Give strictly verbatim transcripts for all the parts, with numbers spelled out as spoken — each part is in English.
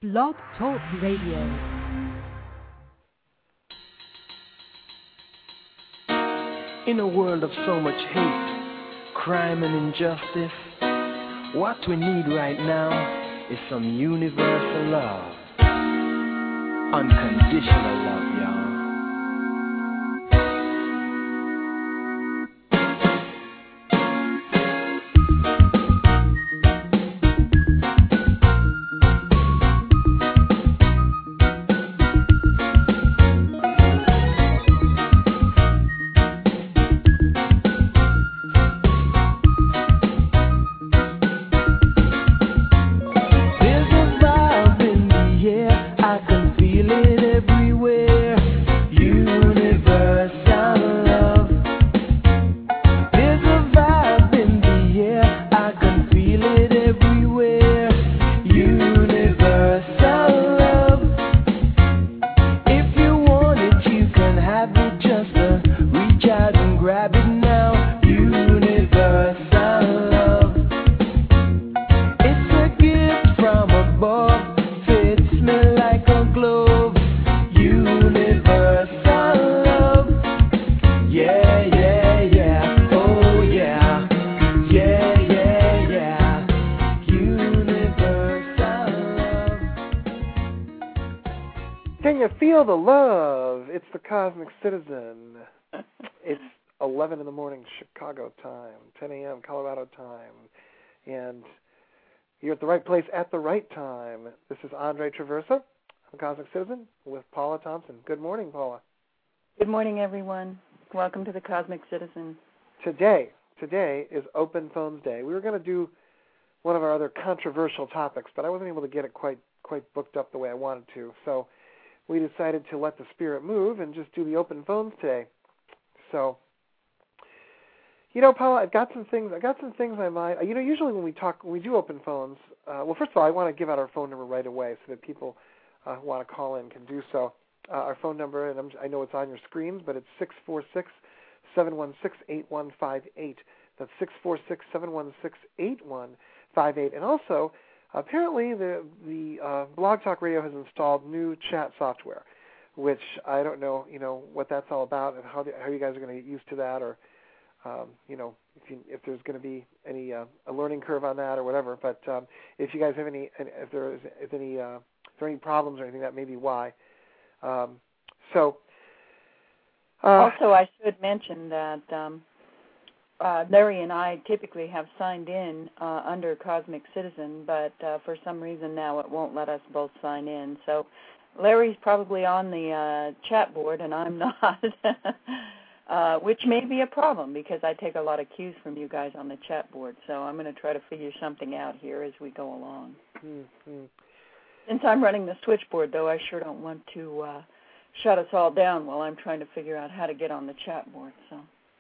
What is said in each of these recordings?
Blog Talk Radio. In a world of so much hate, crime and injustice, what we need right now is some universal love. Unconditional love, y'all. Citizen. It's eleven in the morning Chicago time, ten a.m. Colorado time, and you're at the right place at the right time. This is Andre Traversa, the Cosmic Citizen, with Paula Thompson. Good morning, Paula. Good morning, everyone. Welcome to the Cosmic Citizen. Today, today is Open Phones Day. We were going to do one of our other controversial topics, but I wasn't able to get it quite quite booked up the way I wanted to, so we decided to let the spirit move and just do the open phones today. So, you know, Paula, I've got some things. I got some things I might. You know, usually when we talk, when we do open phones. Uh, well, first of all, I want to give out our phone number right away so that people uh, who want to call in can do so. Uh, our phone number, and I'm, I know it's on your screens, but it's six four six, seven one six, eight one five eight. That's six four six, seven one six, eight one five eight. And also, apparently, the the uh, Blog Talk Radio has installed new chat software, which I don't know, you know, what that's all about and how the, how you guys are going to get used to that, or um, you know, if you, if there's going to be any uh, a learning curve on that or whatever. But um, if you guys have any, if there is if any uh, if there are any problems or anything, that may be why. Um, so. Uh, also, I should mention that. Um, Uh, Larry and I typically have signed in uh, under Cosmic Citizen, but uh, for some reason now it won't let us both sign in. So Larry's probably on the uh, chat board and I'm not, uh, which may be a problem because I take a lot of cues from you guys on the chat board. So I'm going to try to figure something out here as we go along. mm-hmm. Since I'm running the switchboard, though, I sure don't want to uh, shut us all down while I'm trying to figure out how to get on the chat board. So.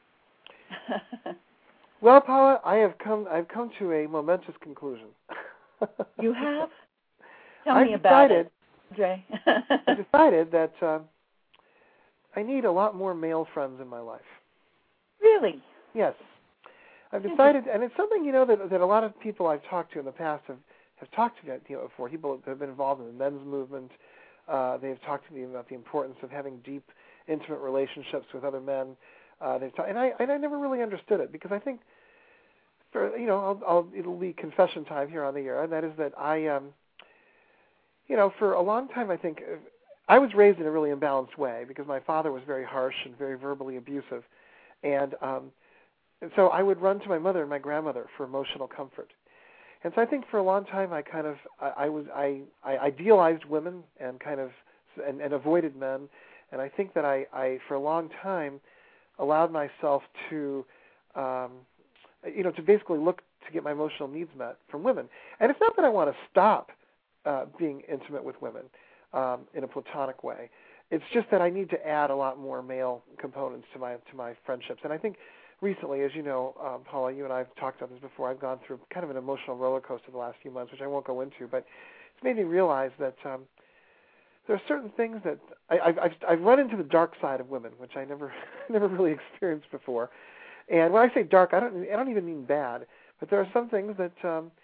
Well, Paula, I have come. I've come to a momentous conclusion. You have? Tell I've me about decided, it, Jay. I decided that uh, I need a lot more male friends in my life. Really? Yes, I've decided, and it's something you know that that a lot of people I've talked to in the past have have talked to me you know, before. People that have been involved in the men's movement. Uh, they've talked to me about the importance of having deep, intimate relationships with other men. Uh, they've ta- and I and I never really understood it because I think, for you know, I'll, I'll, it'll be confession time here on the air, and that is that I, um, you know, for a long time I think uh, I was raised in a really imbalanced way because my father was very harsh and very verbally abusive, and um, and so I would run to my mother and my grandmother for emotional comfort, and so I think for a long time I kind of I, I was I, I idealized women and kind of and, and avoided men, and I think that I, I for a long time allowed myself to, um, you know, to basically look to get my emotional needs met from women. And it's not that I want to stop uh, being intimate with women um, in a platonic way. It's just that I need to add a lot more male components to my to my friendships. And I think recently, as you know, um, Paula, you and I have talked about this before, I've gone through kind of an emotional roller coaster the last few months, which I won't go into, but it's made me realize that um, there are certain things that I, I've, I've I've run into the dark side of women, which I never never really experienced before. And when I say dark, I don't I don't even mean bad, but there are some things that um,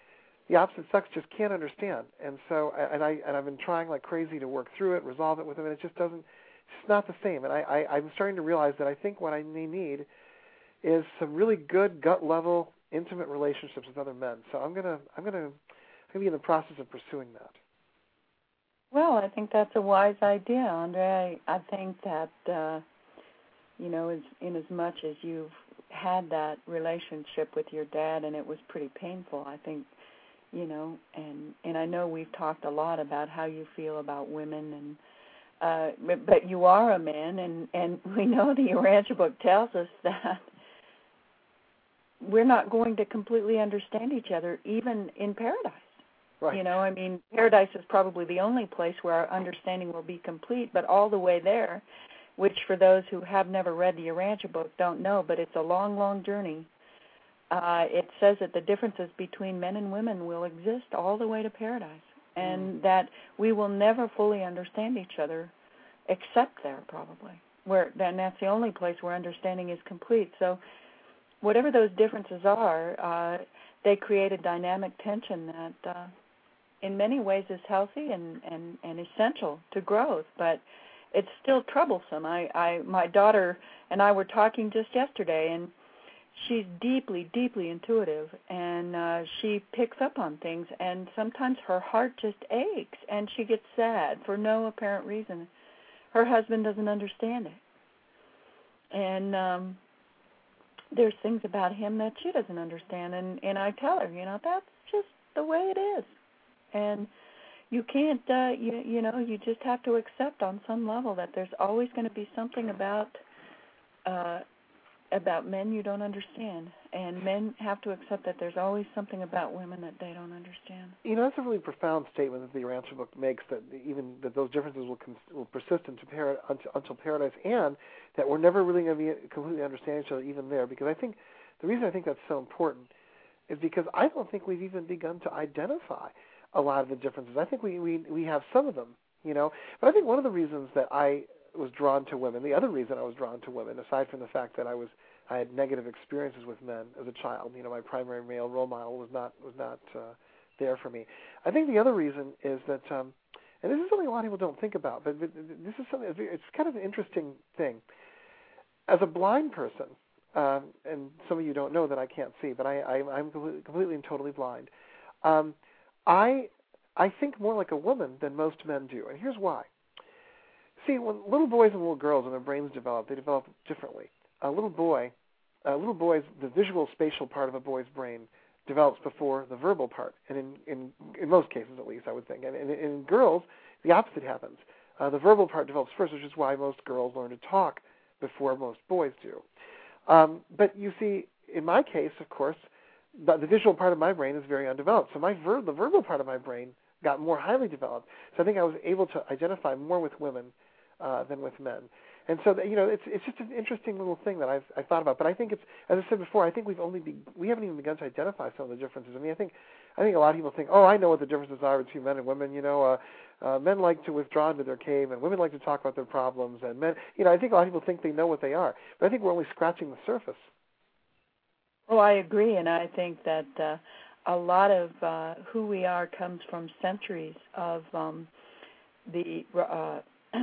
the opposite sex just can't understand. And so, and I and I've been trying like crazy to work through it, resolve it with them, and it just doesn't. It's not the same. And I, I I'm starting to realize that I think what I may need is some really good gut level, intimate relationships with other men. So I'm gonna I'm gonna I'm gonna be in the process of pursuing that. Well, I think that's a wise idea, Andre. I, I think that uh, you know, as in as much as you've had that relationship with your dad, and it was pretty painful, I think, you know, and and I know we've talked a lot about how you feel about women, and uh, but, but you are a man, and and we know the Urantia book tells us that we're not going to completely understand each other, even in paradise. Right. You know, I mean, paradise is probably the only place where our understanding will be complete, but all the way there, which for those who have never read the Urantia book don't know, but it's a long, long journey. Uh, it says that the differences between men and women will exist all the way to paradise, and mm. that we will never fully understand each other except there, probably. Where, and that's the only place where understanding is complete. So whatever those differences are, uh, they create a dynamic tension that uh, in many ways is healthy and, and, and essential to growth, but it's still troublesome. I, I, my daughter and I were talking just yesterday, and she's deeply, deeply intuitive, and uh, she picks up on things, and sometimes her heart just aches, and she gets sad for no apparent reason. Her husband doesn't understand it. And um, there's things about him that she doesn't understand, and, and I tell her, you know, that's just the way it is. And you can't, uh, you, you know, you just have to accept on some level that there's always going to be something about uh, about men you don't understand, and men have to accept that there's always something about women that they don't understand. You know, that's a really profound statement that the Urantia book makes, that even that those differences will, con- will persist into par- until, until paradise, and that we're never really going to be completely understand each other even there. Because I think the reason I think that's so important is because I don't think we've even begun to identify a lot of the differences. I think we, we, we have some of them, you know. But I think one of the reasons that I was drawn to women, the other reason I was drawn to women, aside from the fact that I was I had negative experiences with men as a child. You know, my primary male role model was not was not uh, there for me. I think the other reason is that, um, and this is something a lot of people don't think about, but, but this is something. It's kind of an interesting thing. As a blind person, um, and some of you don't know that I can't see, but I, I, I'm completely, completely and totally blind. Um, I I think more like a woman than most men do, and here's why. See, when little boys and little girls, when their brains develop, they develop differently. A little boy, a little boy's the visual spatial part of a boy's brain develops before the verbal part, and in in, in most cases, at least, I would think. And, and in girls, the opposite happens. Uh, the verbal part develops first, which is why most girls learn to talk before most boys do. Um, but you see, in my case, of course, the, the visual part of my brain is very undeveloped. So my ver- the verbal part of my brain got more highly developed. So I think I was able to identify more with women uh, than with men. And so, you know, it's it's just an interesting little thing that I've I thought about. But I think it's, as I said before, I think we've only be, we haven't even begun to identify some of the differences. I mean, I think I think a lot of people think, oh, I know what the differences are between men and women. You know, uh, uh, men like to withdraw into their cave, and women like to talk about their problems. And men, you know, I think a lot of people think they know what they are, but I think we're only scratching the surface. Well, I agree, and I think that uh, a lot of uh, who we are comes from centuries of um, the. Uh,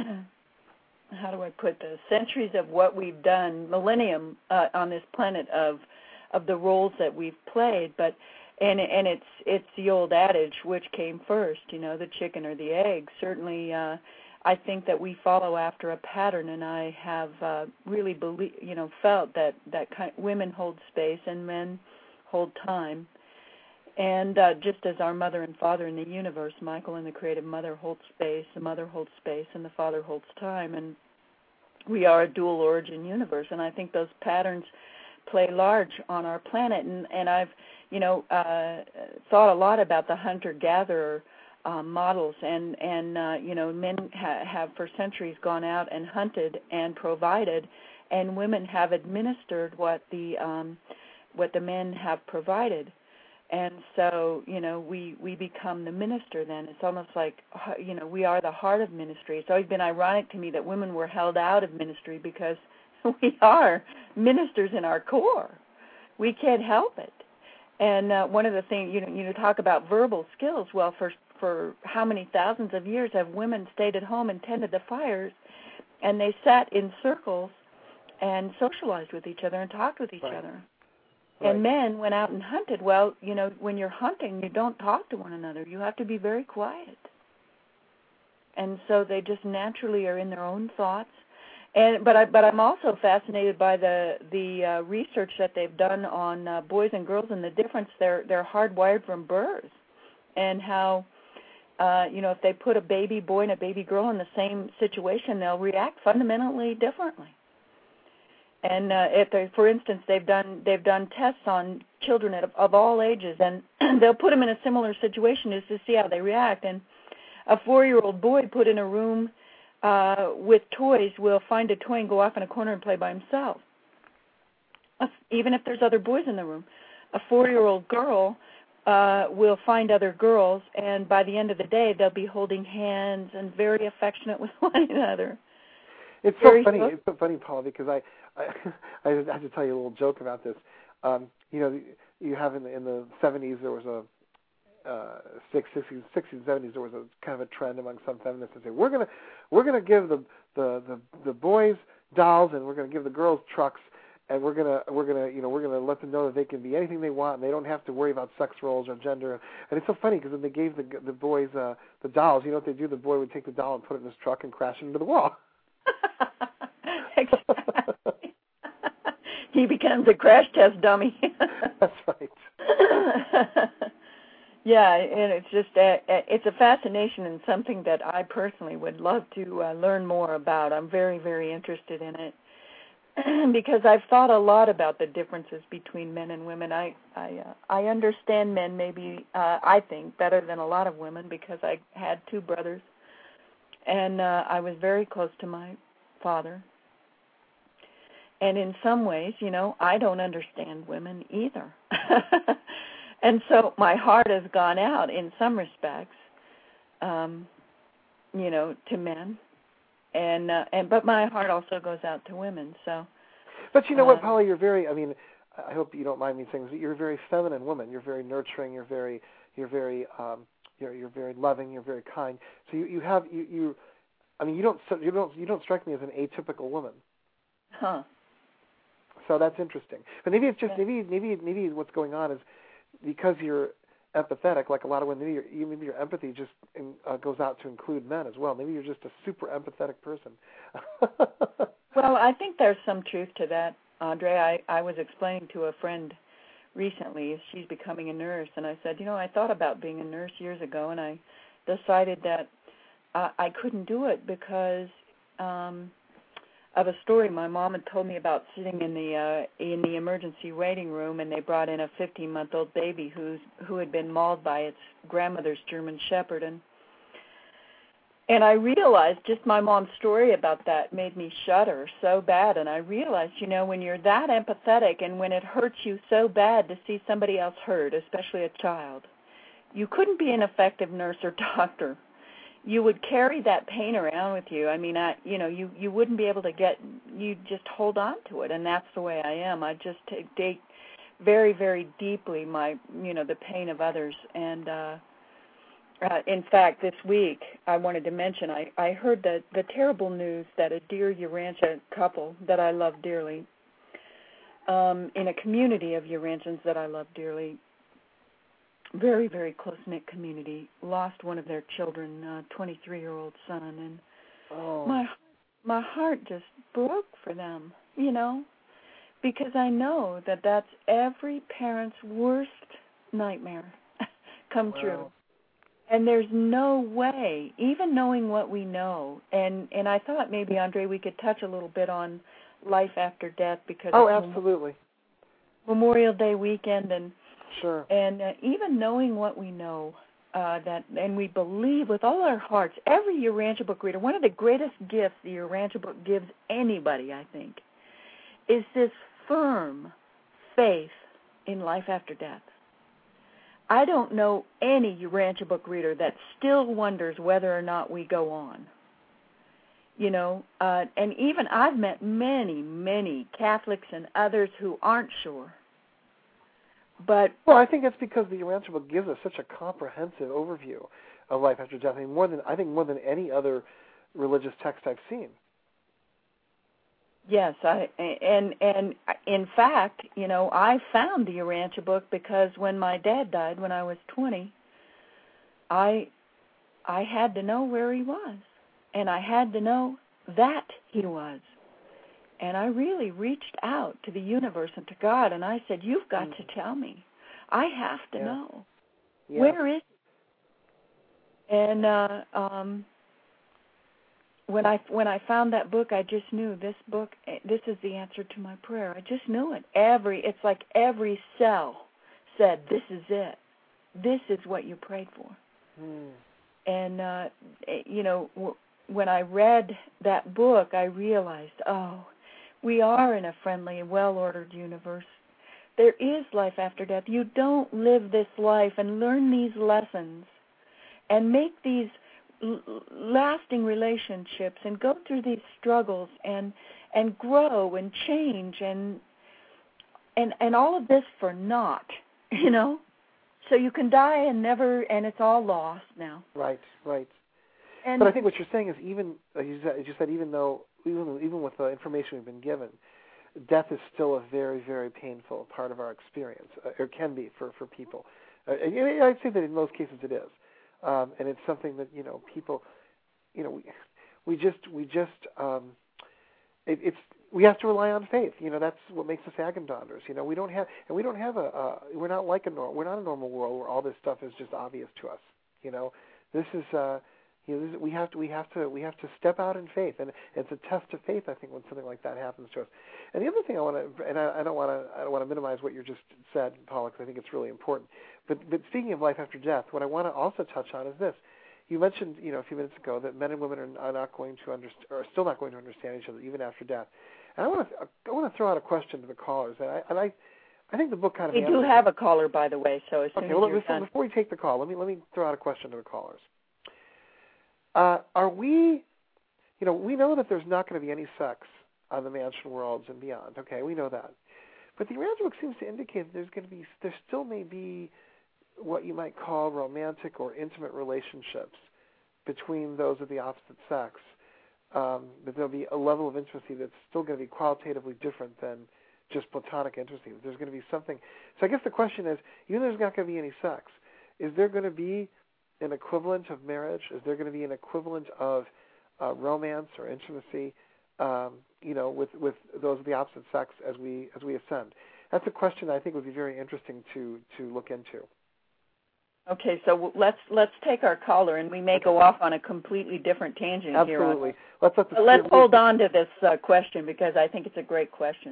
how do I put this? Centuries of what we've done, millennium uh, on this planet of of the roles that we've played, but and and it's it's the old adage, which came first, you know, the chicken or the egg. Certainly, uh, I think that we follow after a pattern, and I have uh, really believe, you know, felt that that kind, women hold space and men hold time. And uh, just as our mother and father in the universe, Michael and the creative mother holds space, the mother holds space, and the father holds time. And we are a dual origin universe. And I think those patterns play large on our planet. And, and I've, you know, uh, thought a lot about the hunter-gatherer uh, models. And, and uh, you know, men ha- have for centuries gone out and hunted and provided, and women have administered what the um, what the men have provided. And so, you know, we, we become the minister then. It's almost like, you know, we are the heart of ministry. It's always been ironic to me that women were held out of ministry because we are ministers in our core. We can't help it. And uh, one of the things, you know, you know, talk about verbal skills. Well, for for how many thousands of years have women stayed at home and tended the fires, and they sat in circles and socialized with each other and talked with each right. other. Right. And men went out and hunted. Well, you know, when you're hunting, you don't talk to one another. You have to be very quiet. And so they just naturally are in their own thoughts. And but I but I'm also fascinated by the the uh, research that they've done on uh, boys and girls and the difference. They're they're hardwired from birth, and how uh, you know if they put a baby boy and a baby girl in the same situation, they'll react fundamentally differently. And uh, if they, for instance, they've done they've done tests on children of, of all ages, and they'll put them in a similar situation just to see how they react. And a four-year-old boy put in a room uh, with toys will find a toy and go off in a corner and play by himself, even if there's other boys in the room. A four-year-old girl uh, will find other girls, and by the end of the day, they'll be holding hands and very affectionate with one another. It's so very funny. It's so funny, Paula, because I, I, I have to tell you a little joke about this. Um, you know, you have in the, in the seventies there was a uh, sixties, sixties, seventies there was a kind of a trend among some feminists to say we're gonna we're gonna give the the the, the boys dolls and we're gonna give the girls trucks. And we're gonna we're gonna you know we're gonna let them know that they can be anything they want and they don't have to worry about sex roles or gender. And it's so funny because when they gave the the boys uh, the dolls, you know what they do? The boy would take the doll and put it in his truck and crash it into the wall. Exactly. He becomes a crash test dummy. That's right. Yeah, and it's just a, it's a fascination and something that I personally would love to uh, learn more about. I'm very very interested in it. Because I've thought a lot about the differences between men and women. I I, uh, I understand men maybe, uh, I think, better than a lot of women because I had two brothers. And uh, I was very close to my father. And in some ways, you know, I don't understand women either. And so my heart has gone out in some respects, um, you know, to men. And uh, and but my heart also goes out to women. So, but you know uh, what, Paula, you're very. I mean, I hope you don't mind me saying this. You're a very feminine woman. You're very nurturing. You're very. You're very. Um, you're you're very loving. You're very kind. So you, you have you, you. I mean, you don't you don't you don't strike me as an atypical woman. Huh. So that's interesting. But maybe it's just yeah. maybe maybe maybe what's going on is because you're empathetic, like a lot of women. Maybe your, maybe your empathy just in, uh, goes out to include men as well. Maybe you're just a super empathetic person. Well, I think there's some truth to that, Andre. I, I was explaining to a friend recently, she's becoming a nurse, and I said, you know, I thought about being a nurse years ago, and I decided that uh, I couldn't do it because um, of a story my mom had told me about sitting in the uh, in the emergency waiting room, and they brought in a fifteen-month-old baby who's who had been mauled by its grandmother's German Shepherd, and and I realized just my mom's story about that made me shudder so bad, and I realized, you know, when you're that empathetic and when it hurts you so bad to see somebody else hurt, especially a child, you couldn't be an effective nurse or doctor. You would carry that pain around with you. I mean, I, you know, you, you wouldn't be able to get, you just hold on to it, and that's the way I am. I just take, take very, very deeply my, you know, the pain of others. And uh, uh, in fact, this week I wanted to mention, I, I heard the, the terrible news that a dear Urantia couple that I love dearly, um, in a community of Urantians that I love dearly, very, very close-knit community, lost one of their children, a twenty-three-year-old son, and oh. my my heart just broke for them, you know, because I know that that's every parent's worst nightmare come wow. true. And there's no way, even knowing what we know, and, and I thought maybe, Andre, we could touch a little bit on life after death because oh, it's absolutely. Memorial Day weekend, and Sure. And uh, even knowing what we know, uh, that, and we believe with all our hearts, every Urantia book reader, one of the greatest gifts the Urantia book gives anybody, I think, is this firm faith in life after death. I don't know any Urantia book reader that still wonders whether or not we go on. You know, uh, and even I've met many, many Catholics and others who aren't sure. but well, I think that's because the Urantia book gives us such a comprehensive overview of life after death. I mean, more than I think more than any other religious text I've seen. Yes, I and and in fact, you know, I found the Urantia book because when my dad died when I was twenty, I I had to know where he was, and I had to know that he was. And I really reached out to the universe and to God, and I said, "You've got mm. to tell me. I have to yeah. know. Yeah. Where is he?" And uh um When I when I found that book, I just knew this book. This is the answer to my prayer. I just knew it. Every it's like every cell said, "This is it. This is what you prayed for." Hmm. And uh, you know, w- when I read that book, I realized, oh, we are in a friendly, well-ordered universe. There is life after death. You don't live this life and learn these lessons and make these lasting relationships and go through these struggles and and grow and change and and and all of this for naught, you know. So you can die and never, and it's all lost now. Right, right. And but I think what you're saying is even as you said, as you said even though even even with the information we've been given, death is still a very very painful part of our experience. Uh, or can be for for people. Uh, I'd say that in most cases it is. Um, and it's something that, you know, people, you know, we, we just, we just, um, it, it's, we have to rely on faith. You know, that's what makes us agandonders. You know, we don't have, and we don't have a, uh, we're not like a normal, we're not a normal world where all this stuff is just obvious to us. You know, this is, uh, you know, this is, we have to, we have to, we have to step out in faith, and it's a test of faith, I think, when something like that happens to us. And the other thing I want to, and I, I don't want to, I don't want to minimize what you just said, Paula, because I think it's really important. But, but speaking of life after death, what I want to also touch on is this. You mentioned, you know, a few minutes ago that men and women are, are not going to understand, are still not going to understand each other even after death. And I want to, I want to throw out a question to the callers. And I, and I, I think the book kind of. We do have a caller, by the way. So as soon okay, as well, you're before, done. before we take the call, let me let me throw out a question to the callers. Uh, are we, you know, we know that there's not going to be any sex on the mansion worlds and beyond. Okay, we know that. But the Urantia book seems to indicate that there's going to be, there still may be what you might call romantic or intimate relationships between those of the opposite sex. Um, that there'll be a level of intimacy that's still going to be qualitatively different than just platonic intimacy. There's going to be something. So I guess the question is, even though there's not going to be any sex, is there going to be an equivalent of marriage? Is there going to be an equivalent of uh, romance or intimacy, um, you know, with, with those of the opposite sex as we as we ascend? That's a question I think would be very interesting to to look into. Okay, so let's let's take our caller, and we may go off on a completely different tangent Absolutely. here. Absolutely. Let's let the let's hold on to this uh, question because I think it's a great question.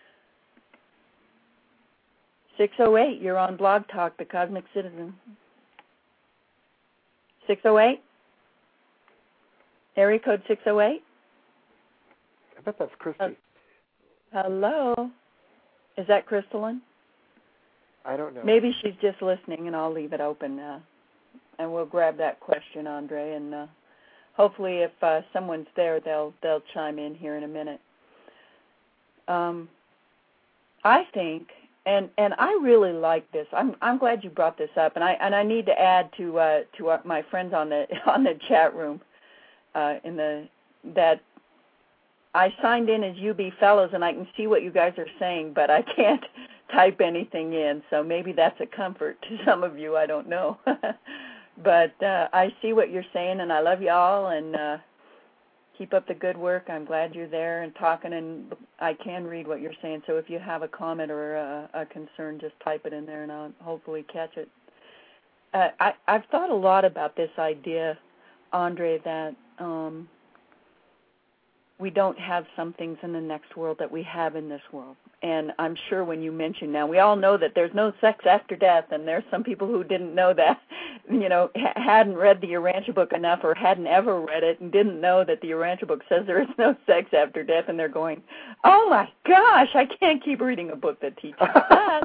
six oh eight, you're on Blog Talk, The Cosmic Citizen. six oh eight? Area code six oh eight? I bet that's Christy. Uh, hello? Is that Crystalline? I don't know. Maybe she's just listening, and I'll leave it open, uh, and we'll grab that question, Andre, and uh, hopefully if uh, someone's there, they'll they'll chime in here in a minute. Um, I think, and and I really like this. I'm I'm glad you brought this up, and I and I need to add to uh, to our, my friends on the on the chat room, uh, in the that. I signed in as U B Fellows, and I can see what you guys are saying, but I can't type anything in, so maybe that's a comfort to some of you. I don't know. But uh, I see what you're saying, and I love you all, and uh, keep up the good work. I'm glad you're there and talking, and I can read what you're saying, so if you have a comment or a, a concern, just type it in there, and I'll hopefully catch it. Uh, I, I've thought a lot about this idea, Andre, that um, we don't have some things in the next world that we have in this world. And I'm sure when you mention now, we all know that there's no sex after death, and there's some people who didn't know that, you know, ha- hadn't read the Urantia book enough or hadn't ever read it and didn't know that the Urantia book says there is no sex after death, and they're going, oh, my gosh, I can't keep reading a book that teaches that.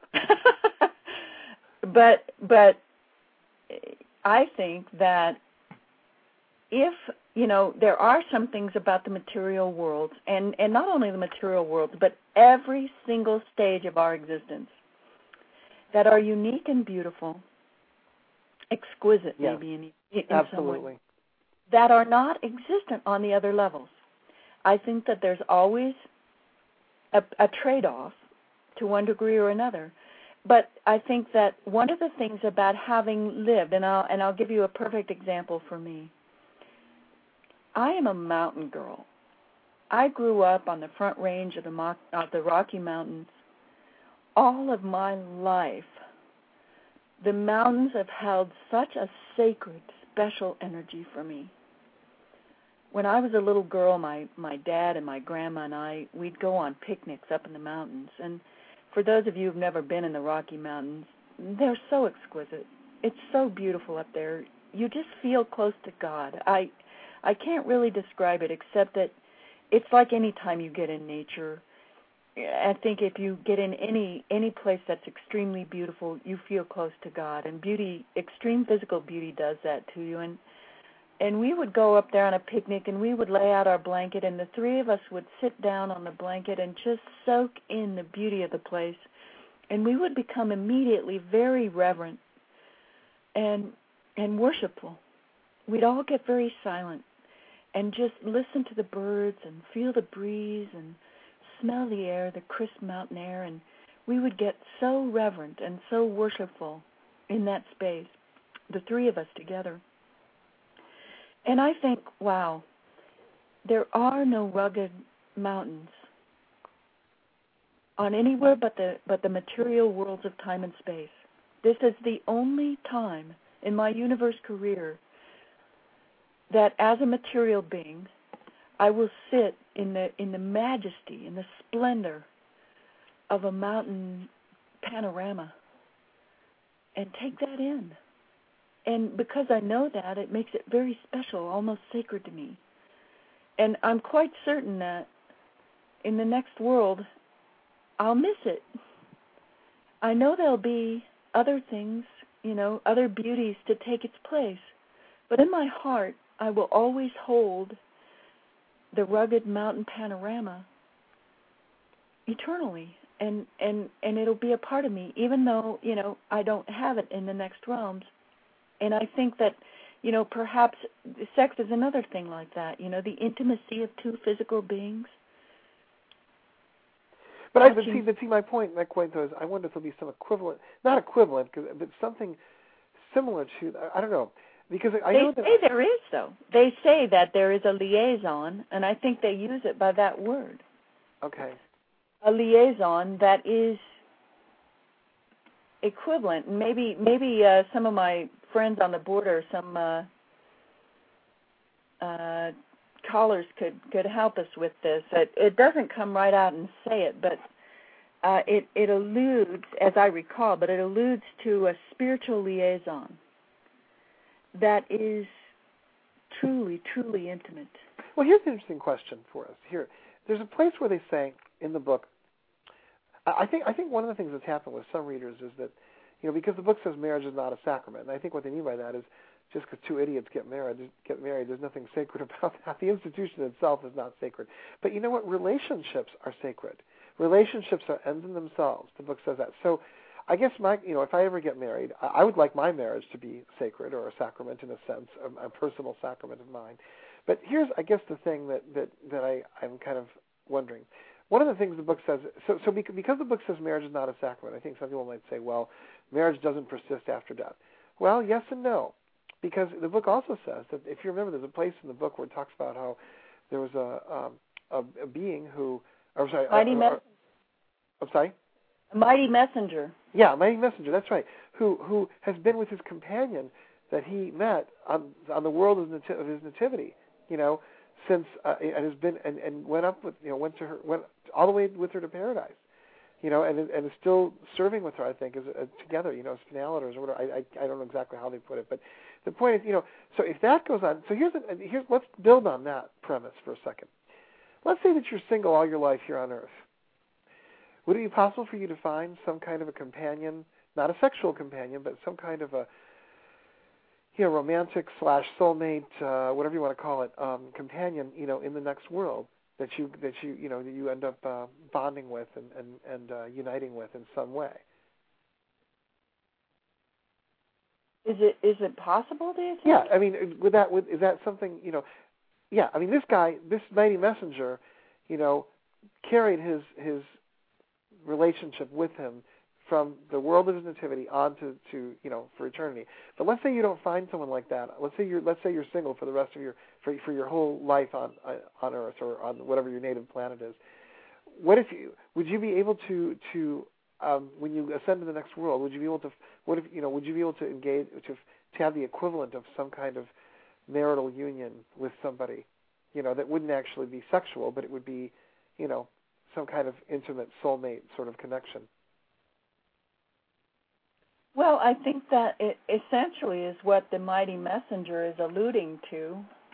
but but I think that if, you know, there are some things about the material world, and, and not only the material world, but every single stage of our existence, that are unique and beautiful, exquisite yes. maybe in, in Absolutely. some way, that are not existent on the other levels. I think that there's always a, a trade-off to one degree or another. But I think that one of the things about having lived, and I'll, and I'll give you a perfect example for me. I am a mountain girl. I grew up on the front range of the, Mo- of the Rocky Mountains. All of my life, the mountains have held such a sacred, special energy for me. When I was a little girl, my, my dad and my grandma and I, we'd go on picnics up in the mountains. And for those of you who've never been in the Rocky Mountains, they're so exquisite. It's so beautiful up there. You just feel close to God. I I can't really describe it except that it's like any time you get in nature. I think if you get in any any place that's extremely beautiful, you feel close to God. And beauty, extreme physical beauty does that to you. And and we would go up there on a picnic, and we would lay out our blanket, and the three of us would sit down on the blanket and just soak in the beauty of the place. And we would become immediately very reverent and and worshipful. We'd all get very silent and just listen to the birds and feel the breeze and smell the air, the crisp mountain air, and we would get so reverent and so worshipful in that space, the three of us together. And I think, wow, there are no rugged mountains on anywhere but the but the material worlds of time and space. This is the only time in my universe career that as a material being, I will sit in the in the majesty, in the splendor of a mountain panorama and take that in. And because I know that, it makes it very special, almost sacred to me. And I'm quite certain that in the next world, I'll miss it. I know there'll be other things, you know, other beauties to take its place. But in my heart, I will always hold the rugged mountain panorama eternally. And, and, and it'll be a part of me, even though, you know, I don't have it in the next realms. And I think that, you know, perhaps sex is another thing like that, you know, the intimacy of two physical beings. But I but see, but see, my point, my point though is, I wonder if there'll be some equivalent, not equivalent, but something similar to, I don't know, because I they know that say there is, though. They say that there is a liaison, and I think they use it by that word. Okay. A liaison that is equivalent. Maybe, maybe uh, some of my friends on the border, some uh, uh, callers could, could help us with this. It, it doesn't come right out and say it, but uh, it, it alludes, as I recall, but it alludes to a spiritual liaison that is truly, truly intimate. Well, here's an interesting question for us. Here, there's a place where they say in the book, I think I think one of the things that's happened with some readers is that, you know, because the book says marriage is not a sacrament, and I think what they mean by that is just because two idiots get married, get married, there's nothing sacred about that. The institution itself is not sacred. But you know what? Relationships are sacred. Relationships are ends in themselves. The book says that. So I guess my, you know, if I ever get married, I would like my marriage to be sacred or a sacrament in a sense, a, a personal sacrament of mine. But here's, I guess, the thing that, that, that I, I'm kind of wondering. One of the things the book says, so, so because the book says marriage is not a sacrament, I think some people might say, well, marriage doesn't persist after death. Well, yes and no, because the book also says that, if you remember, there's a place in the book where it talks about how there was a um, a, a being who, or sorry, mighty a, a, messenger. I'm sorry? A mighty messenger. Yeah, a mighty messenger, that's right, who who has been with his companion that he met on on the world of, nati- of his nativity, you know, since uh, and has been and, and went up with you know went to her went all the way with her to paradise, you know, and and is still serving with her. I think as uh, together, you know, as finalators or whatever. I, I I don't know exactly how they put it, but the point is, you know, so if that goes on, so here's a, here's let's build on that premise for a second. Let's say that you're single all your life here on Earth. Would it be possible for you to find some kind of a companion, not a sexual companion, but some kind of a you know, romantic slash soulmate, uh, whatever you want to call it, um, companion, you know, in the next world that you that you you know that you end up uh, bonding with and and, and uh, uniting with in some way? Is it is it possible, do you think? Yeah, I mean, with that, with, is that something, you know, yeah, I mean, this guy, this mighty messenger, you know, carried his his relationship with him from the world of his nativity on to, to, you know, for eternity. But let's say you don't find someone like that. Let's say you're let's say you're single for the rest of your for for your whole life on on Earth or on whatever your native planet is. What if you would you be able to to um, when you ascend to the next world? Would you be able to what if you know would you be able to engage to to have the equivalent of some kind of marital union with somebody, you know, that wouldn't actually be sexual, but it would be, you know, some kind of intimate soulmate sort of connection? Well, I think that it essentially is what the mighty messenger is alluding to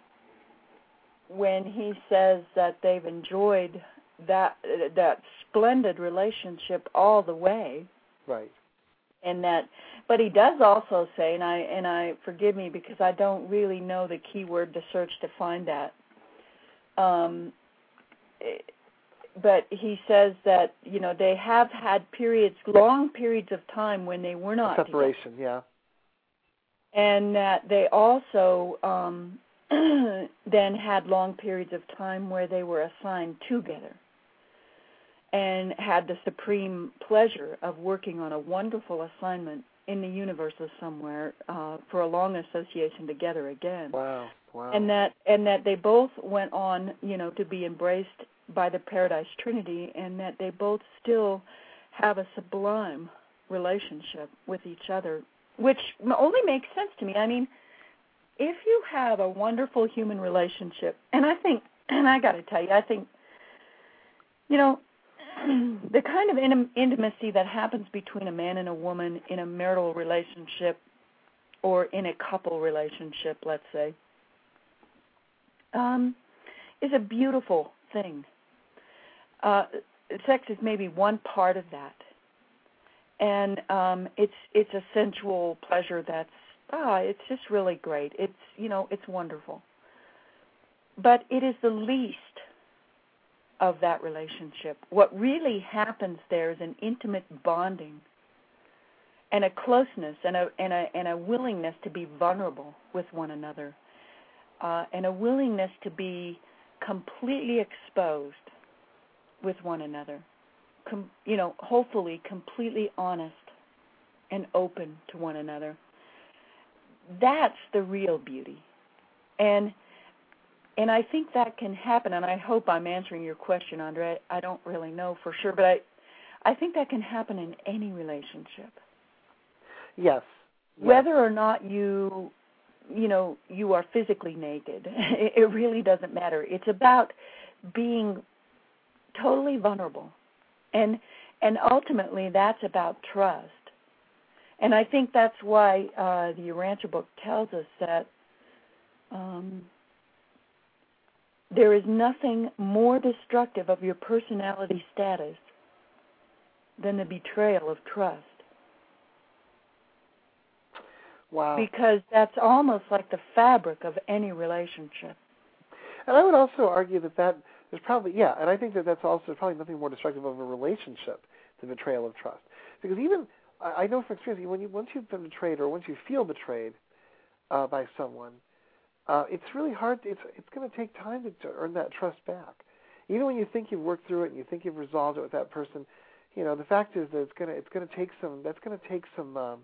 when he says that they've enjoyed that that splendid relationship all the way. Right. And that, but he does also say, and I and I forgive me because I don't really know the key word to search to find that. Um, but he says that, you know, they have had periods, long periods of time when they were not separation, together. Yeah. And that they also um, then had long periods of time where they were assigned together and had the supreme pleasure of working on a wonderful assignment in the universe of somewhere uh, for a long association together again. Wow, wow. And that and that they both went on, you know, to be embraced by the Paradise Trinity, and that they both still have a sublime relationship with each other, which only makes sense to me. I mean, if you have a wonderful human relationship, and I think, and I got to tell you, I think, you know, the kind of in- intimacy that happens between a man and a woman in a marital relationship or in a couple relationship, let's say, um, is a beautiful thing. Uh, sex is maybe one part of that, and um, it's it's a sensual pleasure that's ah, it's just really great. It's you know it's wonderful, but it is the least of that relationship. What really happens there is an intimate bonding and a closeness and a and a and a willingness to be vulnerable with one another, uh, and a willingness to be completely exposed with one another, Com- you know, hopefully completely honest and open to one another. That's the real beauty. And and I think that can happen, and I hope I'm answering your question, Andre. I don't really know for sure, but I I think that can happen in any relationship. Yes. yes. Whether or not you, you know, you are physically naked, it, it really doesn't matter. It's about being totally vulnerable, and and ultimately that's about trust. And I think that's why uh, the Urantia book tells us that um, there is nothing more destructive of your personality status than the betrayal of trust. Wow. Because that's almost like the fabric of any relationship. And I would also argue that that there's probably, yeah, and I think that that's also probably nothing more destructive of a relationship than betrayal of trust. Because even, I know from experience, when you, once you've been betrayed or once you feel betrayed uh, by someone, uh, it's really hard, it's it's going to take time to, to earn that trust back. Even when you think you've worked through it and you think you've resolved it with that person, you know, the fact is that it's going to, it's going to take some, that's going to take some, um,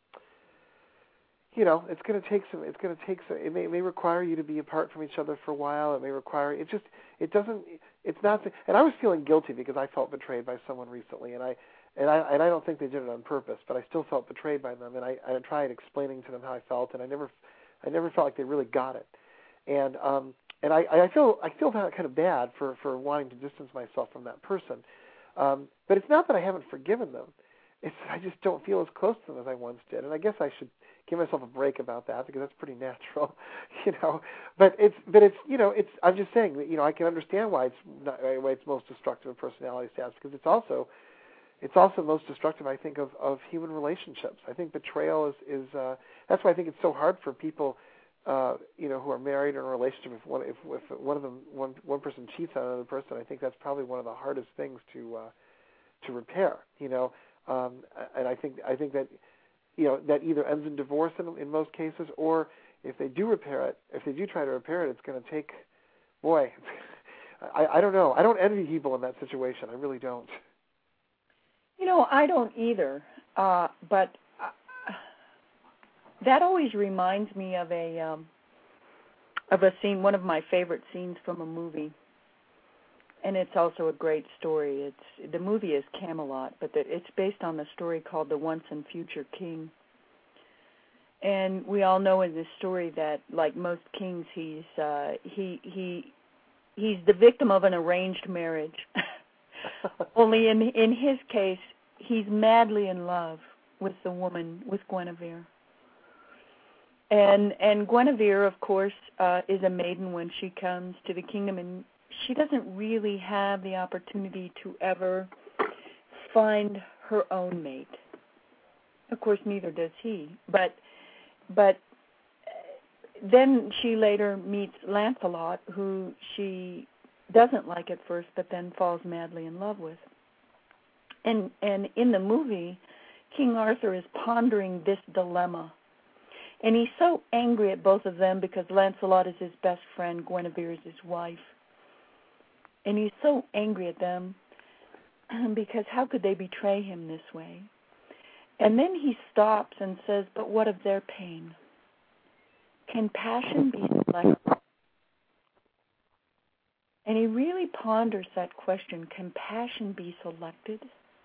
you know, it's going to take some. It's going to take some. It may, it may require you to be apart from each other for a while. It may require. It just. It doesn't. It's not. And I was feeling guilty because I felt betrayed by someone recently, and I, and I, and I don't think they did it on purpose, but I still felt betrayed by them, and I, I tried explaining to them how I felt, and I never, I never felt like they really got it, and um, and I, I feel, I feel kind of bad for, for wanting to distance myself from that person, um, but it's not that I haven't forgiven them. It's I just don't feel as close to them as I once did, and I guess I should give myself a break about that because that's pretty natural, you know. But it's, but it's, you know, it's. I'm just saying that, you know, I can understand why it's not, why it's most destructive of personality status, because it's also, it's also most destructive, I think, of, of human relationships. I think betrayal is is. Uh, that's why I think it's so hard for people, uh, you know, who are married or in a relationship. If one, if, if one of them, one one person cheats on another person, I think that's probably one of the hardest things to uh, to repair, you know. Um, and I think I think that. you know, that either ends in divorce in, in most cases, or if they do repair it, if they do try to repair it, it's going to take, boy, I, I don't know. I don't envy people in that situation. I really don't. You know, I don't either. Uh, but uh, that always reminds me of a um, of a scene, one of my favorite scenes from a movie, and it's also a great story. It's the movie is Camelot, but the, it's based on the story called The Once and Future King. And we all know in this story that, like most kings, he's uh, he he he's the victim of an arranged marriage. Only in in his case, he's madly in love with the woman, with Guinevere. And and Guinevere, of course, uh, is a maiden when she comes to the kingdom, and she doesn't really have the opportunity to ever find her own mate. Of course, neither does he. But but then she later meets Lancelot, who she doesn't like at first, but then falls madly in love with. And and in the movie, King Arthur is pondering this dilemma. And he's so angry at both of them because Lancelot is his best friend, Guinevere is his wife. And he's so angry at them because how could they betray him this way? And then he stops and says, but what of their pain? Can passion be selected? And he really ponders that question, can passion be selected?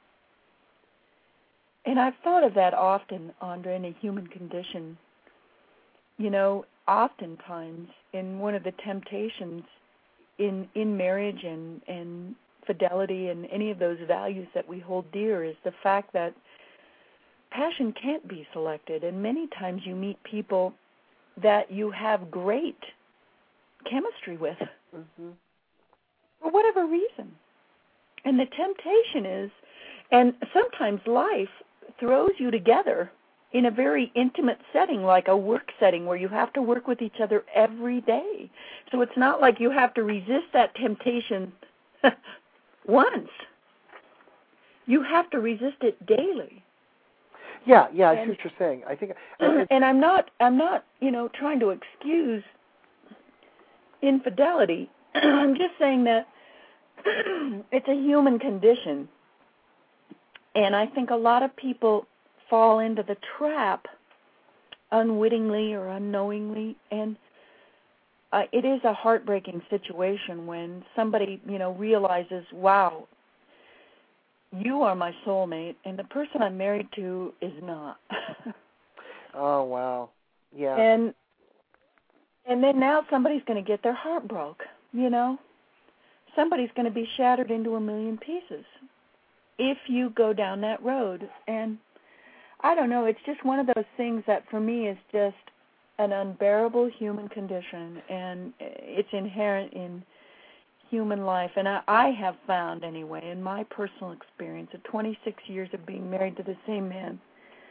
And I've thought of that often, Andrea, in a human condition. You know, oftentimes in one of the temptations in, in marriage and, and fidelity and any of those values that we hold dear is the fact that passion can't be selected. And many times you meet people that you have great chemistry with. Mm-hmm. For whatever reason. And the temptation is, and sometimes life throws you together in a very intimate setting, like a work setting where you have to work with each other every day. So it's not like you have to resist that temptation once. You have to resist it daily. Yeah, yeah, I and, see what you're saying. I think, and I'm not, I'm not, you know, trying to excuse infidelity. I'm just saying that it's a human condition, and I think a lot of people fall into the trap unwittingly or unknowingly, and uh, it is a heartbreaking situation when somebody, you know, realizes, wow, you are my soulmate, and the person I'm married to is not. Oh, wow. Yeah. And and then now somebody's going to get their heart broke, you know. Somebody's going to be shattered into a million pieces if you go down that road. And I don't know, it's just one of those things that for me is just an unbearable human condition, and it's inherent in human life. And I, I have found, anyway, in my personal experience of twenty-six years of being married to the same man,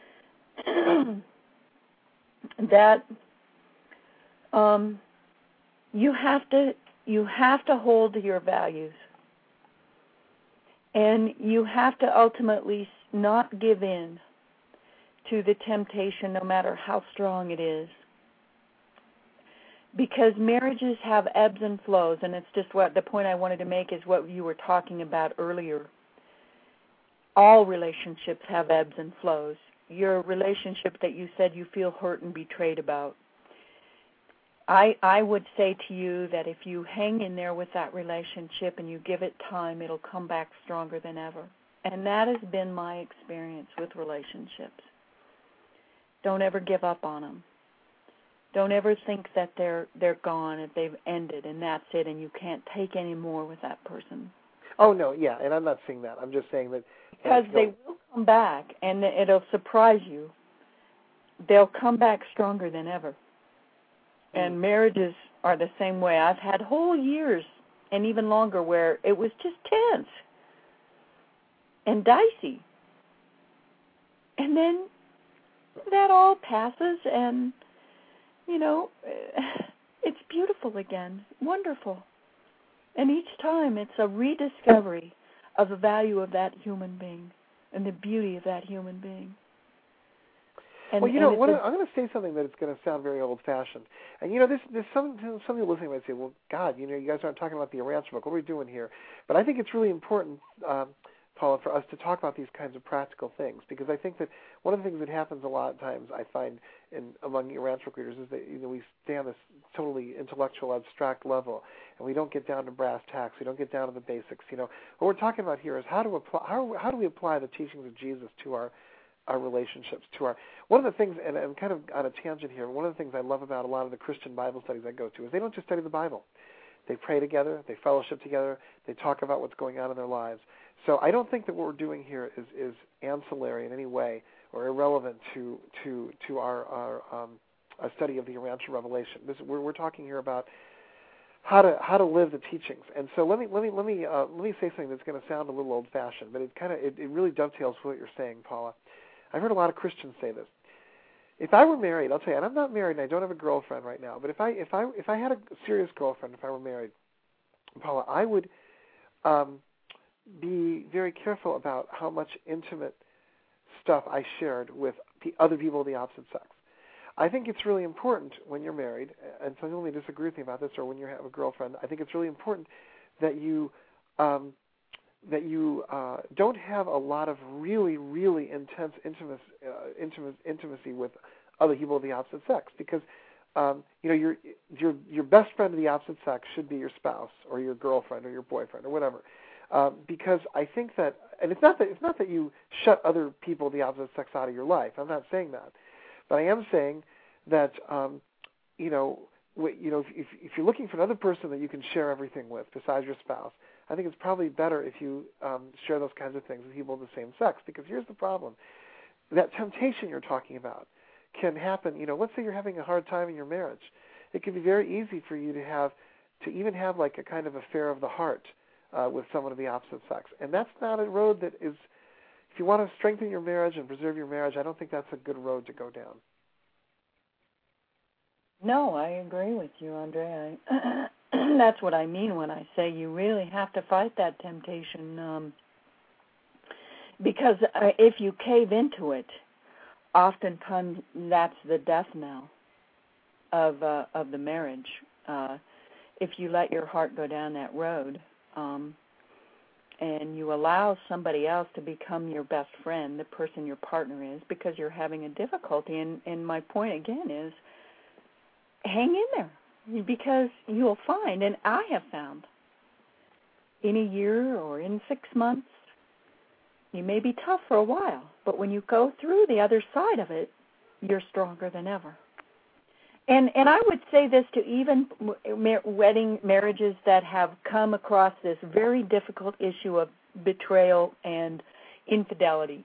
that um, you have to you have to hold to your values, and you have to ultimately not give in to the temptation, no matter how strong it is. Because marriages have ebbs and flows, and it's just what the point I wanted to make is what you were talking about earlier. All relationships have ebbs and flows. Your relationship that you said you feel hurt and betrayed about, I I would say to you that if you hang in there with that relationship and you give it time, it'll come back stronger than ever. And that has been my experience with relationships. Don't ever give up on them. Don't ever think that they're they're gone, that they've ended, and that's it, and you can't take any more with that person. Oh, no, yeah, and I'm not saying that. I'm just saying that. Because they will come back, and it'll surprise you. They'll come back stronger than ever. And mm. marriages are the same way. I've had whole years, and even longer, where it was just tense and dicey. And then that all passes, and you know, it's beautiful again, wonderful. And each time it's a rediscovery of the value of that human being and the beauty of that human being. And, well, you know, and what, a, I'm going to say something that it's going to sound very old-fashioned. And, you know, this, this some, some people listening might say, well, God, you know, you guys aren't talking about the Urantia book. What are we doing here? But I think it's really important, um, Paula, for us to talk about these kinds of practical things, because I think that one of the things that happens a lot of times, I find, in among Urantia book readers, is that, you know, we stay on this totally intellectual, abstract level, and we don't get down to brass tacks. We don't get down to the basics. You know, what we're talking about here is how to apply, how, how do we apply the teachings of Jesus to our our relationships, to our, one of the things, and I'm kind of on a tangent here, one of the things I love about a lot of the Christian Bible studies I go to is they don't just study the Bible. They pray together, they fellowship together, they talk about what's going on in their lives. So I don't think that what we're doing here is, is ancillary in any way or irrelevant to to to our, our um, a study of the Urantia revelation. This, we're, we're talking here about how to how to live the teachings. And so let me let me let me uh, let me say something that's going to sound a little old-fashioned, but it kind of it, it really dovetails with what you're saying, Paula. I've heard a lot of Christians say this. If I were married, I'll tell you, and I'm not married and I don't have a girlfriend right now, but if I if I if I had a serious girlfriend, if I were married, Paula, I would um, be very careful about how much intimate stuff I shared with p- other people of the opposite sex. I think it's really important when you're married, and some people may disagree with me about this, or when you have a girlfriend, I think it's really important that you um, that you uh, don't have a lot of really, really intense intimacy, uh, intimacy, intimacy with other people of the opposite sex, because um, you know your your your best friend of the opposite sex should be your spouse or your girlfriend or your boyfriend or whatever, uh, because I think that, and it's not that it's not that you shut other people of the opposite sex out of your life. I'm not saying that, but I am saying that um, you know you know if if you're looking for another person that you can share everything with besides your spouse, I think it's probably better if you um, share those kinds of things with people of the same sex, because here's the problem. That temptation you're talking about can happen. You know, let's say you're having a hard time in your marriage. It can be very easy for you to have, to even have like a kind of affair of the heart uh, with someone of the opposite sex. And that's not a road that is, if you want to strengthen your marriage and preserve your marriage, I don't think that's a good road to go down. No, I agree with you, Andre. I, that's what I mean when I say you really have to fight that temptation, um, because uh, if you cave into it, oftentimes that's the death knell of uh, of the marriage. Uh, if you let your heart go down that road, um, and you allow somebody else to become your best friend, the person your partner is, because you're having a difficulty. And, and my point again is, hang in there, because you'll find, and I have found, in a year or in six months, you may be tough for a while, but when you go through the other side of it, you're stronger than ever. And and I would say this to even wedding marriages that have come across this very difficult issue of betrayal and infidelity.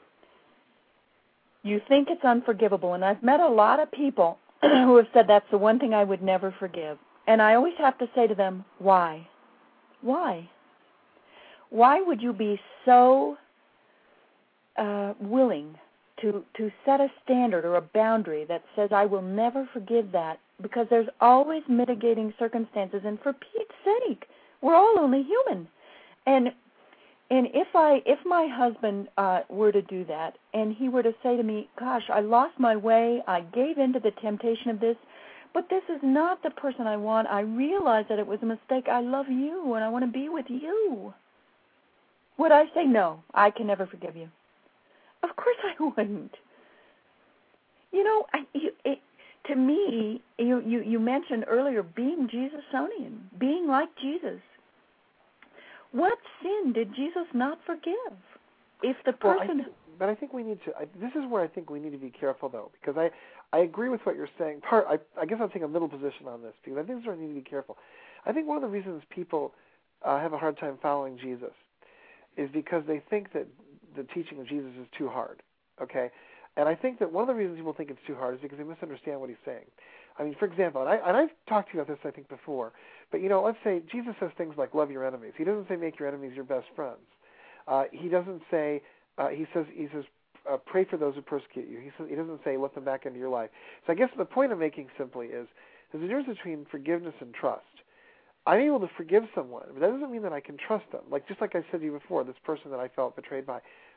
You think it's unforgivable, and I've met a lot of people who have said that's the one thing I would never forgive. And I always have to say to them, why? Why? Why would you be so uh, willing to to set a standard or a boundary that says, I will never forgive that? Because there's always mitigating circumstances, and for Pete's sake, we're all only human. And and if I if my husband uh, were to do that, and he were to say to me, gosh, I lost my way, I gave in to the temptation of this, but this is not the person I want, I realize that it was a mistake, I love you, and I want to be with you, would I say, no, I can never forgive you? Of course I wouldn't. You know, I, you, it, to me, you, you, you mentioned earlier being Jesusonian, being like Jesus. What sin did Jesus not forgive? If the person... Well, I, but I think we need to... I, this is where I think we need to be careful, though, because I, I agree with what you're saying. Part, I, I guess I'll take a middle position on this, because I think this is where we need to be careful. I think one of the reasons people uh, have a hard time following Jesus is because they think that the teaching of Jesus is too hard, okay? And I think that one of the reasons people think it's too hard is because they misunderstand what he's saying. I mean, for example, and, I, and I've talked to you about this, I think, before, but, you know, let's say Jesus says things like love your enemies. He doesn't say make your enemies your best friends. Uh, he doesn't say, uh, he says, he says uh, pray for those who persecute you. He, says, he doesn't say let them back into your life. So I guess the point I'm making simply is there's a difference between forgiveness and trust. I'm able to forgive someone, but that doesn't mean that I can trust them. Like just like I said to you before, this person that I felt betrayed by,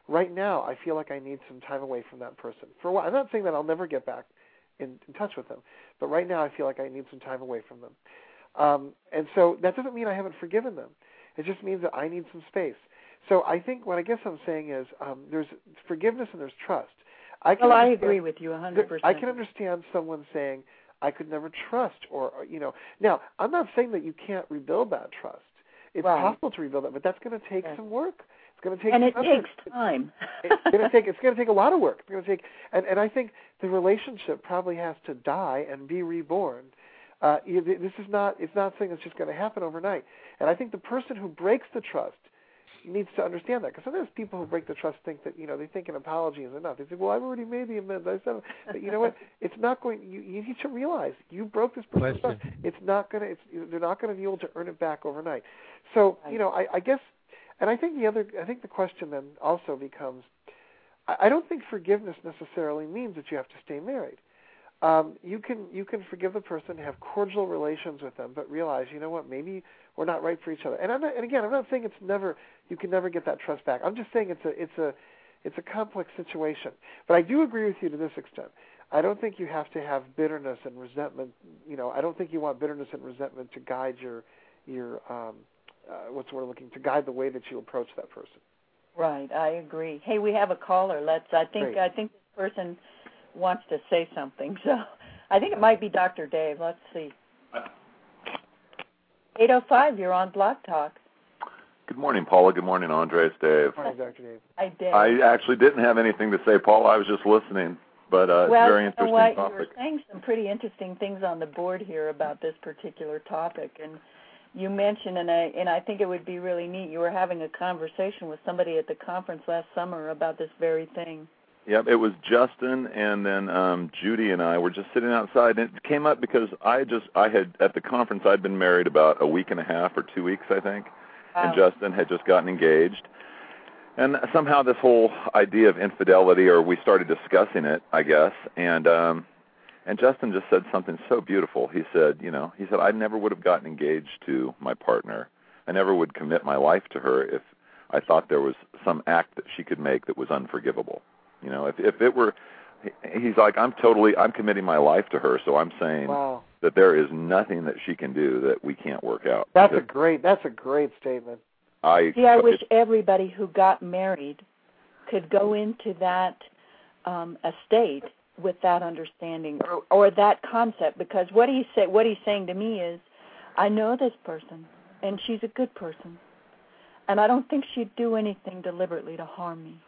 right now I feel like I need some time away from that person. For a while. I'm not saying that I'll never get back in, in touch with them, but right now I feel like I need some time away from them. Um, and so that doesn't mean I haven't forgiven them. It just means that I need some space. So I think what I guess I'm saying is um, there's forgiveness and there's trust. I can well, I agree with you one hundred percent. I can understand someone saying, I could never trust, or, or, you know. Now, I'm not saying that you can't rebuild that trust. It's right. possible to rebuild that, but that's going to take yes. some work. It's going to take and it effort. takes time. it's going to take it's going to take a lot of work. It's going to take, and, and I think the relationship probably has to die and be reborn. Uh, you, this is not it's not something that's just going to happen overnight. And I think the person who breaks the trust needs to understand that, because sometimes people who break the trust think that, you know, they think an apology is enough. They say, well, I've already made the amends. I said, but you know what? It's not going. You, you need to realize you broke this person's trust. It's not going to. It's they're not going to be able to earn it back overnight. So you know, I, I guess, and I think the other. I think the question then also becomes, I, I don't think forgiveness necessarily means that you have to stay married. Um, you can you can forgive the person, have cordial relations with them, but realize, you know what, maybe we're not right for each other. And I'm not, and again, I'm not saying it's never you can never get that trust back. I'm just saying it's a it's a it's a complex situation. But I do agree with you to this extent. I don't think you have to have bitterness and resentment. You know, I don't think you want bitterness and resentment to guide your your um, uh, what's we're looking to guide the way that you approach that person. Right, I agree. Hey, we have a caller. Let's. I think Great. I think this person wants to say something, so I think it might be Doctor Dave. Let's see. eight oh five, you're on Blog Talk. Good morning, Paula. Good morning, Andre. It's Dave. Good morning, Doctor Dave. I did. I actually didn't have anything to say, Paula. I was just listening, but uh, well, it's very interesting you know what? topic. You were saying some pretty interesting things on the board here about this particular topic, and you mentioned, and I, and I think it would be really neat, you were having a conversation with somebody at the conference last summer about this very thing. Yep, it was Justin, and then um, Judy and I were just sitting outside, and it came up because I just, I had, at the conference, I'd been married about a week and a half or two weeks, I think, wow. and Justin had just gotten engaged. And somehow this whole idea of infidelity, or we started discussing it, I guess, and um, and Justin just said something so beautiful. He said, you know, he said, I never would have gotten engaged to my partner. I never would commit my life to her if I thought there was some act that she could make that was unforgivable. You know, if if it were, he's like, I'm totally, I'm committing my life to her, so I'm saying wow. that there is nothing that she can do that we can't work out. That's because a great, that's a great statement. I, See, I wish it, everybody who got married could go into that um, estate with that understanding or, or that concept, because what he say, what he's saying to me is, I know this person, and she's a good person, and I don't think she'd do anything deliberately to harm me.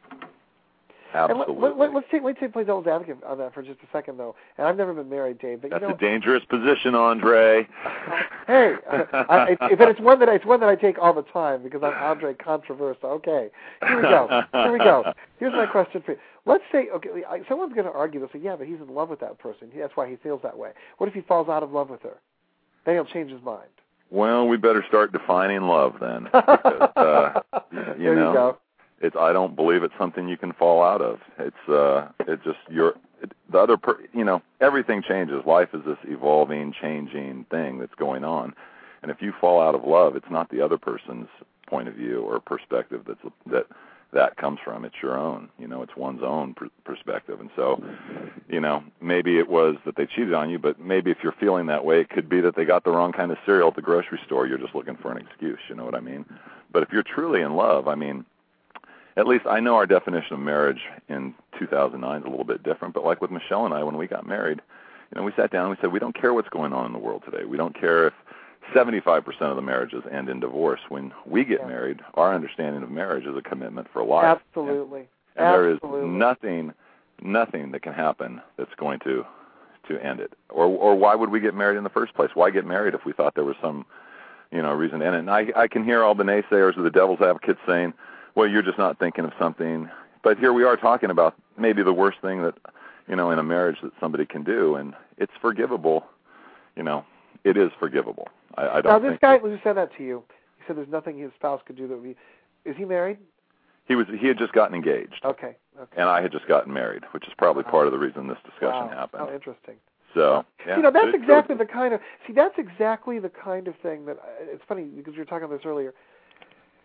Absolutely. And let, let, let's take let's take play devil's advocate on that for just a second, though. And I've never been married, Dave. But That's you know, a dangerous position, Andre. hey, I, I, it, but it's one that I, it's one that I take all the time because I'm Andre Controversial. Okay, here we go. Here we go. Here's my question for you. Let's say, okay, someone's going to argue. They'll say, yeah, but he's in love with that person. That's why he feels that way. What if he falls out of love with her? Then he'll change his mind. Well, we better start defining love then. Because, uh, you there know, you go. It's, I don't believe it's something you can fall out of. It's uh, it's just your it, the other per, you know, everything changes. Life is this evolving, changing thing that's going on, and if you fall out of love, it's not the other person's point of view or perspective that's that that comes from. It's your own. You know, it's one's own pr- perspective, and so, you know, maybe it was that they cheated on you, but maybe if you're feeling that way, it could be that they got the wrong kind of cereal at the grocery store. You're just looking for an excuse. You know what I mean? But if you're truly in love, I mean. At least I know our definition of marriage in two thousand nine is a little bit different, but like with Michelle and I, when we got married, you know, we sat down and we said, we don't care what's going on in the world today. We don't care if seventy-five percent of the marriages end in divorce. When we get yeah. married, our understanding of marriage is a commitment for life. Absolutely. And, and Absolutely. there is nothing, nothing that can happen that's going to to end it. Or or why would we get married in the first place? Why get married if we thought there was some, you know, reason to end it? And I, I can hear all the naysayers or the devil's advocates saying, well, you're just not thinking of something. But here we are talking about maybe the worst thing that, you know, in a marriage that somebody can do, and it's forgivable. You know, it is forgivable. I, I don't now, this think guy that, who said that to you, he said there's nothing his spouse could do that would be. Is he married? He was. He had just gotten engaged. Okay. Okay. And I had just gotten married, which is probably wow. part of the reason this discussion wow. happened. How interesting. So, yeah. You know, that's it, exactly it, the kind of, see, that's exactly the kind of thing that, it's funny because we were talking about this earlier.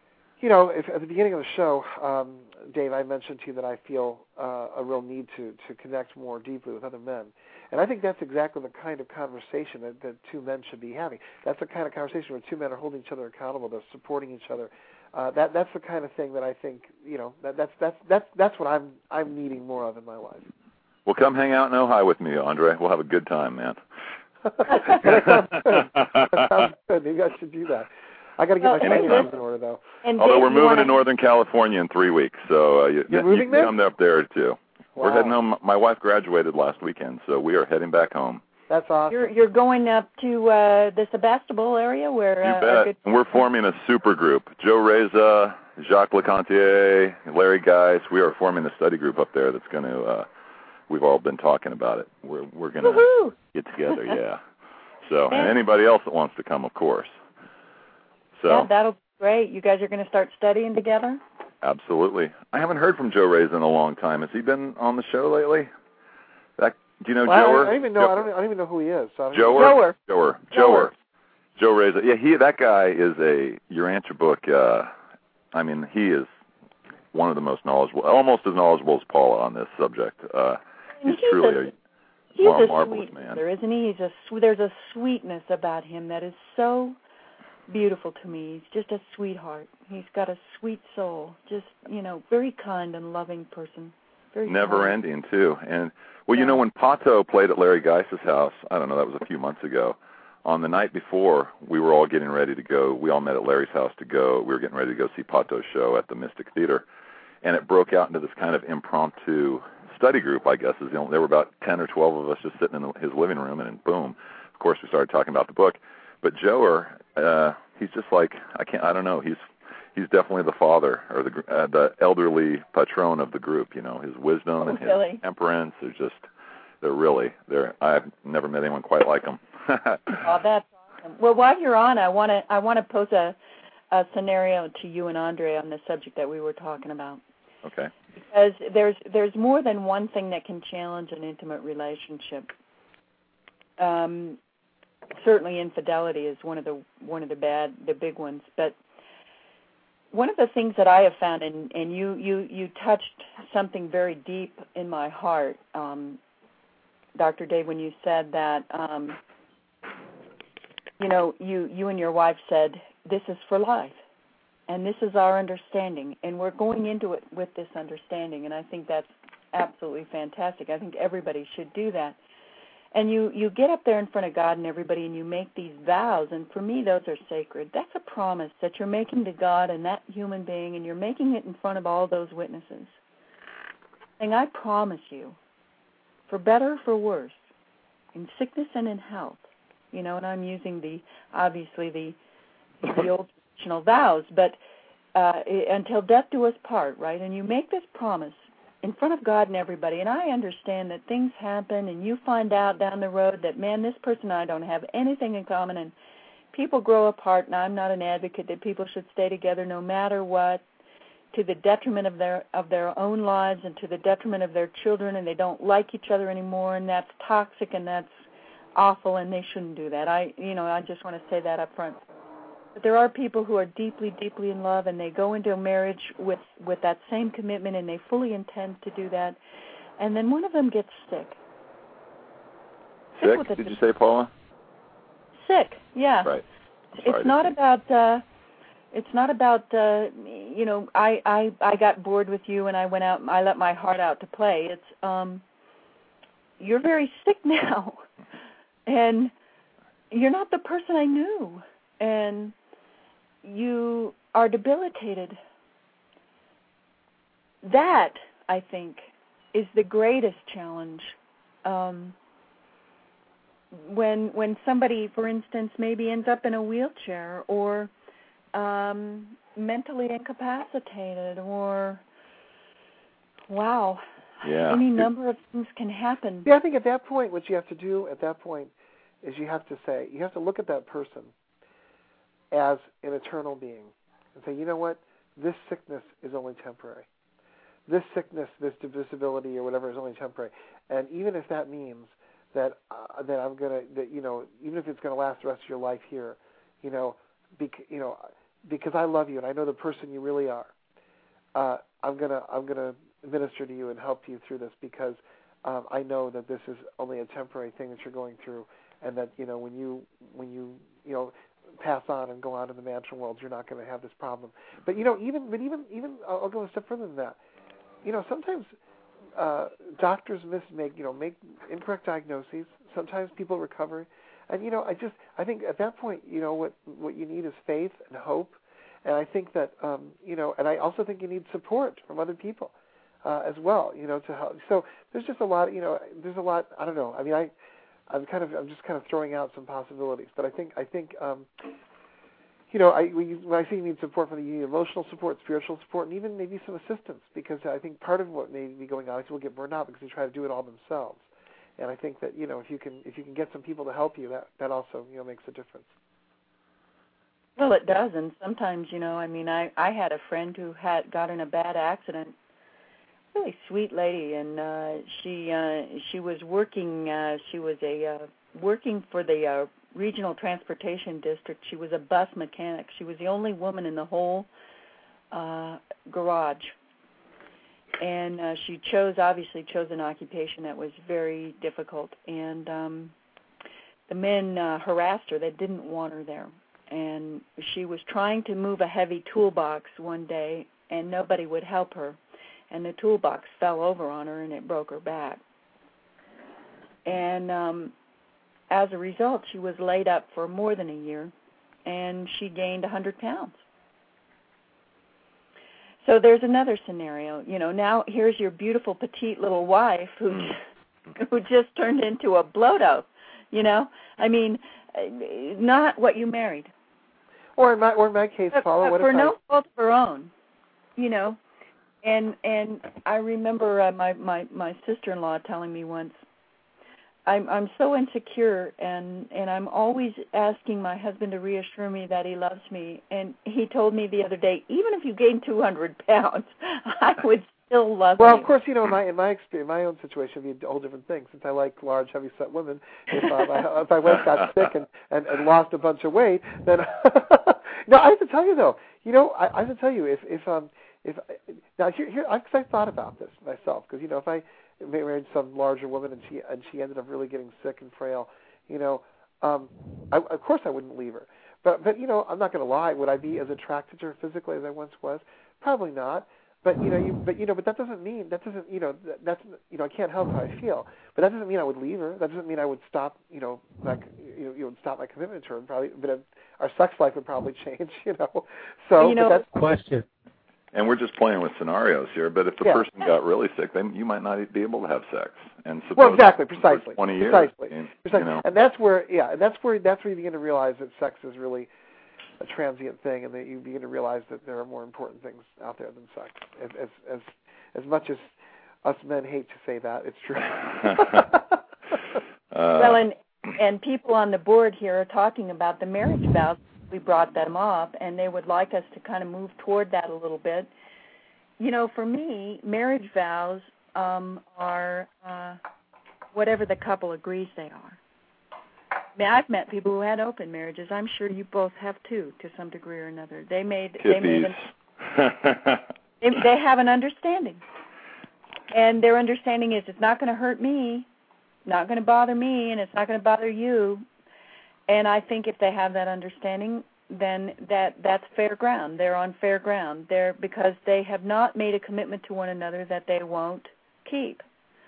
you know, if, at the beginning of the show, um, Dave, I mentioned to you that I feel uh, a real need to, to connect more deeply with other men. And I think that's exactly the kind of conversation that, that two men should be having. That's the kind of conversation where two men are holding each other accountable, they're supporting each other. Uh, that that's the kind of thing that I think, you know, that, that's that's that's that's what I'm I'm needing more of in my life. Well, come hang out in Ojai with me, Andre. We'll have a good time, man. that sounds good. That sounds good. Maybe I should do that. I got to get well, my finances in order, though. And Although Dave, we're moving wanna... to Northern California in three weeks, so uh, you, You're you moving can there? come up there too. Wow. We're heading home. My wife graduated last weekend, so we are heading back home. That's awesome. You're you're going up to uh, the Sebastopol area where You uh, bet. our good... And we're forming a super group. Joe Reza, Jacques Lecontier, Larry Geis. We are forming a study group up there that's going to. Uh, we've all been talking about it. We're we're going to get together. Yeah. So and anybody else that wants to come, of course. So yeah, that'll be great. You guys are going to start studying together? Absolutely. I haven't heard from Joe Reza in a long time. Has he been on the show lately? That, do you know well, Joer? I don't even know. I don't, I don't even know who he is. So I don't Joer? Joer. Joer. Joer. Joe Reza. Yeah, he. That guy is a Your Answer book. Uh, I mean, he is one of the most knowledgeable, almost as knowledgeable as Paula on this subject. Uh, he's, he's truly a, a, he's mar- a marvelous sweet man. There, isn't he? He's a sw- there's a sweetness about him that is so beautiful to me. He's just a sweetheart. He's got a sweet soul. Just, you know, very kind and loving person. Very Never kind. ending, too. And, well, yeah. you know, when Pato played at Larry Geis's house, I don't know, that was a few months ago, on the night before, we were all getting ready to go. We all met at Larry's house to go. We were getting ready to go see Pato's show at the Mystic Theater. And it broke out into this kind of impromptu study group, I guess. Is the only, there were about ten or twelve of us just sitting in the, his living room, and then boom, of course, we started talking about the book. But Joer, uh, he's just like, I can't, I don't know, he's he's definitely the father, or the uh, the elderly patron of the group, you know. His wisdom oh, and his really? temperance are just, they're really, they're, I've never met anyone quite like him. Oh, that's awesome. Well, while you're on, I want to I want to pose a, a scenario to you and Andre on the subject that we were talking about. Okay. Because there's there's more than one thing that can challenge an intimate relationship. Um, certainly, infidelity is one of the one of the bad, the big ones. But one of the things that I have found, and, and you, you, you touched something very deep in my heart, um, Doctor Dave, when you said that, um, you know, you, you and your wife said, this is for life, and this is our understanding, and we're going into it with this understanding, and I think that's absolutely fantastic. I think everybody should do that. And you, you get up there in front of God and everybody, and you make these vows, and for me, those are sacred. That's a promise that you're making to God and that human being, and you're making it in front of all those witnesses. Saying, I promise you, for better or for worse, in sickness and in health, you know, and I'm using the, obviously, the, the old traditional vows, but uh, until death do us part, right? And you make this promise in front of God and everybody, and I understand that things happen, and you find out down the road that, man, this person and I don't have anything in common, and people grow apart, and I'm not an advocate that people should stay together no matter what, to the detriment of their of their own lives and to the detriment of their children, and they don't like each other anymore, and that's toxic, and that's awful, and they shouldn't do that. I, you know, I just want to say that up front. But there are people who are deeply, deeply in love, and they go into a marriage with, with that same commitment, and they fully intend to do that. And then one of them gets sick. Sick? Sick Did you say, Paula? Sick, yeah. Right. It's not about. Uh, it's not about. Uh, you know, I, I I got bored with you, and I went out. I let my heart out to play. It's um. You're very sick now, and you're not the person I knew, and you are debilitated. That, I think, is the greatest challenge. Um, when when somebody, for instance, maybe ends up in a wheelchair or um, mentally incapacitated or, wow, yeah. any number of things can happen. Yeah, I think at that point, what you have to do at that point is you have to say, you have to look at that person as an eternal being and say, you know what, this sickness is only temporary. This sickness, this disability or whatever is only temporary. And even if that means that uh, that I'm going to, that, you know, even if it's going to last the rest of your life here, you know, bec- you know, because I love you and I know the person you really are, uh, I'm gonna I'm gonna minister to you and help you through this because um, I know that this is only a temporary thing that you're going through, and that you know when you when you you know pass on and go on in the mansion world, you're not going to have this problem. But you know even but even even I'll go a step further than that. You know sometimes uh, doctors miss make you know make incorrect diagnoses. Sometimes people recover, and you know I just I think at that point you know what what you need is faith and hope. And I think that, um, you know, and I also think you need support from other people uh, as well, you know, to help. So there's just a lot, you know, there's a lot, I don't know. I mean, I, I'm kind of, I'm just kind of throwing out some possibilities. But I think, I think, um, you know, I, when, you, when I say you need support from the you need emotional support, spiritual support, and even maybe some assistance, because I think part of what may be going on is people get burned out because they try to do it all themselves. And I think that, you know, if you can, if you can get some people to help you, that, that also, you know, makes a difference. Well, it does, and sometimes, you know, I mean, I, I had a friend who had got in a bad accident, really sweet lady, and uh, she uh, she was working, uh, she was a uh, working for the uh, regional transportation district. She was a bus mechanic. She was the only woman in the whole uh, garage, and uh, she chose, obviously chose an occupation that was very difficult, and um, the men uh, harassed her. They didn't want her there. And she was trying to move a heavy toolbox one day, and nobody would help her. And the toolbox fell over on her, and it broke her back. And um, as a result, she was laid up for more than a year, and she gained one hundred pounds. So there's another scenario. You know, now here's your beautiful, petite little wife who, who just turned into a bloato, you know. I mean, not what you married. Or in my, or in my case, but, Paula, but what for if no I... fault of her own, you know. And and I remember uh, my, my, my sister-in-law telling me once, I'm I'm so insecure, and, and I'm always asking my husband to reassure me that he loves me. And he told me the other day, even if you gain two hundred pounds, I would still love well, you. Well, of course, you know, in my in my experience, my own situation would be a whole different thing. Since I like large, heavy-set women, if uh, my if my wife got sick and, and, and lost a bunch of weight, then no, I have to tell you though, you know, I, I have to tell you if if um if now here here because I thought about this myself, because you know if I married some larger woman and she and she ended up really getting sick and frail, you know, um, I, of course I wouldn't leave her. But but you know, I'm not going to lie. Would I be as attracted to her physically as I once was? Probably not. But you know, you, but you know, but that doesn't mean that doesn't you know that, that's you know I can't help how I feel. But that doesn't mean I would leave her. That doesn't mean I would stop you know like you know you would stop my commitment to her. And probably, but it, our sex life would probably change. You know, so you know, but that's, question. And we're just playing with scenarios here. But if the yeah. person got really sick, then you might not be able to have sex. And suppose well, exactly, precisely, for twenty years, precisely, I mean, precisely. You know. And that's where yeah, and that's where that's where you begin to realize that sex is really a transient thing, and that you begin to realize that there are more important things out there than sex. As as as, as much as us men hate to say that, it's true. uh, well, and and people on the board here are talking about the marriage vows. We brought them up, and they would like us to kind of move toward that a little bit. You know, for me, marriage vows um, are uh, whatever the couple agrees they are. I mean, I've met people who had open marriages. I'm sure you both have too, to some degree or another. They made Hippies. they made an, they, they have an understanding, and their understanding is it's not going to hurt me, not going to bother me, and it's not going to bother you. And I think if they have that understanding, then that that's fair ground. They're on fair ground. They're because they have not made a commitment to one another that they won't keep.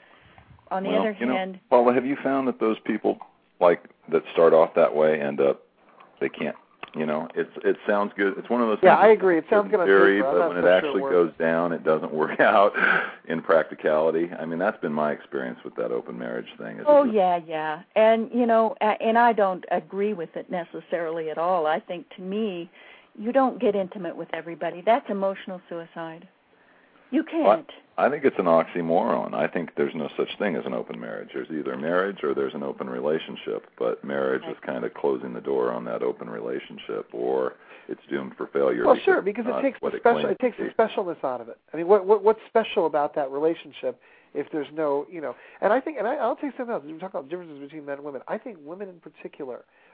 On the well, other you hand, know, Paula, have you found that those people like that start off that way end up they can't? You know, it's it sounds good. It's one of those yeah, things. I agree. It sounds good on theory, paper. I'm but not when so it sure actually it goes down, it doesn't work out in practicality. I mean, that's been my experience with that open marriage thing. Oh yeah, yeah, and you know, and I don't agree with it necessarily at all. I think to me, you don't get intimate with everybody. That's emotional suicide. You can't. Well, I think it's an oxymoron. I think there's no such thing as an open marriage. There's either marriage or there's an open relationship, but marriage is kind of closing the door on that open relationship, or it's doomed for failure. Well, sure, because it takes the it special. It takes the specialness out of it. I mean, what, what what's special about that relationship if there's no, you know? And I think, and I, I'll take something else. We talk about differences between men and women. I think women in particular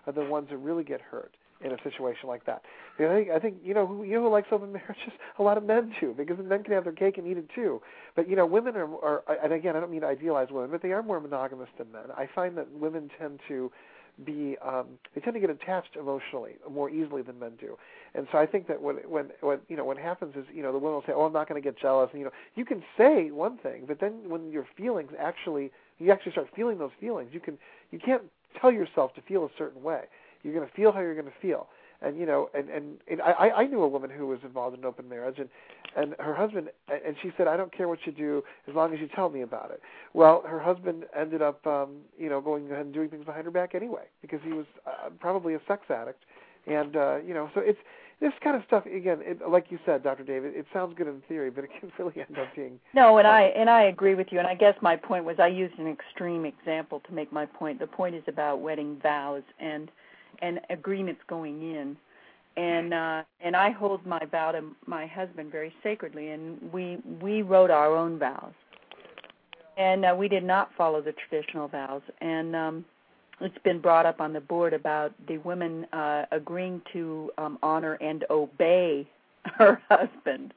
are the ones that really get hurt in a situation like that. You know, I think, I think you know who you know who likes open marriages? A lot of men do, because men can have their cake and eat it too. But you know, women are, are, and again, I don't mean to idealize women, but they are more monogamous than men. I find that women tend to be, um, they tend to get attached emotionally more easily than men do. And so I think that when, when, when you know, what happens is, you know, the women will say, "Oh, I'm not going to get jealous," and you know, you can say one thing, but then when your feelings actually, you actually start feeling those feelings, you can, you can't tell yourself to feel a certain way. You're going to feel how you're going to feel. And, you know, and, and, and I, I knew a woman who was involved in an open marriage, and, and her husband, and she said, "I don't care what you do as long as you tell me about it." Well, her husband ended up, um, you know, going ahead and doing things behind her back anyway, because he was uh, probably a sex addict. And, uh, you know, so it's this kind of stuff, again, it, like you said, Doctor David, it sounds good in theory, but it can really end up being... No, and I and I agree with you, and I guess my point was I used an extreme example to make my point. The point is about wedding vows and and agreements going in. And uh, and I hold my vow to my husband very sacredly, and we we wrote our own vows, and uh, we did not follow the traditional vows. And um, it's been brought up on the board about the women uh, agreeing to um, honor and obey her husband.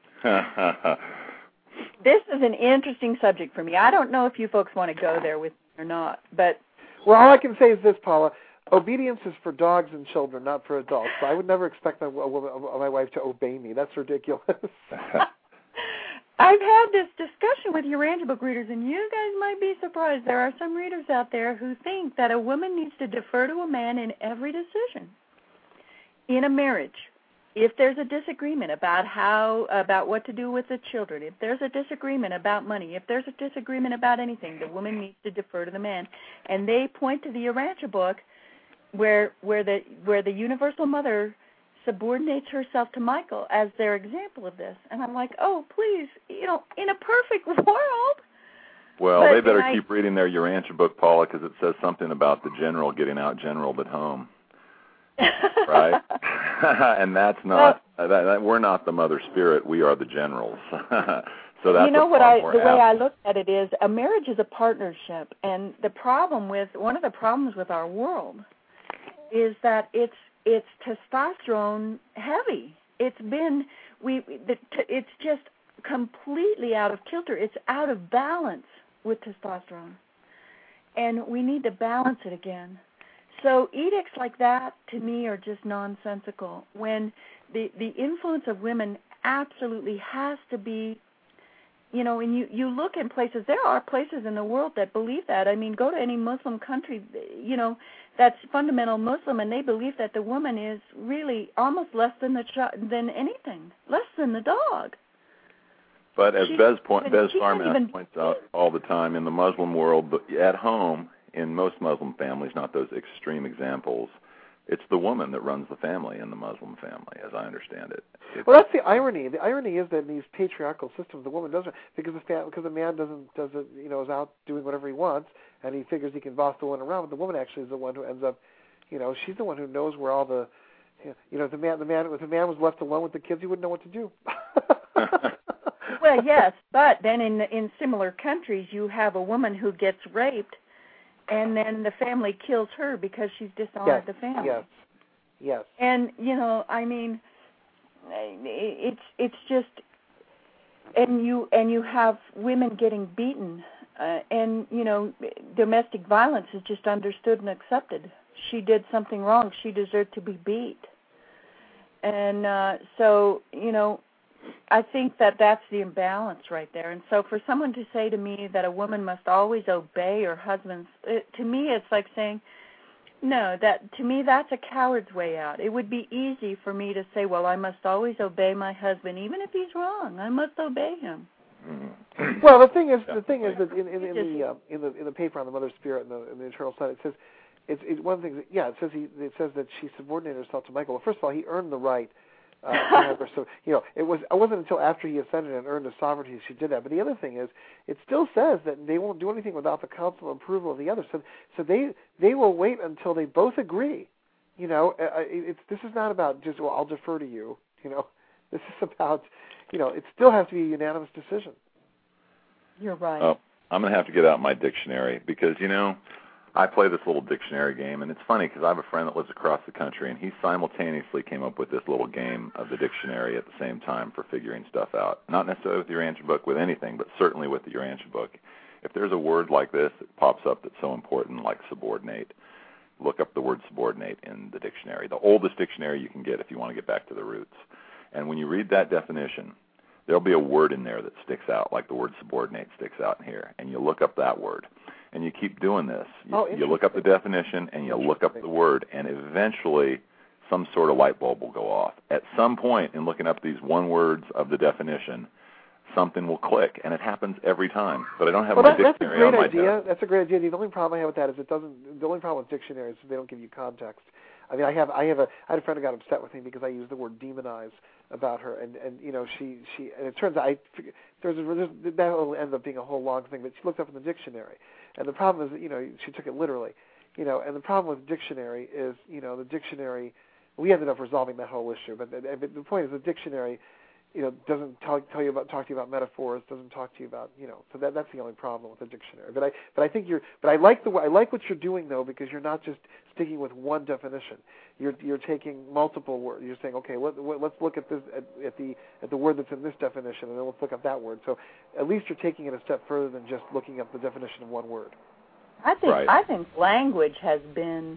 This is an interesting subject for me. I don't know if you folks want to go there with me or not, but well, all I can say is this, Paula. Obedience is for dogs and children, not for adults. So I would never expect my, my wife to obey me. That's ridiculous. I've had this discussion with Urantia book readers, and you guys might be surprised. There are some readers out there who think that a woman needs to defer to a man in every decision in a marriage. If there's a disagreement about how about what to do with the children, if there's a disagreement about money, if there's a disagreement about anything, the woman needs to defer to the man. And they point to the Urantia book, where where the where the universal mother subordinates herself to Michael as their example of this. And I'm like, oh, please, you know, in a perfect world. Well, but they better I, keep reading their Urantia book, Paula, because it says something about the general getting out generaled at home. Right? And that's not, well, that, that, we're not the mother spirit, we are the generals. So that's you know what I, the way I look at it is a marriage is a partnership, and the problem with, one of the problems with our world is that it's it's testosterone heavy. It's been we it's just completely out of kilter. It's out of balance with testosterone, and we need to balance it again. So edicts like that to me are just nonsensical. When the the influence of women absolutely has to be, you know, and you, you look in places, there are places in the world that believe that. I mean, go to any Muslim country, you know, that's fundamental Muslim, and they believe that the woman is really almost less than the ch- than anything, less than the dog. But as she, Bez, point, Bez she Farmas even, points out all the time, in the Muslim world, at home, in most Muslim families, not those extreme examples, it's the woman that runs the family in the Muslim family, as I understand it. It's, well, that's the irony. The irony is that in these patriarchal systems, the woman doesn't, because the fa- because the man doesn't doesn't you know is out doing whatever he wants, and he figures he can boss the woman around. But the woman actually is the one who ends up, you know, she's the one who knows where all the, you know, the man the man if the man was left alone with the kids, he wouldn't know what to do. Well, yes, but then in in similar countries, you have a woman who gets raped, and then the family kills her because she's dishonored yes, the family. Yes, yes. And you know, I mean, it's it's just, and you and you have women getting beaten, uh, and you know, domestic violence is just understood and accepted. She did something wrong; she deserved to be beat. And uh, so, you know, I think that that's the imbalance right there. And so for someone to say to me that a woman must always obey her husband's, it, to me it's like saying, no, that to me that's a coward's way out. It would be easy for me to say, well, I must always obey my husband, even if he's wrong. I must obey him. Well, the thing is, the thing is that in, in, in the uh, in the in the paper on the Mother Spirit and the, in the Eternal Son, it says, it's, it's one of the things. That, yeah, it says he it says that she subordinated herself to Michael. Well, first of all, he earned the right. Uh, to have her, so you know, it was. It wasn't until after he ascended and earned his sovereignty she did that. But the other thing is, it still says that they won't do anything without the counsel and approval of the other. So, so they they will wait until they both agree. You know, it's this is not about just well, I'll defer to you. You know, this is about, you know, it still has to be a unanimous decision. You're right. Oh, I'm going to have to get out my dictionary because you know, I play this little dictionary game, and it's funny because I have a friend that lives across the country, and he simultaneously came up with this little game of the dictionary at the same time for figuring stuff out. Not necessarily with the Urantia book, with anything, but certainly with the Urantia book. If there's a word like this that pops up that's so important, like subordinate, look up the word subordinate in the dictionary, the oldest dictionary you can get if you want to get back to the roots. And when you read that definition, there'll be a word in there that sticks out, like the word subordinate sticks out in here, and you look up that word. And you keep doing this. You, oh, you look up the definition, and you look up the word, and eventually some sort of light bulb will go off. At some point in looking up these one words of the definition, something will click, and it happens every time. But I don't have well, my that, dictionary that's a great on my idea. desk. That's a great idea. The only problem I have with that is it doesn't. The only problem with dictionaries is they don't give you context. I mean, I have, I have a, I had a friend who got upset with me because I used the word demonize about her, and, and you know, she, she, and it turns out I, there's, a, there's that will end up being a whole long thing. But she looked up in the dictionary, and the problem is, that, you know, she took it literally, you know, and the problem with the dictionary is, you know, the dictionary. We ended up resolving that whole issue, but the, the point is the dictionary, you know, doesn't tell, tell you about talk to you about metaphors, doesn't talk to you about, you know, so that that's the only problem with the dictionary. But I but I think you're but I like the I like what you're doing though, because you're not just sticking with one definition. You're you're taking multiple words. You're saying, okay, let, let's look at this at, at the at the word that's in this definition, and then let's look up that word. So at least you're taking it a step further than just looking up the definition of one word. I think right. I think language has been,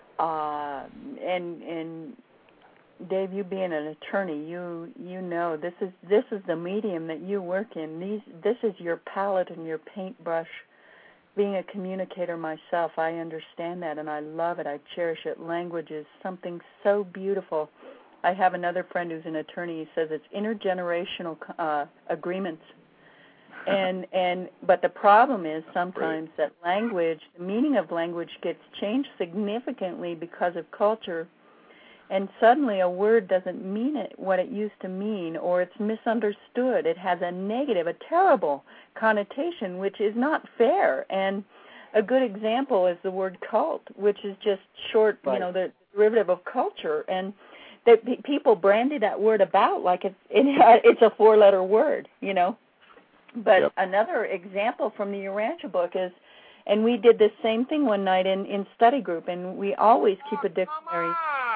uh, and and. Dave, you being an attorney, you you know this is this is the medium that you work in. These this is your palette and your paintbrush. Being a communicator myself, I understand that and I love it. I cherish it. Language is something so beautiful. I have another friend who's an attorney. He says it's intergenerational uh, agreements. And and but the problem is sometimes right. that language, the meaning of language gets changed significantly because of culture. And suddenly a word doesn't mean it what it used to mean, or it's misunderstood. It has a negative, a terrible connotation, which is not fair. And a good example is the word cult, which is just short, right. you know, the derivative of culture. And that pe- people brandy that word about like it's it, it's a four-letter word, you know. But yep. another example from the Urantia book is, and we did this same thing one night in, in study group, and we always keep a dictionary.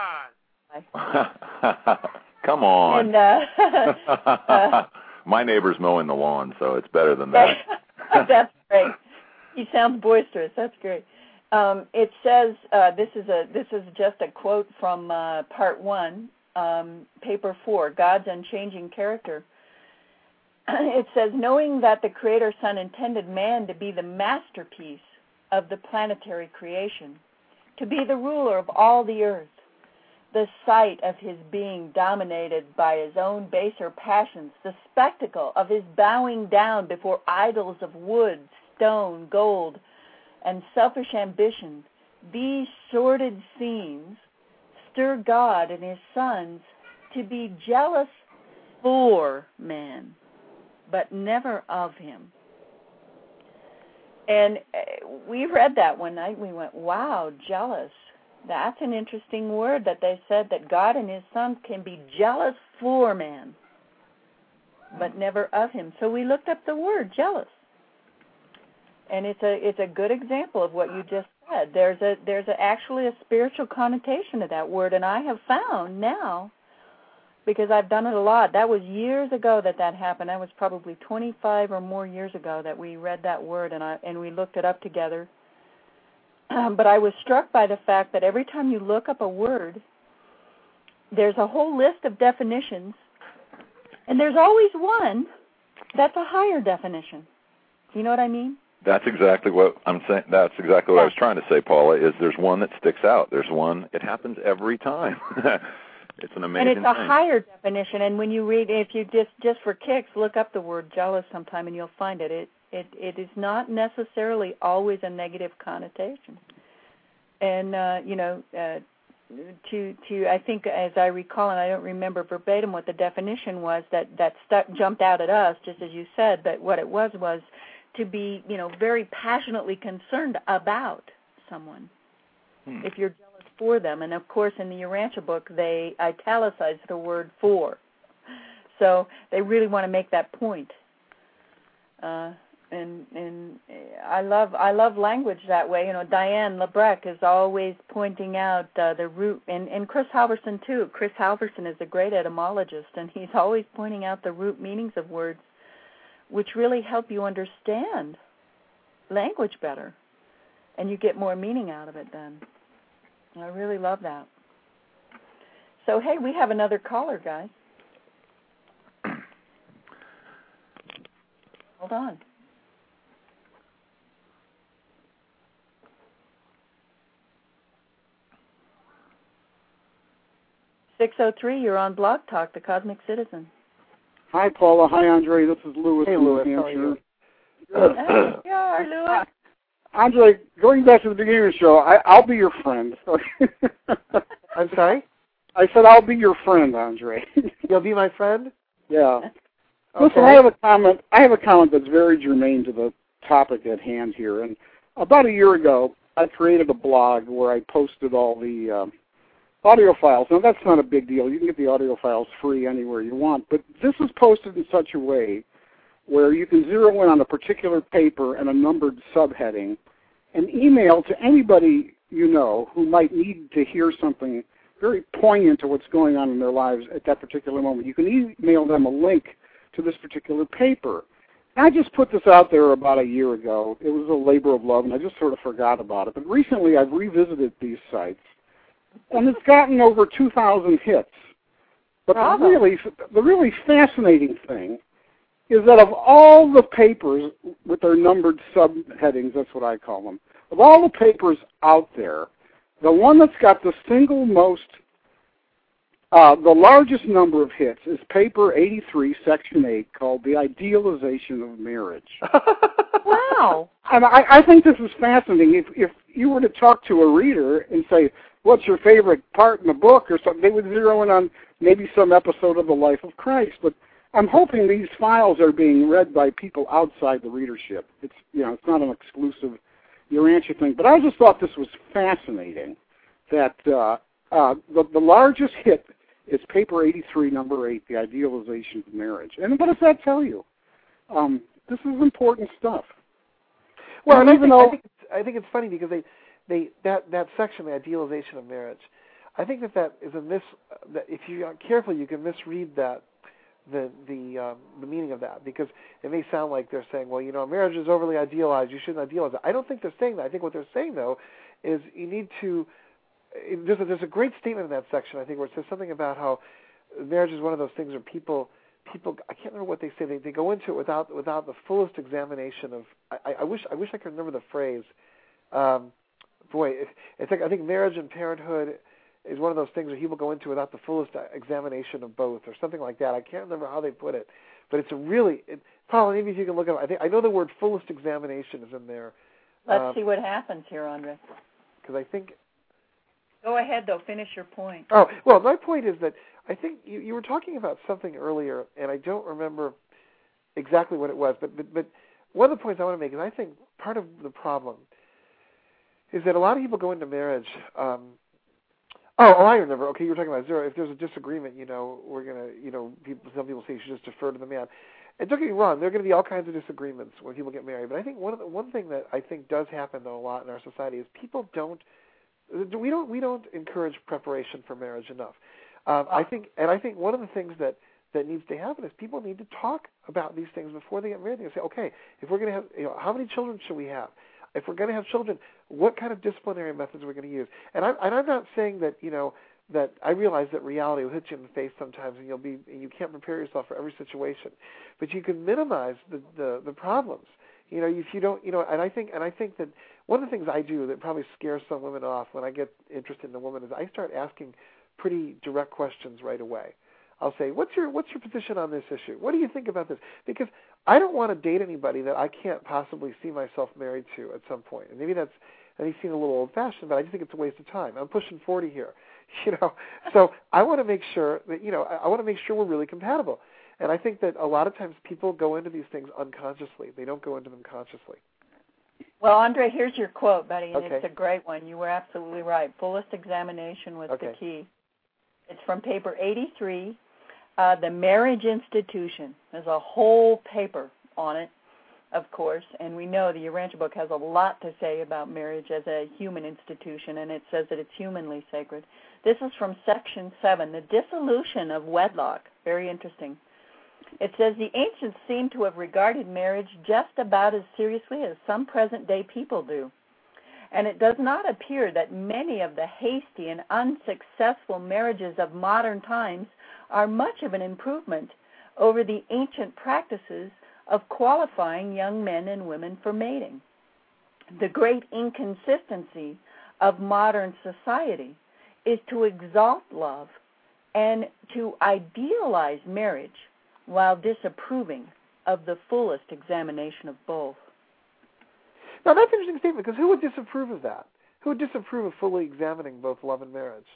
Come on. And, uh, uh, my neighbor's mowing the lawn, so it's better than that. That's great. He sounds boisterous. That's great. Um, it says uh, this is a this is just a quote from uh, part one, um, paper four, God's Unchanging Character. It says, knowing that the Creator Son intended man to be the masterpiece of the planetary creation, to be the ruler of all the earth, the sight of his being dominated by his own baser passions, the spectacle of his bowing down before idols of wood, stone, gold, and selfish ambitions, these sordid scenes stir God and his sons to be jealous for man, but never of him. And we read that one night, we went, wow, jealous. That's an interesting word that they said that God and his sons can be jealous for man, but never of him. So we looked up the word jealous. And it's a it's a good example of what you just said. There's a there's a, actually a spiritual connotation to that word, and I have found now, because I've done it a lot. That was years ago that that happened. That was probably twenty-five or more years ago that we read that word, and I and we looked it up together. Um, but I was struck by the fact that every time you look up a word, there's a whole list of definitions, and there's always one that's a higher definition. You know what I mean? That's exactly what I'm saying. That's exactly what yeah. I was trying to say, Paula, is there's one that sticks out. There's one, it happens every time. It's an amazing thing. And it's a thing. higher definition, and when you read, if you just, just for kicks, look up the word jealous sometime, and you'll find it. It It, it is not necessarily always a negative connotation. And, uh, you know, uh, to, to I think, as I recall, and I don't remember verbatim what the definition was that, that stuck, jumped out at us, just as you said, but what it was was to be, you know, very passionately concerned about someone, hmm. if you're jealous for them. And, of course, in the Urantia book, they italicize the word for. So they really want to make that point. Uh and and I love I love language that way. You know, Diane Lebrecht is always pointing out uh, the root, and, and Chris Halverson too. Chris Halverson is a great etymologist, and he's always pointing out the root meanings of words, which really help you understand language better, and you get more meaning out of it then. I really love that. So, hey, we have another caller, guys. Hold on. six oh three, you're on Blog Talk, The Cosmic Citizen. Hi, Paula. Hi, Andre. This is Louis. Hey, Louis. How are you? There you are, Louis. Andre, going back to the beginning of the show, I, I'll be your friend. I'm sorry? I said I'll be your friend, Andre. You'll be my friend? Yeah. Okay. Listen, I have a comment. I have a comment that's very germane to the topic at hand here. And about a year ago, I created a blog where I posted all the um, audio files. Now, that's not a big deal. You can get the audio files free anywhere you want. But this is posted in such a way where you can zero in on a particular paper and a numbered subheading and email to anybody you know who might need to hear something very poignant to what's going on in their lives at that particular moment. You can email them a link to this particular paper. And I just put this out there about a year ago. It was a labor of love, and I just sort of forgot about it. But recently I've revisited these sites, and it's gotten over two thousand hits. But the really, the really fascinating thing is that of all the papers with their numbered subheadings, that's what I call them, of all the papers out there, the one that's got the single most, uh, the largest number of hits is paper eighty-three, section eight, called The Idealization of Marriage. Wow. And I, I think this is fascinating. If, if you were to talk to a reader and say, what's your favorite part in the book or something, they would zero in on maybe some episode of the life of Christ. But I'm hoping these files are being read by people outside the readership. It's, you know, it's not an exclusive Urantia thing. But I just thought this was fascinating that uh, uh, the, the largest hit is paper eighty-three, number eight, The Idealization of Marriage. And what does that tell you? Um, this is important stuff. Well, and, and I, even think, though, I think it's I think it's funny because they, they that that section, the idealization of marriage, I think that that is a mis. That if you are careful, you can misread that the the um, the meaning of that, because it may sound like they're saying, well, you know, marriage is overly idealized. You shouldn't idealize it. I don't think they're saying that. I think what they're saying though is you need to. It, there's a, there's a great statement in that section, I think, where it says something about how marriage is one of those things where people. People, I can't remember what they say. They they go into it without without the fullest examination of. I, I wish I wish I could remember the phrase. Um, boy, it, it's like I think marriage and parenthood is one of those things that people go into without the fullest examination of both, or something like that. I can't remember how they put it, but it's a really. It, Paul, maybe if you can look at it, I think I know the word fullest examination is in there. Let's um, see what happens here, Andre. Because I think. Go ahead, though. Finish your point. Oh, well, my point is that I think you, you were talking about something earlier, and I don't remember exactly what it was, but, but but one of the points I want to make is I think part of the problem is that a lot of people go into marriage. Um, oh, oh, I remember. Okay, you were talking about zero. If there's a disagreement, you know, we're gonna, you know, people, some people say you should just defer to the man. And don't get me wrong, there are going to be all kinds of disagreements when people get married. But I think one of the, one thing that I think does happen though a lot in our society is people don't. We don't we don't encourage preparation for marriage enough. Um, I think, and I think one of the things that, that needs to happen is people need to talk about these things before they get married. They say, okay, if we're going to have, you know, how many children should we have? If we're going to have children, what kind of disciplinary methods are we going to use? And I'm and I'm not saying that, you know, that I realize that reality will hit you in the face sometimes, and you'll be and you can't prepare yourself for every situation, but you can minimize the, the, the problems. You know, if you don't, you know, and I think, and I think that one of the things I do that probably scares some women off when I get interested in a woman is I start asking pretty direct questions right away. I'll say, "What's your what's your position on this issue? What do you think about this?" Because I don't want to date anybody that I can't possibly see myself married to at some point. And maybe that's that may seem a little old-fashioned, but I just think it's a waste of time. I'm pushing forty here, you know. So I want to make sure that, you know, I, I want to make sure we're really compatible. And I think that a lot of times people go into these things unconsciously. They don't go into them consciously. Well, Andre, here's your quote, buddy, and okay. It's a great one. You were absolutely right. Fullest examination was okay. the key. It's from paper eighty-three, uh, The Marriage Institution. There's a whole paper on it. of course, and we know the Urantia book has a lot to say about marriage as a human institution, and it says that it's humanly sacred. This is from Section seven, the dissolution of wedlock. Very interesting. It says, the ancients seem to have regarded marriage just about as seriously as some present-day people do. And it does not appear that many of the hasty and unsuccessful marriages of modern times are much of an improvement over the ancient practices of qualifying young men and women for mating. The great inconsistency of modern society is to exalt love and to idealize marriage while disapproving of the fullest examination of both. Now, that's an interesting statement, because who would disapprove of that? Who would disapprove of fully examining both love and marriage?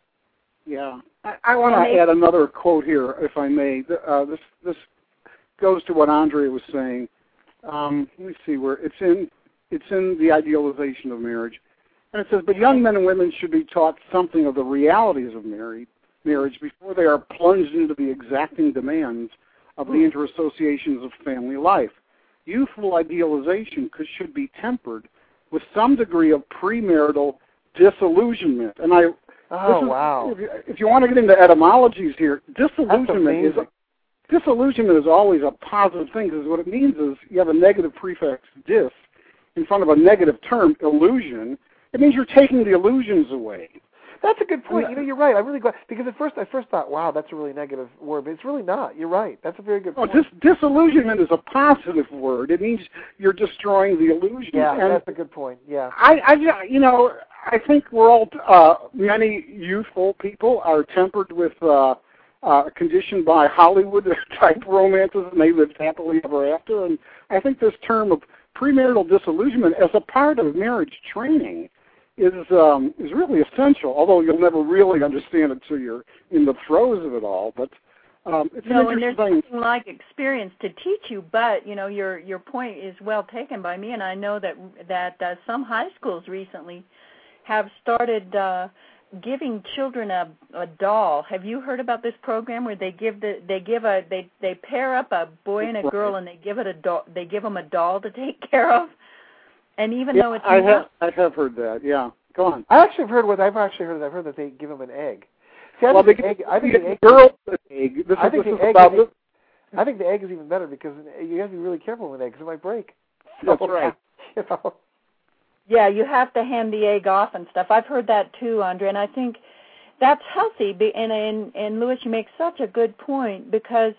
Yeah. I, I want to add another quote here, if I may. Uh, this this goes to what Andrea was saying. Um, let me see where it's in. It's in the idealization of marriage, and it says, "But young men and women should be taught something of the realities of marriage, marriage before they are plunged into the exacting demands of the interassociations of family life. Youthful idealization could, should be tempered with some degree of premarital disillusionment." And I, oh is, wow! If you, if you want to get into etymologies here, disillusionment is a, disillusionment is always a positive thing, because what it means is you have a negative prefix dis in front of a negative term, illusion. It means you're taking the illusions away. That's a good point. You know, you're right. I'm really glad, because at first I first thought, wow, that's a really negative word, but it's really not. You're right. That's a very good point. Oh, dis- disillusionment is a positive word. It means you're destroying the illusion. Yeah, and that's a good point. Yeah. I, I, you know, I think we're all, uh, many youthful people are tempered with, uh, uh, conditioned by Hollywood-type romances, and they lived happily ever after. And I think this term of premarital disillusionment as a part of marriage training is um, is really essential, although you'll never really understand it till you're in the throes of it all. But um, it's no, an and there's interesting nothing like experience to teach you. But you know, your your point is well taken by me, and I know that that uh, some high schools recently have started uh, giving children a, a doll. Have you heard about this program where they give the they give a they they pair up a boy and a girl, and they give it a doll, they give them a doll to take care of? And even yeah, though it's I not, have I have heard that. Yeah, go on. I actually have heard what I've actually heard. I've heard that they give them an egg. See, I well, think they the egg. I think give the egg. girl an egg. This I is, think this the is egg. about Is, I think the egg is even better, because you have to be really careful with an egg, because it might break. That's so, right. You know. yeah, you have to hand the egg off and stuff. I've heard that too, Andre, and I think that's healthy. And and and Louis, you make such a good point, because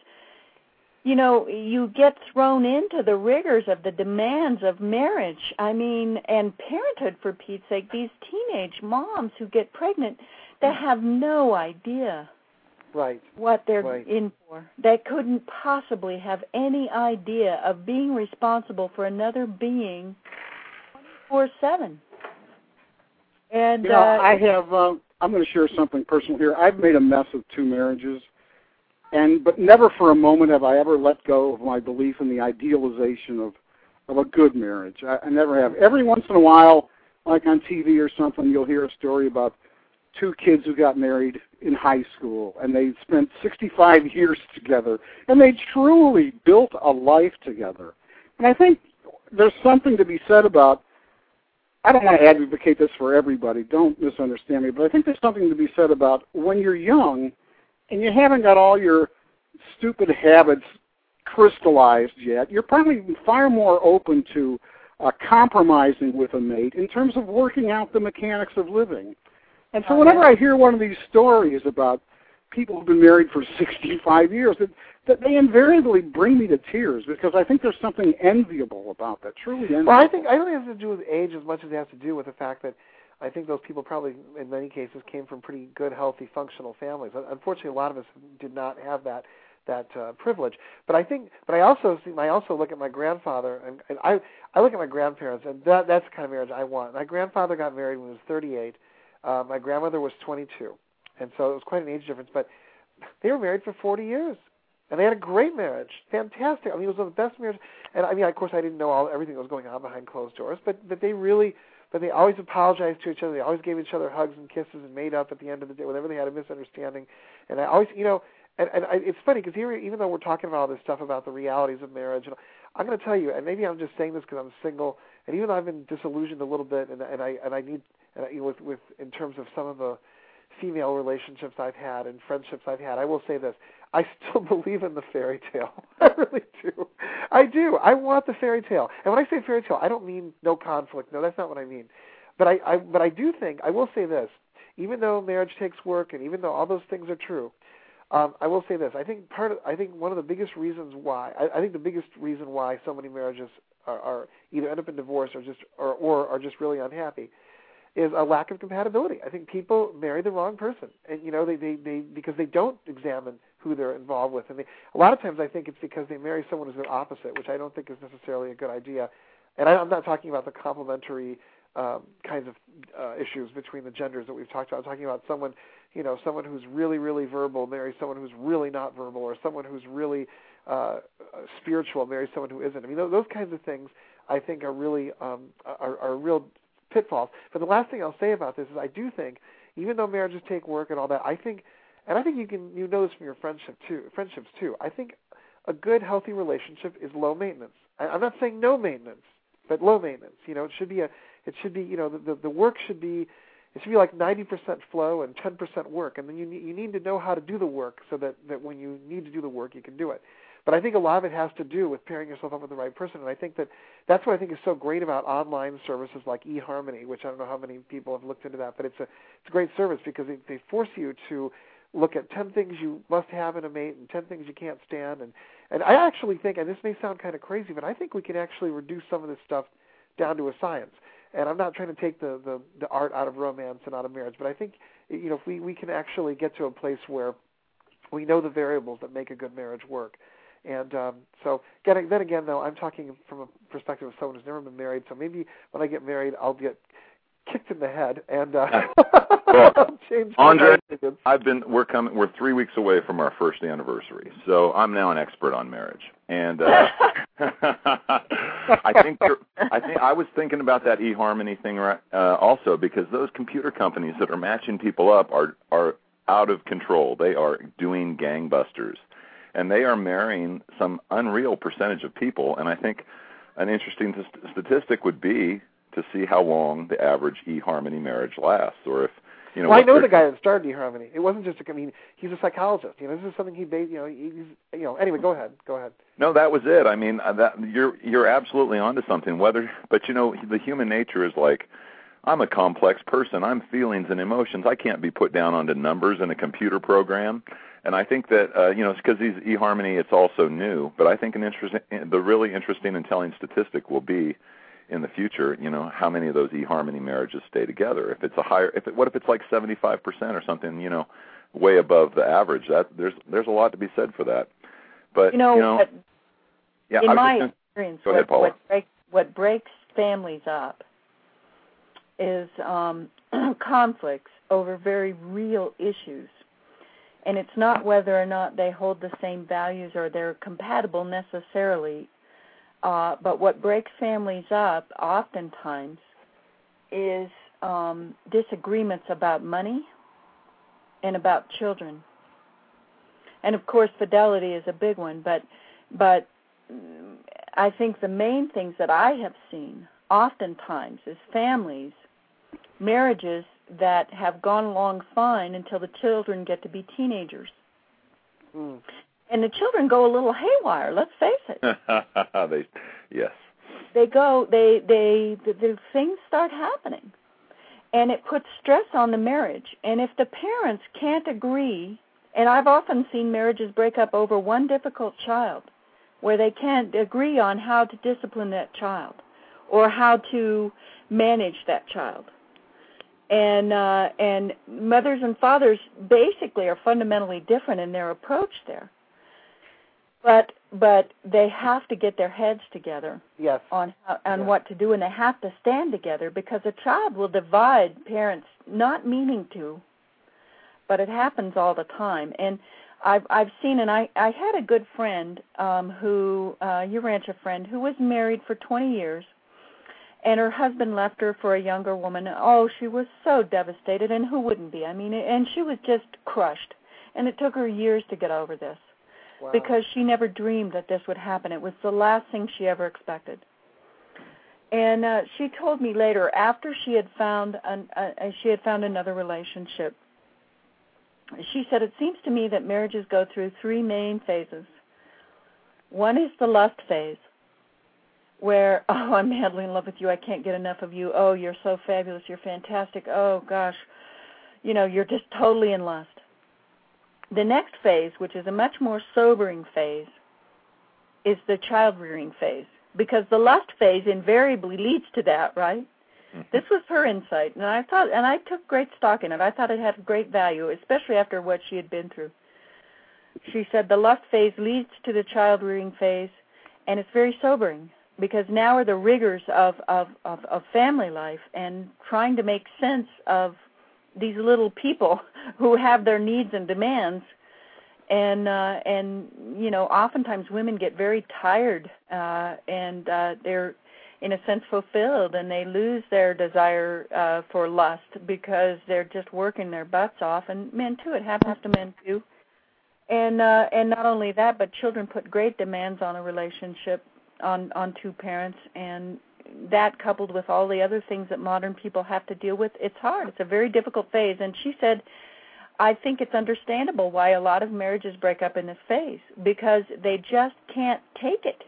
you know, you get thrown into the rigors of the demands of marriage. I mean, and parenthood, for Pete's sake. These teenage moms who get pregnant, they have no idea right. what they're right. in for. They couldn't possibly have any idea of being responsible for another being twenty-four seven. And you know, uh, I have. Uh, I'm going to share something personal here. I've made a mess of two marriages. And but never for a moment have I ever let go of my belief in the idealization of, of a good marriage. I, I never have. Every once in a while, like on T V or something, you'll hear a story about two kids who got married in high school, and they spent sixty-five years together, and they truly built a life together. And I think there's something to be said about, I don't want to advocate this for everybody, don't misunderstand me, but I think there's something to be said about when you're young, and you haven't got all your stupid habits crystallized yet, you're probably far more open to uh, compromising with a mate in terms of working out the mechanics of living. And so whenever I hear one of these stories about people who've been married for sixty-five years, that, that they invariably bring me to tears, because I think there's something enviable about that, truly enviable. Well, I think I don't think it has to do with age as much as it has to do with the fact that I think those people probably, in many cases, came from pretty good, healthy, functional families. Unfortunately, a lot of us did not have that that uh, privilege. But I think, but I also see, I also look at my grandfather, and, and I I look at my grandparents, and that that's the kind of marriage I want. My grandfather got married when he was thirty-eight. Uh, my grandmother was twenty-two, and so it was quite an age difference. But they were married for forty years, and they had a great marriage, fantastic. I mean, it was one of the best marriages. And I mean, of course, I didn't know all everything that was going on behind closed doors, but but they really but they always apologized to each other. They always gave each other hugs and kisses and made up at the end of the day whenever they had a misunderstanding. And I always, you know, and, and I, it's funny because here, even though we're talking about all this stuff about the realities of marriage, and I'm going to tell you, and maybe I'm just saying this because I'm single, and even though I've been disillusioned a little bit, and, and I and I need, and I, with with in terms of some of the female relationships I've had and friendships I've had, I will say this: I still believe in the fairy tale. I really do. I do. I want the fairy tale. And when I say fairy tale, I don't mean no conflict. No, that's not what I mean. But I, I but I do think, I will say this: even though marriage takes work, and even though all those things are true. Um, I will say this: I think part of, I think one of the biggest reasons why, I, I think the biggest reason why so many marriages are, are either end up in divorce or just, or, or are just really unhappy, is a lack of compatibility. I think people marry the wrong person, and you know, they, they, they because they don't examine who they're involved with, and they, a lot of times I think it's because they marry someone who's their opposite, which I don't think is necessarily a good idea. And I, I'm not talking about the complementary um, kinds of uh, issues between the genders that we've talked about. I'm talking about someone. You know, someone who's really, really verbal marries someone who's really not verbal, or someone who's really uh, spiritual marries someone who isn't. I mean, those, those kinds of things I think are really um, are, are real pitfalls. But the last thing I'll say about this is I do think, even though marriages take work and all that, I think, and I think you can you know this from your friendship too, friendships too. I think a good, healthy relationship is low maintenance. I, I'm not saying no maintenance, but low maintenance. You know, it should be a, it should be, you know, the the, the work should be. It should be like ninety percent flow and ten percent work, and then you need, you need to know how to do the work so that, that when you need to do the work, you can do it. But I think a lot of it has to do with pairing yourself up with the right person, and I think that that's what I think is so great about online services like eHarmony, which I don't know how many people have looked into that, but it's a it's a great service because they, they force you to look at ten things you must have in a mate and ten things you can't stand. And, and I actually think, and this may sound kind of crazy, but I think we can actually reduce some of this stuff down to a science. And I'm not trying to take the, the, the art out of romance and out of marriage, but I think, you know, if we, we can actually get to a place where we know the variables that make a good marriage work. And um, so, getting, then again, though, I'm talking from a perspective of someone who's never been married, so maybe when I get married, I'll get kicked in the head and uh, well, change. Andre, I've been we're coming we're three weeks away from our first anniversary, so I'm now an expert on marriage, and uh, I think you're, I think I was thinking about that eHarmony thing uh, also because those computer companies that are matching people up are are out of control. They are doing gangbusters, and they are marrying some unreal percentage of people. And I think an interesting t- statistic would be to see how long the average eHarmony marriage lasts, or if, you know. Well, I know the guy that started eHarmony. It wasn't just a, I mean, he's a psychologist. You know, this is something he, you know, he's, you know. Anyway, go ahead, go ahead. No, that was it. I mean, that you're you're absolutely onto something. Whether, but you know, the human nature is like, I'm a complex person. I'm feelings and emotions. I can't be put down onto numbers in a computer program. And I think that, uh, you know, it's because these eHarmony, it's also new. But I think an interesting, the really interesting and telling statistic will be, in the future, you know, how many of those eHarmony marriages stay together? If it's a higher, if it, what if it's like seventy-five percent or something, you know, way above the average? That there's there's a lot to be said for that. But you know, you know what, yeah, in I my gonna, experience, go ahead, what, Paula. what, break, what breaks families up is um, conflicts over very real issues. And it's not whether or not they hold the same values or they're compatible necessarily. Uh, but what breaks families up oftentimes is um, disagreements about money and about children. And, of course, fidelity is a big one. But, but I think the main things that I have seen oftentimes is families, marriages that have gone along fine until the children get to be teenagers. Mm. And the children go a little haywire, let's face it. they, yes. They go, they, they, the, the things start happening. And it puts stress on the marriage. And if the parents can't agree, and I've often seen marriages break up over one difficult child, where they can't agree on how to discipline that child or how to manage that child. And uh, and mothers and fathers basically are fundamentally different in their approach there. But but they have to get their heads together yes. on how, on yes. what to do, and they have to stand together because a child will divide parents, not meaning to, but it happens all the time. And I've I've seen, and I, I had a good friend um, who, uh, your rancher friend, who was married for twenty years, and her husband left her for a younger woman. Oh, she was so devastated, and who wouldn't be? I mean, and she was just crushed. And it took her years to get over this. Wow. Because she never dreamed that this would happen. It was the last thing she ever expected. And uh, she told me later, after she had found an, uh, she had found another relationship, she said, it seems to me that marriages go through three main phases. One is the lust phase, where, oh, I'm madly in love with you, I can't get enough of you, oh, you're so fabulous, you're fantastic, oh, gosh, you know, you're just totally in lust. The next phase, which is a much more sobering phase, is the child-rearing phase, because the lust phase invariably leads to that, right? Mm-hmm. This was her insight, and I thought, and I took great stock in it. I thought it had great value, especially after what she had been through. She said the lust phase leads to the child-rearing phase, and it's very sobering, because now are the rigors of, of, of, of family life and trying to make sense of these little people who have their needs and demands, and uh, and you know, oftentimes women get very tired uh, and uh, they're in a sense fulfilled, and they lose their desire uh, for lust because they're just working their butts off, and men too. It happens to men too, and uh, and not only that, but children put great demands on a relationship, on on two parents, and that coupled with all the other things that modern people have to deal with, it's hard. It's a very difficult phase. And she said, I think it's understandable why a lot of marriages break up in this phase, because they just can't take it.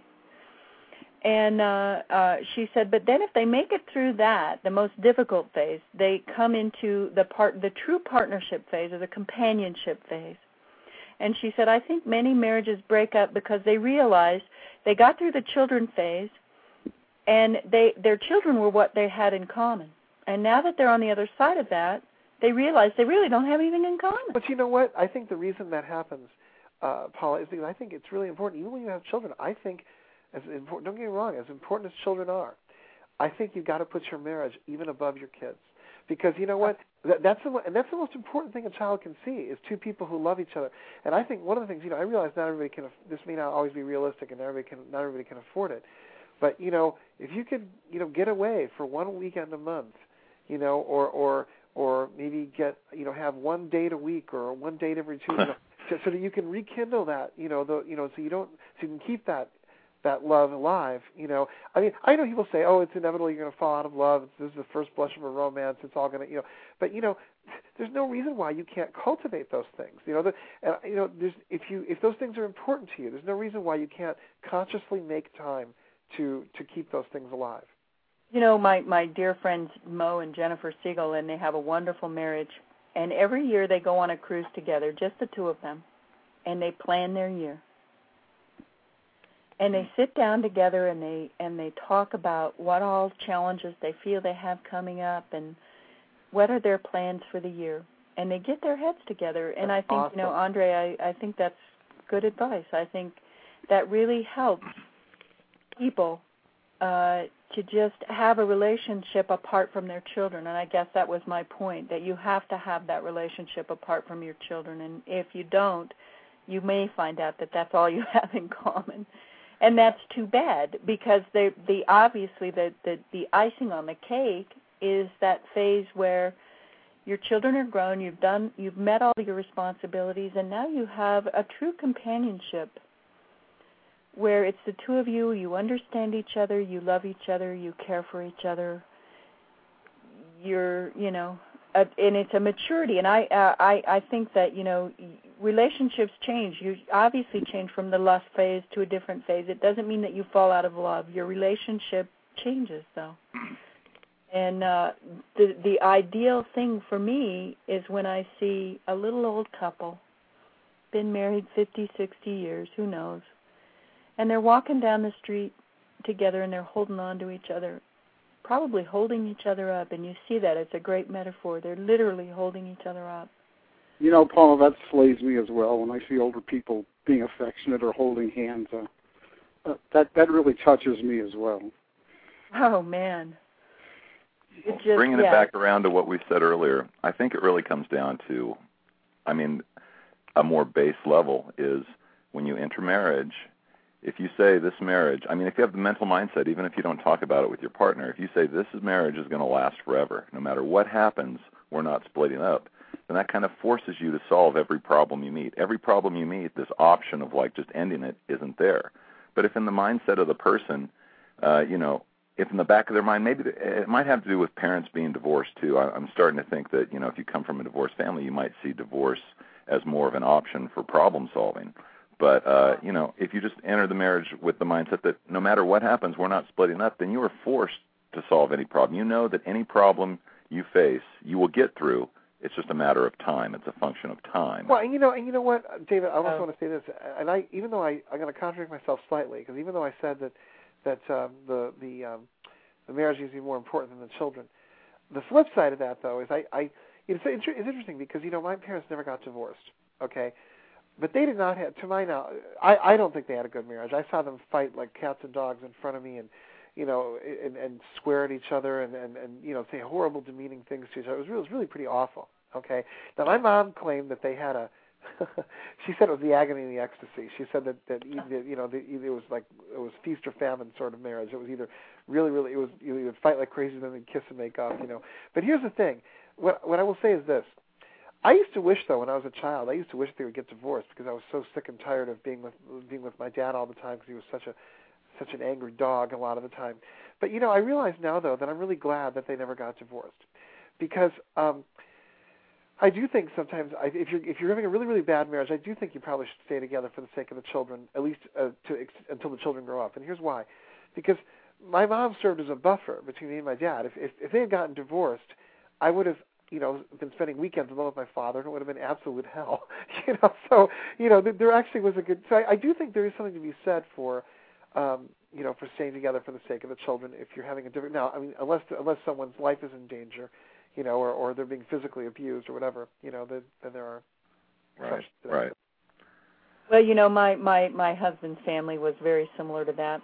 And uh, uh, she said, but then if they make it through that, the most difficult phase, they come into the part, the true partnership phase, or the companionship phase. And she said, I think many marriages break up because they realize they got through the children phase, and they their children were what they had in common. And now that they're on the other side of that, they realize they really don't have anything in common. But you know what? I think the reason that happens, uh, Paula, is because I think it's really important. Even when you have children, I think, as important, don't get me wrong, as important as children are, I think you've got to put your marriage even above your kids. Because you know what? That, that's the and that's the most important thing a child can see is two people who love each other. And I think one of the things, you know, I realize not everybody can. This may not always be realistic, and everybody can not everybody can afford it. But you know, if you could, you know, get away for one weekend a month, you know, or or or maybe get, you know, have one date a week or one date every two, you know, so, so that you can rekindle that, you know, the, you know, so you don't, so you can keep that that love alive, you know. I mean, I know people say, oh, it's inevitable, you're going to fall out of love. This is the first blush of a romance. It's all going to, you know, but you know, there's no reason why you can't cultivate those things. You know, the, uh, you know, there's if you if those things are important to you, there's no reason why you can't consciously make time to to keep those things alive. You know, my, my dear friends Mo and Jennifer Siegel, and they have a wonderful marriage. And every year they go on a cruise together, just the two of them, and they plan their year. And they sit down together and they and they talk about what all challenges they feel they have coming up and what are their plans for the year. And they get their heads together. And that's I think, awesome. you know, Andre, I, I think that's good advice. I think that really helps people uh, to just have a relationship apart from their children. And I guess that was my point, that you have to have that relationship apart from your children. And if you don't, you may find out that that's all you have in common. And that's too bad, because the the obviously the, the, the icing on the cake is that phase where your children are grown, you've done you've met all your responsibilities, and now you have a true companionship where it's the two of you, you understand each other, you love each other, you care for each other. You're, you know, uh, and it's a maturity. And I, uh, I, I think that, you know, relationships change. You obviously change from the lust phase to a different phase. It doesn't mean that you fall out of love. Your relationship changes, though. And uh, the the ideal thing for me is when I see a little old couple, been married fifty, sixty years, who knows, and they're walking down the street together and they're holding on to each other, probably holding each other up, and you see that. It's a great metaphor. They're literally holding each other up. You know, Paul, that slays me as well when I see older people being affectionate or holding hands. Uh, uh, that that really touches me as well. Oh, man. It just, Bringing yeah. it back around to what we said earlier, I think it really comes down to, I mean, a more base level is when you enter marriage, if you say this marriage, I mean, if you have the mental mindset, even if you don't talk about it with your partner, if you say this marriage is going to last forever, no matter what happens, we're not splitting up, then that kind of forces you to solve every problem you meet. Every problem you meet, this option of like just ending it isn't there. But if in the mindset of the person, uh, you know, if in the back of their mind, maybe it might have to do with parents being divorced too. I, I'm starting to think that, you know, if you come from a divorced family, you might see divorce as more of an option for problem solving. But, uh, you know, if you just enter the marriage with the mindset that no matter what happens, we're not splitting up, then you are forced to solve any problem. You know that any problem you face, you will get through. It's just a matter of time. It's a function of time. Well, and you know, and you know what, David, I also oh. want to say this, and I, even though I, I'm going to contradict myself slightly, because even though I said that that um, the the um, the marriage is even more important than the children, the flip side of that, though, is I, I it's, it's interesting because you know my parents never got divorced, okay, but they did not have, to my knowledge, I, I don't think they had a good marriage. I saw them fight like cats and dogs in front of me, and you know, and, and swear at each other, and, and, and you know, say horrible, demeaning things to each other. It was really, it was really pretty awful. Okay. Now my mom claimed that they had a. She said it was the agony and the ecstasy. She said that that you know the, it was like it was feast or famine sort of marriage. It was either really, really it was you would fight like crazy, then they'd kiss and make up. You know. But here's the thing. What what I will say is this. I used to wish, though, when I was a child, I used to wish they would get divorced because I was so sick and tired of being with being with my dad all the time because he was such a such an angry dog a lot of the time. But you know, I realize now though that I'm really glad that they never got divorced because. um I do think sometimes I, if you're if you're having a really really bad marriage, I do think you probably should stay together for the sake of the children, at least uh, to ex- until the children grow up. And here's why: because my mom served as a buffer between me and my dad. If if, if they had gotten divorced, I would have you know been spending weekends alone with my father, and it would have been absolute hell. You know, so you know there actually was a good. So I, I do think there is something to be said for. Um, you know, for staying together for the sake of the children. If you're having a different now, I mean, unless unless someone's life is in danger. You know, or, or they're being physically abused or whatever, you know, then, then there are. Right, right. Well, you know, my, my, my husband's family was very similar to that,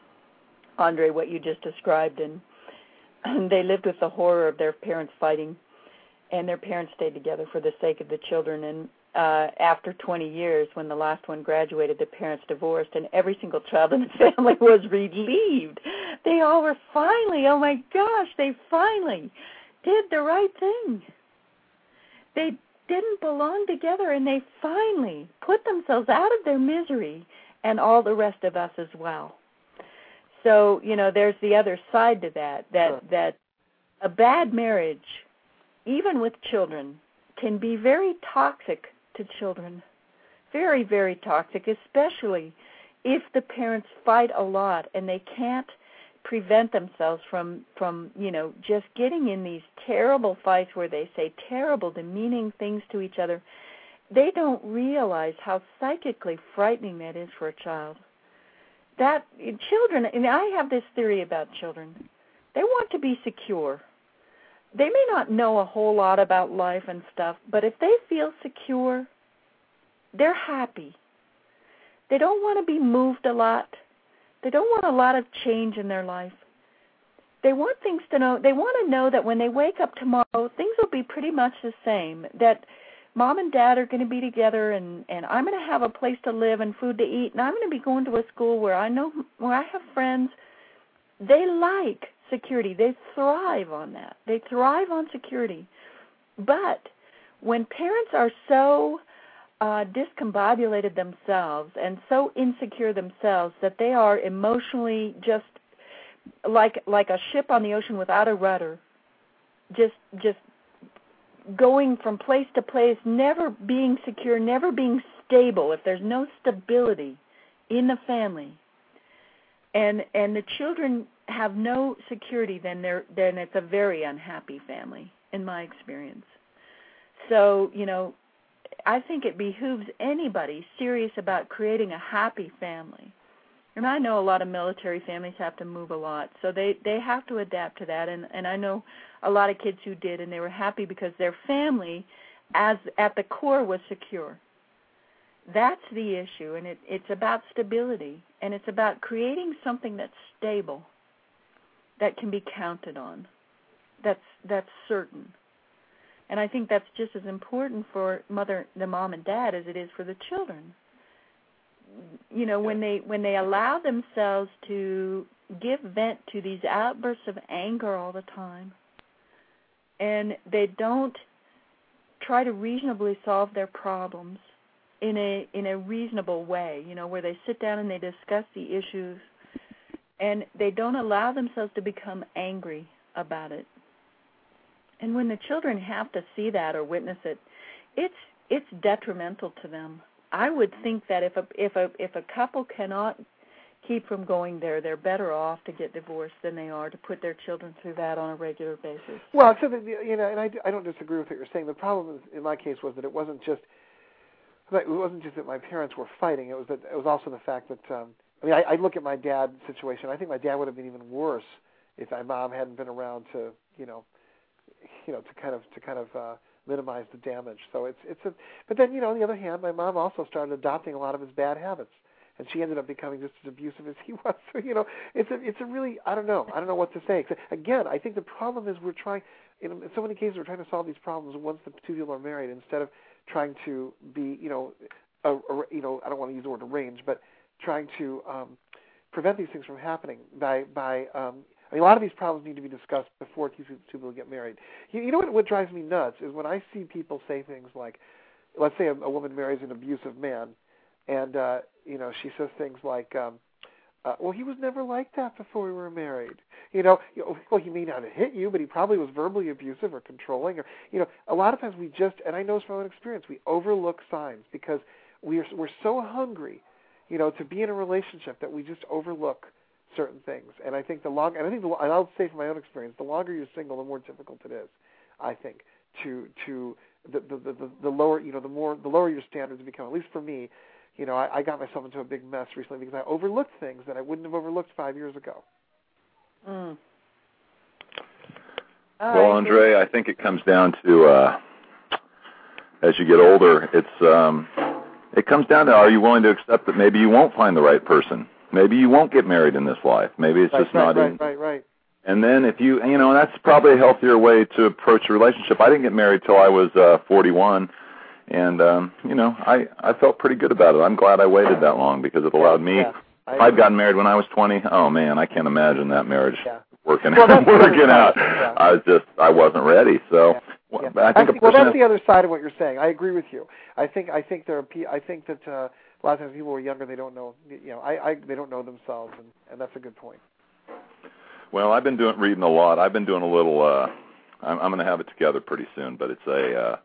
Andre, what you just described. And, and they lived with the horror of their parents fighting, and their parents stayed together for the sake of the children. And uh, after twenty years, when the last one graduated, the parents divorced, and every single child in the family was relieved. They all were finally, oh, my gosh, they finally did the right thing. They didn't belong together, and they finally put themselves out of their misery, and all the rest of us as well. So, you know, there's the other side to that, that, sure. that a bad marriage, even with children, can be very toxic to children, very, very toxic, especially if the parents fight a lot and they can't prevent themselves from, from, you know, just getting in these terrible fights where they say terrible, demeaning things to each other. They don't realize how psychically frightening that is for a child. That children, and I have this theory about children, they want to be secure. They may not know a whole lot about life and stuff, but if they feel secure, they're happy. They don't want to be moved a lot. They don't want a lot of change in their life. They want things to know. They want to know that when they wake up tomorrow, things will be pretty much the same, that mom and dad are going to be together, and, and I'm going to have a place to live and food to eat, and I'm going to be going to a school where I know, where I have friends. They like security. They thrive on that. They thrive on security. But when parents are so Uh, discombobulated themselves and so insecure themselves that they are emotionally just like like a ship on the ocean without a rudder, just just going from place to place, never being secure, never being stable. If there's no stability in the family, and and the children have no security, then they're then it's a very unhappy family, in my experience. So, you know, I think it behooves anybody serious about creating a happy family. And I know a lot of military families have to move a lot, so they, they have to adapt to that. And, and I know a lot of kids who did, and they were happy because their family, as at the core, was secure. That's the issue, and it, it's about stability, and it's about creating something that's stable, that can be counted on, that's that's certain. And I think that's just as important for mother, the mom and dad, as it is for the children. you know, when they when they allow themselves to give vent to these outbursts of anger all the time, and they don't try to reasonably solve their problems in a in a reasonable way, you know, where they sit down and they discuss the issues, and they don't allow themselves to become angry about it. And when the children have to see that or witness it, it's it's detrimental to them. I would think that if a if a if a couple cannot keep from going there, they're better off to get divorced than they are to put their children through that on a regular basis. Well, so that, you know, and I, I don't disagree with what you're saying. The problem in my case was that it wasn't just it wasn't just that my parents were fighting. It was that it was also the fact that um, I mean, I, I look at my dad's situation. I think my dad would have been even worse if my mom hadn't been around to you know, you know, to kind of to kind of uh, minimize the damage. So it's it's a. But then you know, on the other hand, my mom also started adopting a lot of his bad habits. And she ended up becoming just as abusive as he was. So, you know, it's a, it's a really, I don't know. I don't know what to say. Again, I think the problem is we're trying, in so many cases, we're trying to solve these problems once the two people are married instead of trying to be, you know, a, a, you know, I don't want to use the word arrange, but trying to um, prevent these things from happening by, by um, I mean, a lot of these problems need to be discussed before two, two people get married. You, you know what, what drives me nuts is when I see people say things like, let's say a, a woman marries an abusive man, and, uh, you know, she says things like, um, uh, well, he was never like that before we were married. You know, you know, well, he may not have hit you, but he probably was verbally abusive or controlling. Or, you know, a lot of times we just, and I know this from my own experience, we overlook signs because we are, we're so hungry, you know, to be in a relationship that we just overlook certain things. And I think the longer, and I think, the, and I'll say from my own experience, the longer you're single, the more difficult it is, I think, to, to the, the, the, the lower, you know, the more, the lower your standards become, at least for me. You know, I, I got myself into a big mess recently because I overlooked things that I wouldn't have overlooked five years ago. Mm. Well, Andre, I think it comes down to uh, as you get older, it's um, it comes down to are you willing to accept that maybe you won't find the right person, maybe you won't get married in this life, maybe it's right, just right, not. Right, in, right, right. And then if you, you know, that's probably a healthier way to approach a relationship. I didn't get married till I was uh, forty-one. And, um, you know, I, I felt pretty good about it. I'm glad I waited that long because it allowed me. Yeah, if I'd gotten married when I was twenty, oh, man, I can't imagine that marriage yeah. working, well, working out. Yeah. I was just, I wasn't ready. So yeah. well, Yeah. I think I think, a person well, that's has, the other side of what you're saying. I agree with you. I think I think there are I think that uh, a lot of times people who are younger, they don't know, you know, I, I they don't know themselves, and, and that's a good point. Well, I've been doing reading a lot. I've been doing a little. Uh, I'm, I'm going to have it together pretty soon, but it's a. Uh,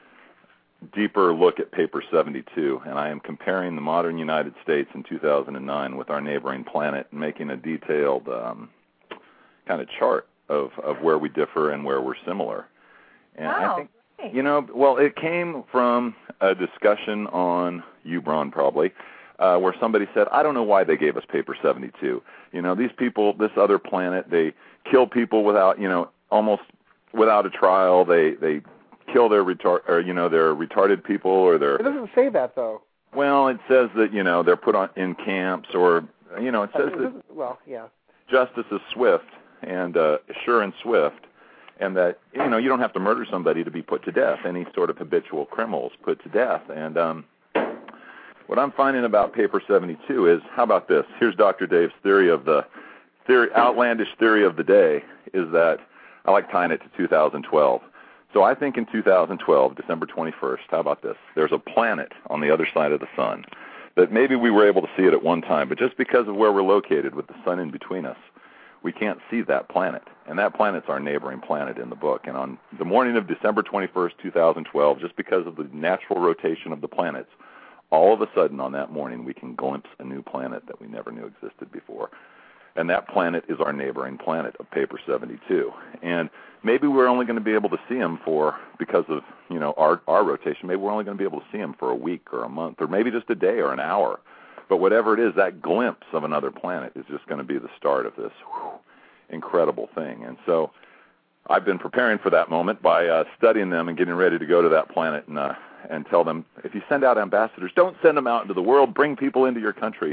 deeper look at paper seventy-two, and I am comparing the modern United States in two thousand nine with our neighboring planet and making a detailed um, kind of chart of, of where we differ and where we're similar. And wow. I think, you know, well, it came from a discussion on Ubron probably, uh, where somebody said, I don't know why they gave us paper seventy-two. You know, these people, this other planet, they kill people without, you know, almost without a trial. They, they, kill their retard, or you know, their retarded people, or their. It doesn't say that though. Well, it says that you know they're put on in camps, or you know, it says it that. Well, yeah. Justice is swift and uh, sure and swift, and that you know you don't have to murder somebody to be put to death. Any sort of habitual criminal is put to death, and um, what I'm finding about paper seventy-two is, how about this? Here's Doctor Dave's theory of the theory, outlandish theory of the day, is that I like tying it to two thousand twelve. So I think in two thousand twelve, December twenty-first, how about this? There's a planet on the other side of the sun that maybe we were able to see it at one time, but just because of where we're located with the sun in between us, we can't see that planet. And that planet's our neighboring planet in the book. And on the morning of December twenty-first, two thousand twelve, just because of the natural rotation of the planets, all of a sudden on that morning we can glimpse a new planet that we never knew existed before. And that planet is our neighboring planet of paper seventy-two. And maybe we're only going to be able to see him for, because of, you know, our, our rotation, maybe we're only going to be able to see him for a week or a month or maybe just a day or an hour. But whatever it is, that glimpse of another planet is just going to be the start of this whew, incredible thing. And so I've been preparing for that moment by uh, studying them and getting ready to go to that planet and uh, and tell them, if you send out ambassadors, don't send them out into the world, bring people into your country,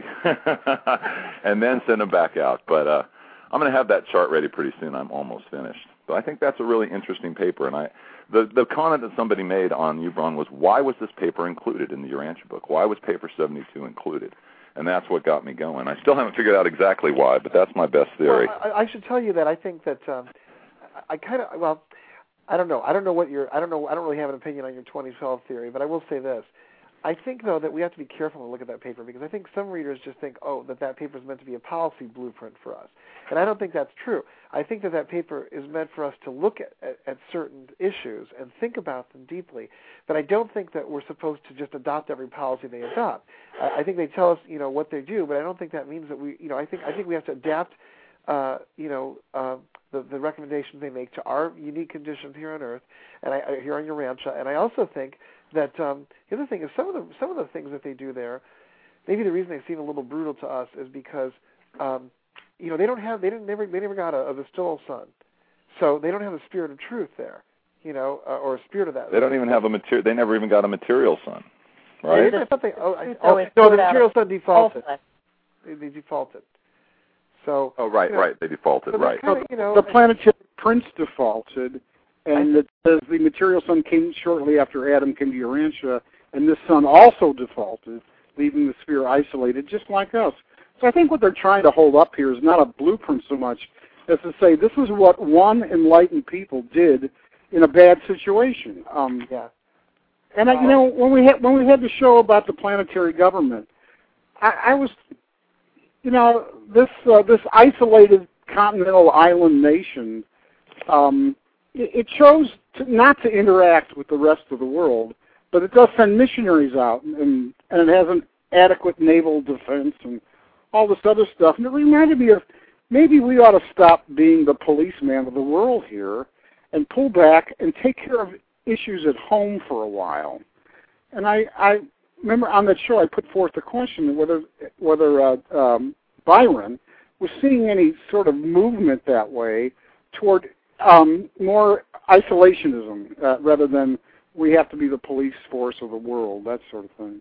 and then send them back out. But uh, I'm going to have that chart ready pretty soon. I'm almost finished. So I think that's a really interesting paper, and I The the comment that somebody made on Ubron was, why was this paper included in the Urantia book? Why was paper seventy-two included? And that's what got me going. I still haven't figured out exactly why, but that's my best theory. Well, I, I should tell you that I think that um, I kind of well, I don't know. I don't know what your I don't know. I don't really have an opinion on your twenty twelve theory, but I will say this. I think, though, that we have to be careful to look at that paper because I think some readers just think, oh, that that paper is meant to be a policy blueprint for us. And I don't think that's true. I think that that paper is meant for us to look at, at, at certain issues and think about them deeply. But I don't think that we're supposed to just adopt every policy they adopt. I, I think they tell us, you know, what they do, but I don't think that means that we, you know, I think I think we have to adapt, uh, you know, uh, the, the recommendations they make to our unique conditions here on Earth and I, I, here on Urantia. And I also think that um, the other thing is some of the some of the things that they do there, maybe the reason they seem a little brutal to us is because um, you know they don't have they didn't never they never got a, a Vestillal sun, so they don't have the spirit of truth there, you know, uh, or a spirit of that. They don't even have a material. They never even got a material sun, right? They, I thought they, oh, I, So oh, it's no, the put out material sun defaulted. All They, they defaulted. So. Oh, right, you know, right. They defaulted, so right. Kinda, you know, the planetary prince defaulted, and it says the material sun came shortly after Adam came to Urantia, and this sun also defaulted, leaving the sphere isolated, just like us. So I think what they're trying to hold up here is not a blueprint so much as to say this is what one enlightened people did in a bad situation. Um, yeah. And I, you know, when we had when we had the show about the planetary government, I, I was, you know, this uh, this isolated continental island nation. Um, It chose to, not to interact with the rest of the world, but it does send missionaries out, and, and it has an adequate naval defense and all this other stuff. And it reminded me of maybe we ought to stop being the policeman of the world here and pull back and take care of issues at home for a while. And I, I remember on that show I put forth the question whether whether uh, um, Byron was seeing any sort of movement that way toward Um, more isolationism uh, rather than we have to be the police force of the world, that sort of thing.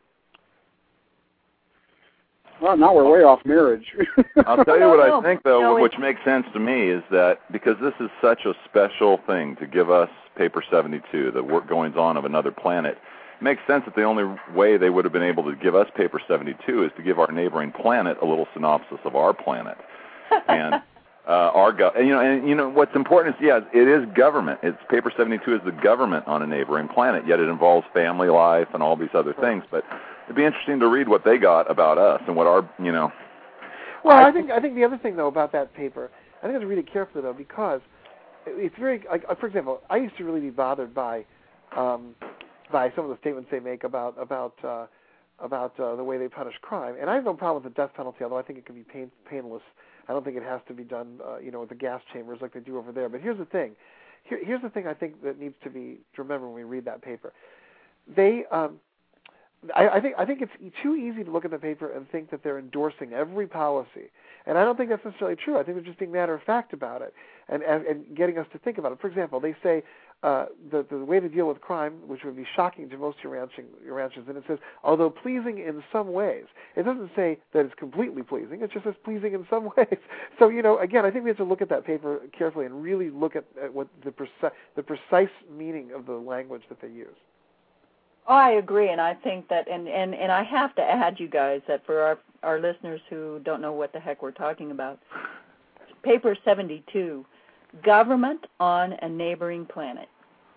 Well, now we're way off marriage. I'll tell you what No, no, I think, though, no, which makes sense to me, is that because this is such a special thing to give us Paper seventy-two, the work goings-on of another planet, it makes sense that the only way they would have been able to give us Paper seventy-two is to give our neighboring planet a little synopsis of our planet. And... Uh, our go- and, you know, and you know what's important is, yeah, it is government. It's Paper seventy-two is the government on a neighboring planet. Yet it involves family life and all these other things. But it'd be interesting to read what they got about us and what our, you know. Well, I think I think the other thing though about that paper, I think I have to read it carefully though because it's very like for example, I used to really be bothered by um, by some of the statements they make about about uh, about uh, the way they punish crime, and I have no problem with the death penalty, although I think it can be pain, painless. I don't think it has to be done, uh, you know, with the gas chambers like they do over there. But here's the thing. Here, here's the thing I think that needs to be to remember when we read that paper. They, um, I, I think, I think it's too easy to look at the paper and think that they're endorsing every policy, and I don't think that's necessarily true. I think they're just being matter of fact about it and and, and getting us to think about it. For example, they say uh, the the way to deal with crime, which would be shocking to most Urantians, and it says, although pleasing in some ways. It doesn't say that it's completely pleasing. It just says pleasing in some ways. So, you know, again, I think we have to look at that paper carefully and really look at, at what the precise the precise meaning of the language that they use. Oh, I agree, and I think that, and, and, and I have to add, you guys, that for our, our listeners who don't know what the heck we're talking about, Paper seventy-two, Government on a Neighboring Planet.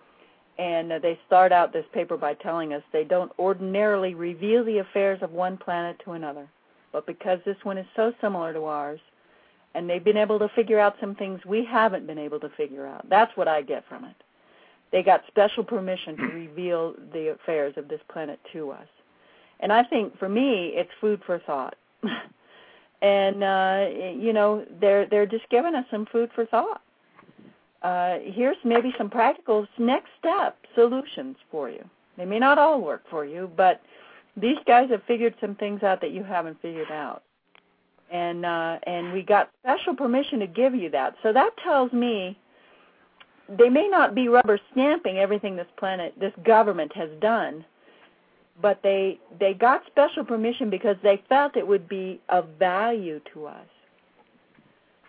And uh, they start out this paper by telling us they don't ordinarily reveal the affairs of one planet to another. But because this one is so similar to ours, and they've been able to figure out some things we haven't been able to figure out, that's what I get from it. They got special permission to reveal the affairs of this planet to us. And I think, for me, it's food for thought. and, uh, you know, they're, they're just giving us some food for thought. Uh, here's maybe some practical next step solutions for you. They may not all work for you, but these guys have figured some things out that you haven't figured out. And uh, and we got special permission to give you that. So that tells me they may not be rubber stamping everything this planet, this government has done, but they they got special permission because they felt it would be of value to us.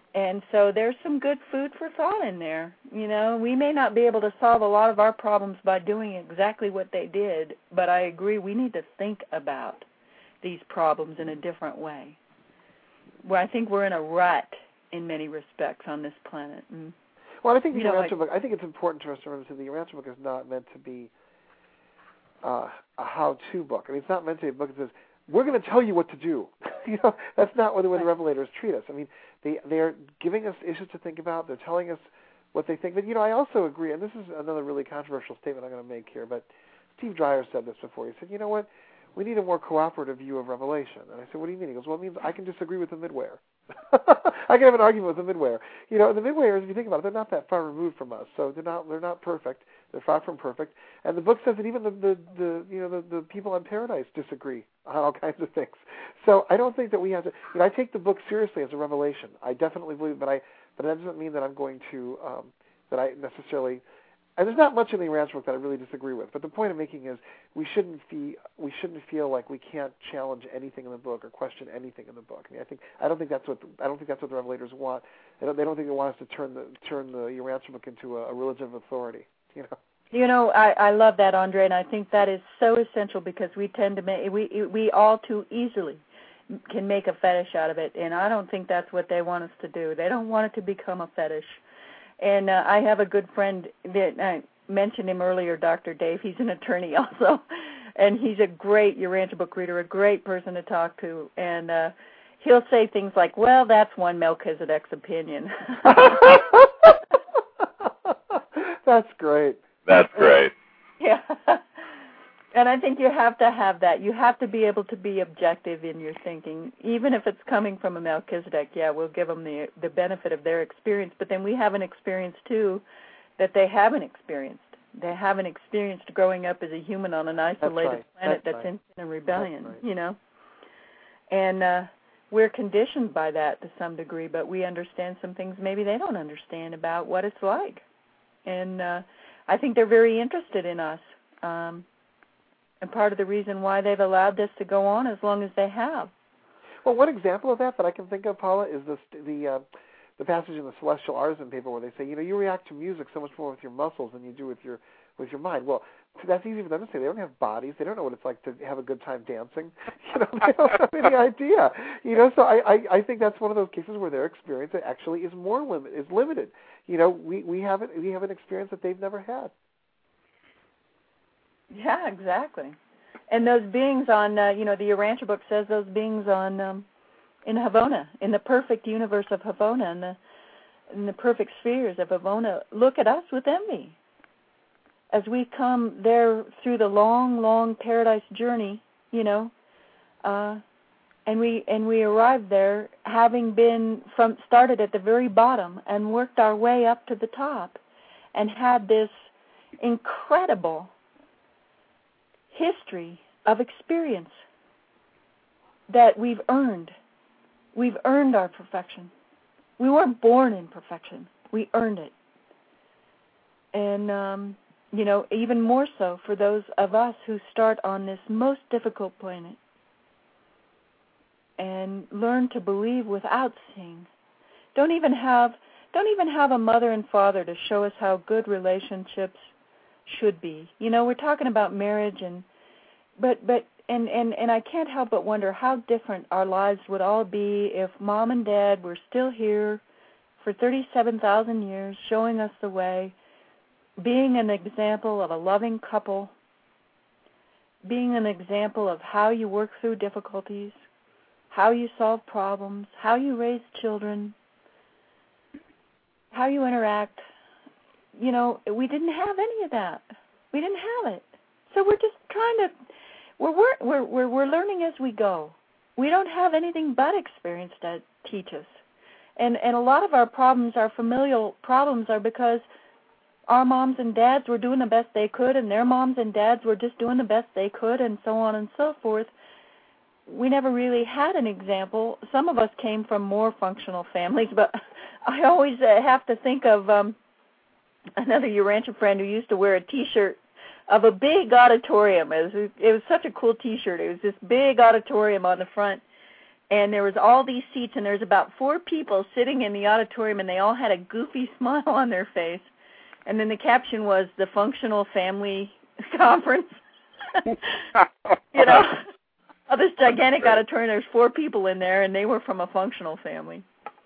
And so there's some good food for thought in there. You know, we may not be able to solve a lot of our problems by doing exactly what they did, but I agree we need to think about these problems in a different way. Well, I think we're in a rut in many respects on this planet. And, well, I think the you know, Urantia like, book, I think it's important to us to remember that the Urantia book is not meant to be uh, a how-to book. I mean, it's not meant to be a book that says, we're going to tell you what to do. You know, that's not the way the Revelators treat us. I mean, they they're giving us issues to think about. They're telling us what they think. But, you know, I also agree, and this is another really controversial statement I'm going to make here, but Steve Dreyer said this before. He said, you know what, we need a more cooperative view of Revelation. And I said, what do you mean? He goes, well, it means I can disagree with the Midwear. I can have an argument with the Midwear. You know, the Midwears, if you think about it, they're not that far removed from us, so they're not they're not perfect. They're far from perfect. And the book says that even the, the, the you know the, the people on Paradise disagree on all kinds of things. So I don't think that we have to. You know, I take the book seriously as a revelation. I definitely believe, but I but that doesn't mean that I'm going to um, that I necessarily. And there's not much in the Urantia book that I really disagree with. But the point I'm making is we shouldn't feel we shouldn't feel like we can't challenge anything in the book or question anything in the book. I mean, I think I don't think that's what I don't think that's what the Revelators want. They don't they don't think they want us to turn the turn the Urantia book into a, a religion of authority. You know. You know, I, I love that, Andre, and I think that is so essential because we tend to make we we all too easily can make a fetish out of it, and I don't think that's what they want us to do. They don't want it to become a fetish. And uh, I have a good friend that I mentioned him earlier, Doctor Dave. He's an attorney also, and he's a great Urantia book reader, a great person to talk to. And uh, he'll say things like, well, that's one Melchizedek's opinion. That's great. That's great. Yeah. And I think you have to have that. You have to be able to be objective in your thinking, even if it's coming from a Melchizedek. Yeah, we'll give them the the benefit of their experience, but then we have an experience too that they haven't experienced. They haven't experienced growing up as a human on an isolated that's right. planet that's, that's right. in, in rebellion. Right. You know, and uh, we're conditioned by that to some degree, but we understand some things maybe they don't understand about what it's like, and uh, I think they're very interested in us. Um, And part of the reason why they've allowed this to go on as long as they have. Well, one example of that that I can think of, Paula, is this, the uh, the passage in the Celestial Artisan paper where they say, you know, you react to music so much more with your muscles than you do with your with your mind. Well, that's easy for them to say. They don't have bodies. They don't know what it's like to have a good time dancing. You know, they don't have any idea. You know, so I, I, I think that's one of those cases where their experience actually is more limit is limited. You know, we we have it. We have an experience that they've never had. Yeah, exactly. And those beings on, uh, you know, the Urantia book says those beings on um, in Havona, in the perfect universe of Havona, and the in the perfect spheres of Havona, look at us with envy. As we come there through the long, long paradise journey, you know, uh, and we and we arrived there having been from started at the very bottom and worked our way up to the top, and had this incredible history of experience that we've earned. We've earned our perfection. We weren't born in perfection. We earned it. And, um, you know, even more so for those of us who start on this most difficult planet and learn to believe without seeing. Don't even have, don't even have a mother and father to show us how good relationships should be. You know, we're talking about marriage, and but but and, and, and I can't help but wonder how different our lives would all be if Mom and Dad were still here for thirty-seven thousand years, showing us the way, being an example of a loving couple, being an example of how you work through difficulties, how you solve problems, how you raise children, how you interact. You know, we didn't have any of that. We didn't have it. So we're just trying to, we're we're we're we're learning as we go. We don't have anything but experience to teach us, and and a lot of our problems, our familial problems, are because our moms and dads were doing the best they could, and their moms and dads were just doing the best they could, and so on and so forth. We never really had an example. Some of us came from more functional families, but I always uh, have to think of um, another Urantia friend who used to wear a T-shirt of a big auditorium. It was, it was such a cool T-shirt. It was this big auditorium on the front, and there was all these seats, and there's about four people sitting in the auditorium, and they all had a goofy smile on their face. And then the caption was the Functional Family Conference. You know, oh, this gigantic auditorium, there's four people in there, and they were from a functional family.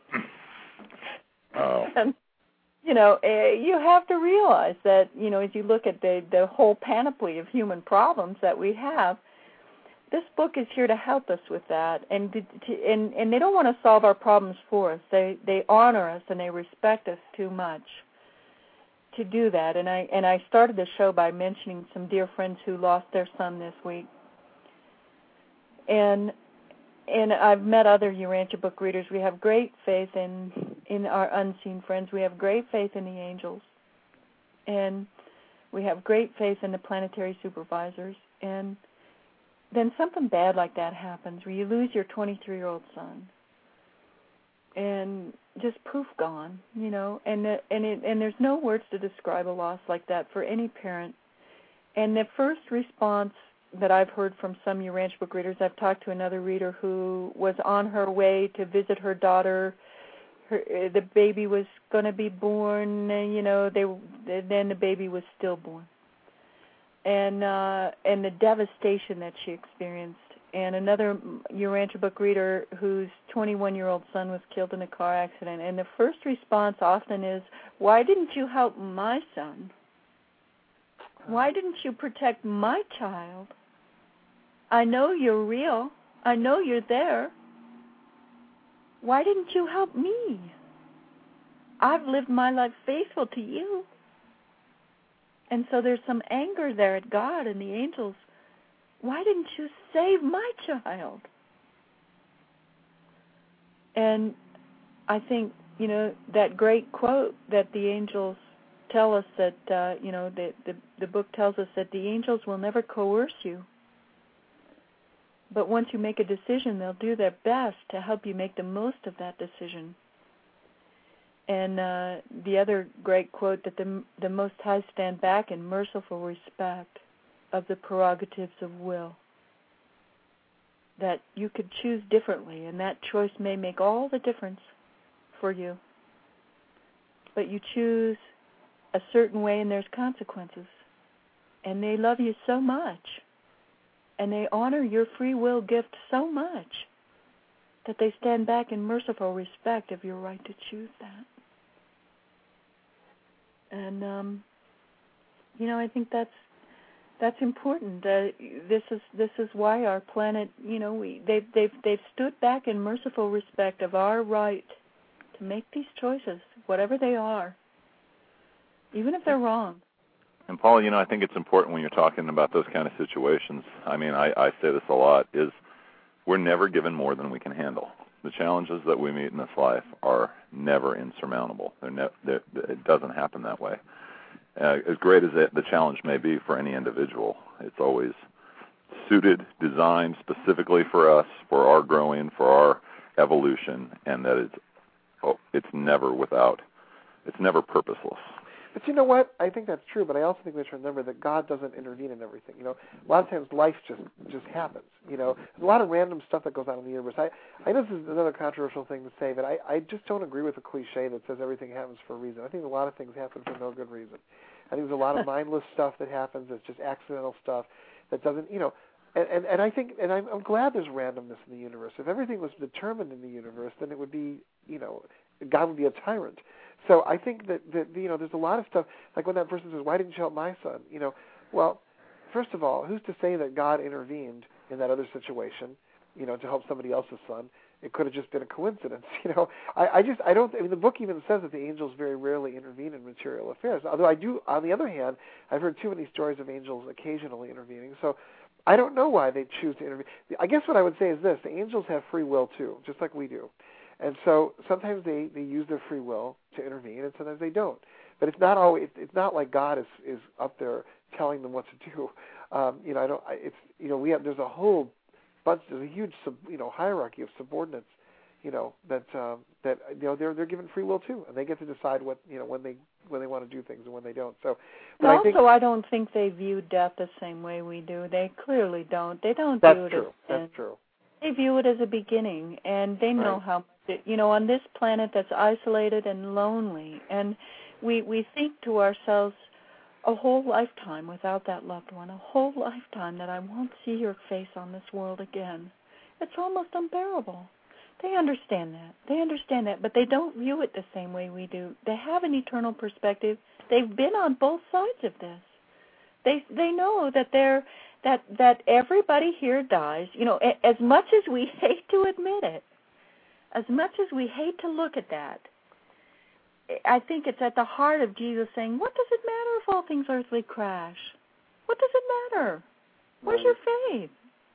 Oh. And, you know, uh, you have to realize that, you know, as you look at the, the whole panoply of human problems that we have, this book is here to help us with that. And to, to, and, and they don't want to solve our problems for us. They they honor us and they respect us too much to do that. And I and I started the show by mentioning some dear friends who lost their son this week. And and I've met other Urantia book readers. We have great faith in in our unseen friends. We have great faith in the angels. And we have great faith in the planetary supervisors. And then something bad like that happens where you lose your twenty-three-year-old son. And just poof, gone, you know, and the, and it, and there's no words to describe a loss like that for any parent. And the first response that I've heard from some Urantia book readers, I've talked to another reader who was on her way to visit her daughter. Her, the baby was going to be born, and, you know, they then the baby was stillborn, and uh, and the devastation that she experienced. And another Urantia book reader whose twenty-one-year-old son was killed in a car accident. And the first response often is, why didn't you help my son? Why didn't you protect my child? I know you're real. I know you're there. Why didn't you help me? I've lived my life faithful to you. And so there's some anger there at God and the angels. Why didn't you save my child? And I think, you know, that great quote that the angels tell us that, uh, you know, the, the, the book tells us that the angels will never coerce you. But once you make a decision, they'll do their best to help you make the most of that decision. And uh, the other great quote, that the, the Most High stand back in merciful respect of the prerogatives of will, that you could choose differently, and that choice may make all the difference for you. But you choose a certain way, and there's consequences. And they love you so much, and they honor your free will gift so much, that they stand back in merciful respect of your right to choose that. And, um, you know, I think that's That's important. Uh, this is this is why our planet, you know, we they've they've they've stood back in merciful respect of our right to make these choices, whatever they are, even if they're wrong. And Paul, you know, I think it's important when you're talking about those kind of situations. I mean, I, I say this a lot: is we're never given more than we can handle. The challenges that we meet in this life are never insurmountable. They're ne- they're, it doesn't happen that way. Uh, as great as it, the challenge may be for any individual, it's always suited, designed specifically for us, for our growing, for our evolution, and that it's oh, it's never without, it's never purposeless. But you know what? I think that's true, but I also think we have to remember that God doesn't intervene in everything. You know, a lot of times life just just happens. You know, there's a lot of random stuff that goes on in the universe. I, I know this is another controversial thing to say, but I, I just don't agree with the cliche that says everything happens for a reason. I think a lot of things happen for no good reason. I think there's a lot of mindless stuff that happens. It's just accidental stuff that doesn't, you know, and, and, and I think, and I'm, I'm glad there's randomness in the universe. If everything was determined in the universe, then it would be, you know, God would be a tyrant. So I think that, that, you know, there's a lot of stuff, like when that person says, why didn't you help my son? You know, well, first of all, who's to say that God intervened in that other situation, you know, to help somebody else's son? It could have just been a coincidence, you know. I, I just, I don't, I mean, the book even says that the angels very rarely intervene in material affairs. Although I do, on the other hand, I've heard too many stories of angels occasionally intervening. So I don't know why they choose to intervene. I guess what I would say is this: the angels have free will too, just like we do. And so sometimes they, they use their free will to intervene, and sometimes they don't. But it's not always, it's not like God is, is up there telling them what to do. Um, you know, I don't. I, it's you know, we have there's a whole bunch, there's a huge sub, you know hierarchy of subordinates, you know that um, that you know they're they're given free will too, and they get to decide what you know when they when they want to do things and when they don't. So, but, but I also, think, I don't think they view death the same way we do. They clearly don't. They don't that's do it true. as That's true. They view it as a beginning, and they know Right. how much it, you know, on this planet that's isolated and lonely, and we we think to ourselves, a whole lifetime without that loved one, a whole lifetime that I won't see your face on this world again. It's almost unbearable. They understand that. They understand that, but they don't view it the same way we do. They have an eternal perspective. They've been on both sides of this. They they know that they're that that everybody here dies. You know, as much as we hate to admit it, as much as we hate to look at that, I think it's at the heart of Jesus saying, what does it matter if all things earthly crash? What does it matter? Where's Right. your faith?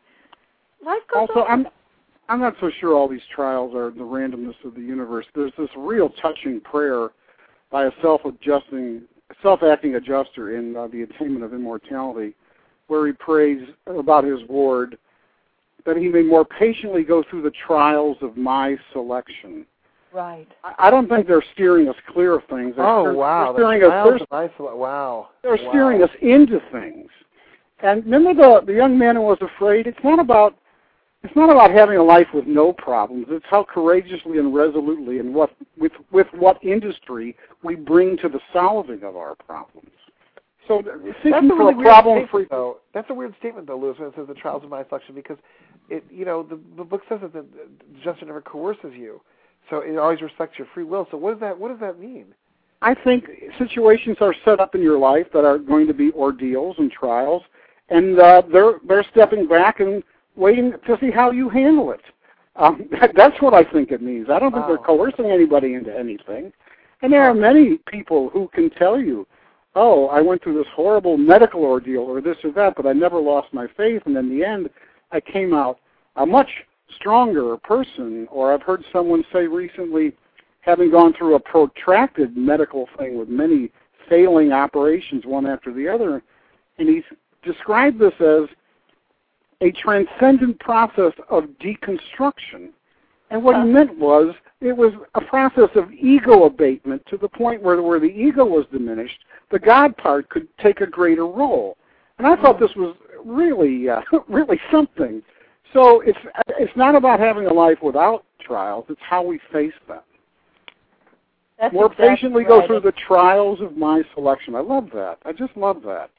Life goes Also, on. I'm I'm not so sure all these trials are the randomness of the universe. There's this real touching prayer by a self-adjusting, self-acting adjuster in uh, The Attainment of Immortality, where he prays about his ward that he may more patiently go through the trials of my selection. Right. I don't think they're steering us clear of things. They're, Oh, they're, wow. They're steering, the us, they're, trials of isolate. Wow. they're wow. steering us into things. And remember the the young man who was afraid? It's not about it's not about having a life with no problems. It's how courageously and resolutely and what with with what industry we bring to the solving of our problems. So seeking That's a for really a weird problem statement, free. though. That's a weird statement, though, Lewis, when it says the trials of my selection, because it, you know, the, the book says that the, the adjuster never coerces you, so it always respects your free will. So what does that what does that mean? I think situations are set up in your life that are going to be ordeals and trials, and uh, they're they're stepping back and waiting to see how you handle it. Um, that, that's what I think it means. I don't Wow. think they're coercing anybody into anything. And there are many people who can tell you, oh, I went through this horrible medical ordeal or this or that, but I never lost my faith, and in the end, I came out a much stronger person. Or I've heard someone say recently, having gone through a protracted medical thing with many failing operations one after the other, and he's described this as a transcendent process of deconstruction. And what he meant was it was a process of ego abatement to the point where, where the ego was diminished, the God part could take a greater role. And I thought this was really, uh, really something. So it's it's not about having a life without trials. It's how we face them. That's More exactly patiently right. go through the trials of my selection. I love that. I just love that.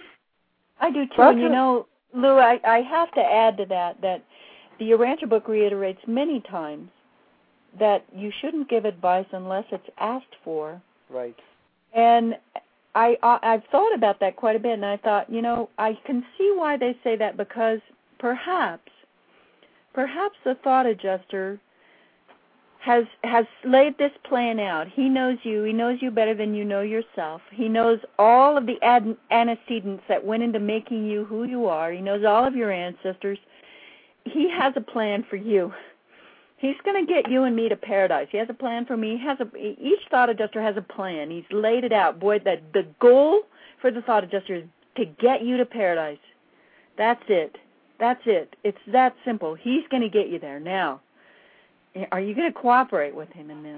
I do too. That's And you a- know, Lou, I, I have to add to that that the Urantia book reiterates many times that you shouldn't give advice unless it's asked for. Right. And I, I I've thought about that quite a bit, and I thought, you know, I can see why they say that, because perhaps, perhaps the thought adjuster has has laid this plan out. He knows you. He knows you better than you know yourself. He knows all of the ad- antecedents that went into making you who you are. He knows all of your ancestors. He has a plan for you. He's going to get you and me to paradise. He has a plan for me. He has a, each thought adjuster has a plan. He's laid it out. Boy, the, the goal for the thought adjuster is to get you to paradise. That's it. That's it. It's that simple. He's going to get you there. Now, are you going to cooperate with him in this?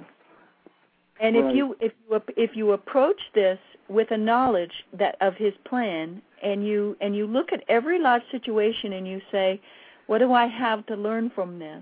And Right. if you if you if you approach this with a knowledge that of his plan, and you and you look at every life situation and you say, what do I have to learn from this?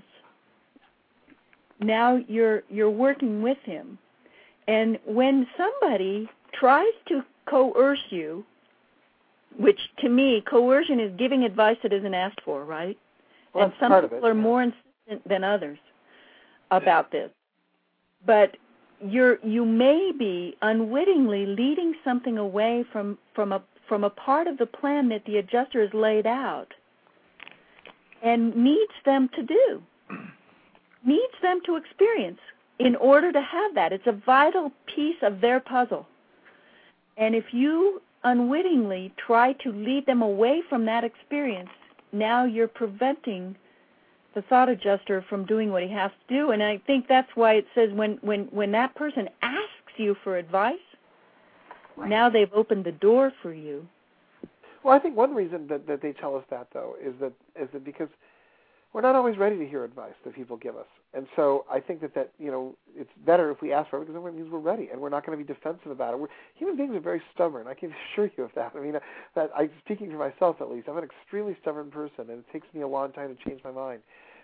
Now you're you're working with him. And when somebody tries to coerce you, which to me, coercion is giving advice that isn't asked for, right? Well, and that's some part of people it, are yeah. more insistent than others about this. But you're you may be unwittingly leading something away from, from a from a part of the plan that the adjuster has laid out and needs them to do, needs them to experience in order to have that. It's a vital piece of their puzzle. And if you unwittingly try to lead them away from that experience, now you're preventing the thought adjuster from doing what he has to do. And I think that's why it says when, when, when that person asks you for advice, right. now they've opened the door for you. Well, I think one reason that, that they tell us that, though, is that is that because we're not always ready to hear advice that people give us. And so I think that, that you know, it's better if we ask for it, because it means we're ready and we're not going to be defensive about it. We're, human beings are very stubborn. I can assure you of that. I mean, that I speaking for myself at least, I'm an extremely stubborn person, and it takes me a long time to change my mind.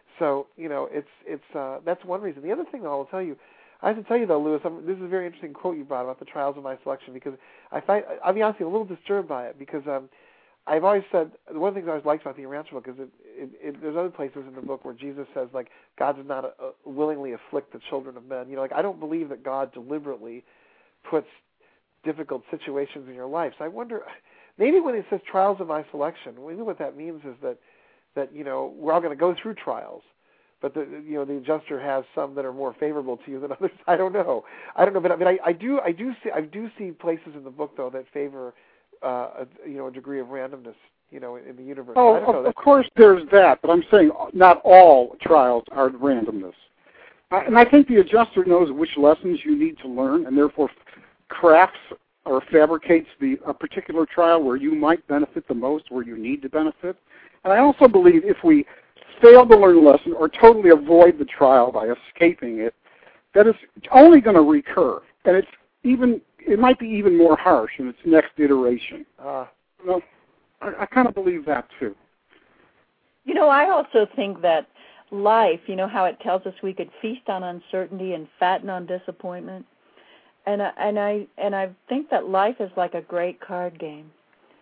So you know, it's it's uh, that's one reason. The other thing that I will tell you, I have to tell you though, Lewis, I'm, this is a very interesting quote you brought about the trials of my selection, because I find, I'll be honest, with you, a little disturbed by it, because um, I've always said, one of the things I always liked about the Rancher book is it, it, it, there's other places in the book where Jesus says, like, God does not uh, willingly afflict the children of men. You know, like, I don't believe that God deliberately puts difficult situations in your life. So I wonder, maybe when it says trials of my selection, maybe what that means is that, that you know, we're all going to go through trials, but the you know the adjuster has some that are more favorable to you than others. I don't know. I don't know, but I mean, I, I do I do see I do see places in the book though that favor uh, a, you know a degree of randomness, you know, in the universe. Oh, I don't know. of, of course there's that, but I'm saying not all trials are randomness. I, and I think the adjuster knows which lessons you need to learn, and therefore crafts or fabricates the a particular trial where you might benefit the most, where you need to benefit. And I also believe if we fail to learn a lesson or totally avoid the trial by escaping it, that it's only going to recur, and it's even it might be even more harsh in its next iteration. Uh, you know, I, I kind of believe that too. You know, I also think that life, you know, how it tells us we could feast on uncertainty and fatten on disappointment, and I, and I and I think that life is like a great card game.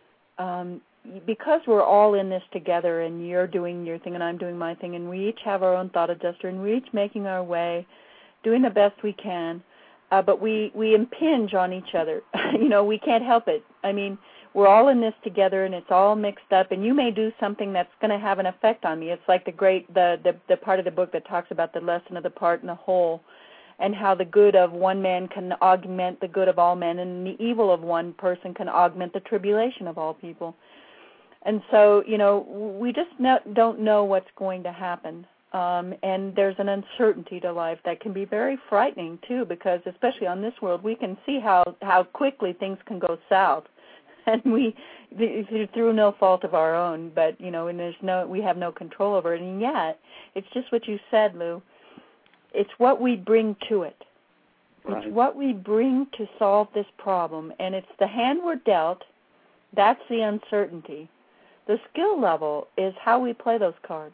Um, Because we're all in this together, and you're doing your thing and I'm doing my thing, and we each have our own thought adjuster, and we're each making our way, doing the best we can, uh, but we, we impinge on each other. You know, we can't help it. I mean, we're all in this together, and it's all mixed up, and you may do something that's going to have an effect on me. It's like the great the, the, the part of the book that talks about the lesson of the part and the whole, and how the good of one man can augment the good of all men, and the evil of one person can augment the tribulation of all people. And so, you know, we just no, don't know what's going to happen. Um, and there's an uncertainty to life that can be very frightening, too, because especially on this world, we can see how, how quickly things can go south. And we, through no fault of our own, but, you know, and there's no, we have no control over it. And yet, it's just what you said, Lou. It's what we bring to it. Right. It's what we bring to solve this problem. And it's the hand we're dealt. That's the uncertainty. The skill level is how we play those cards,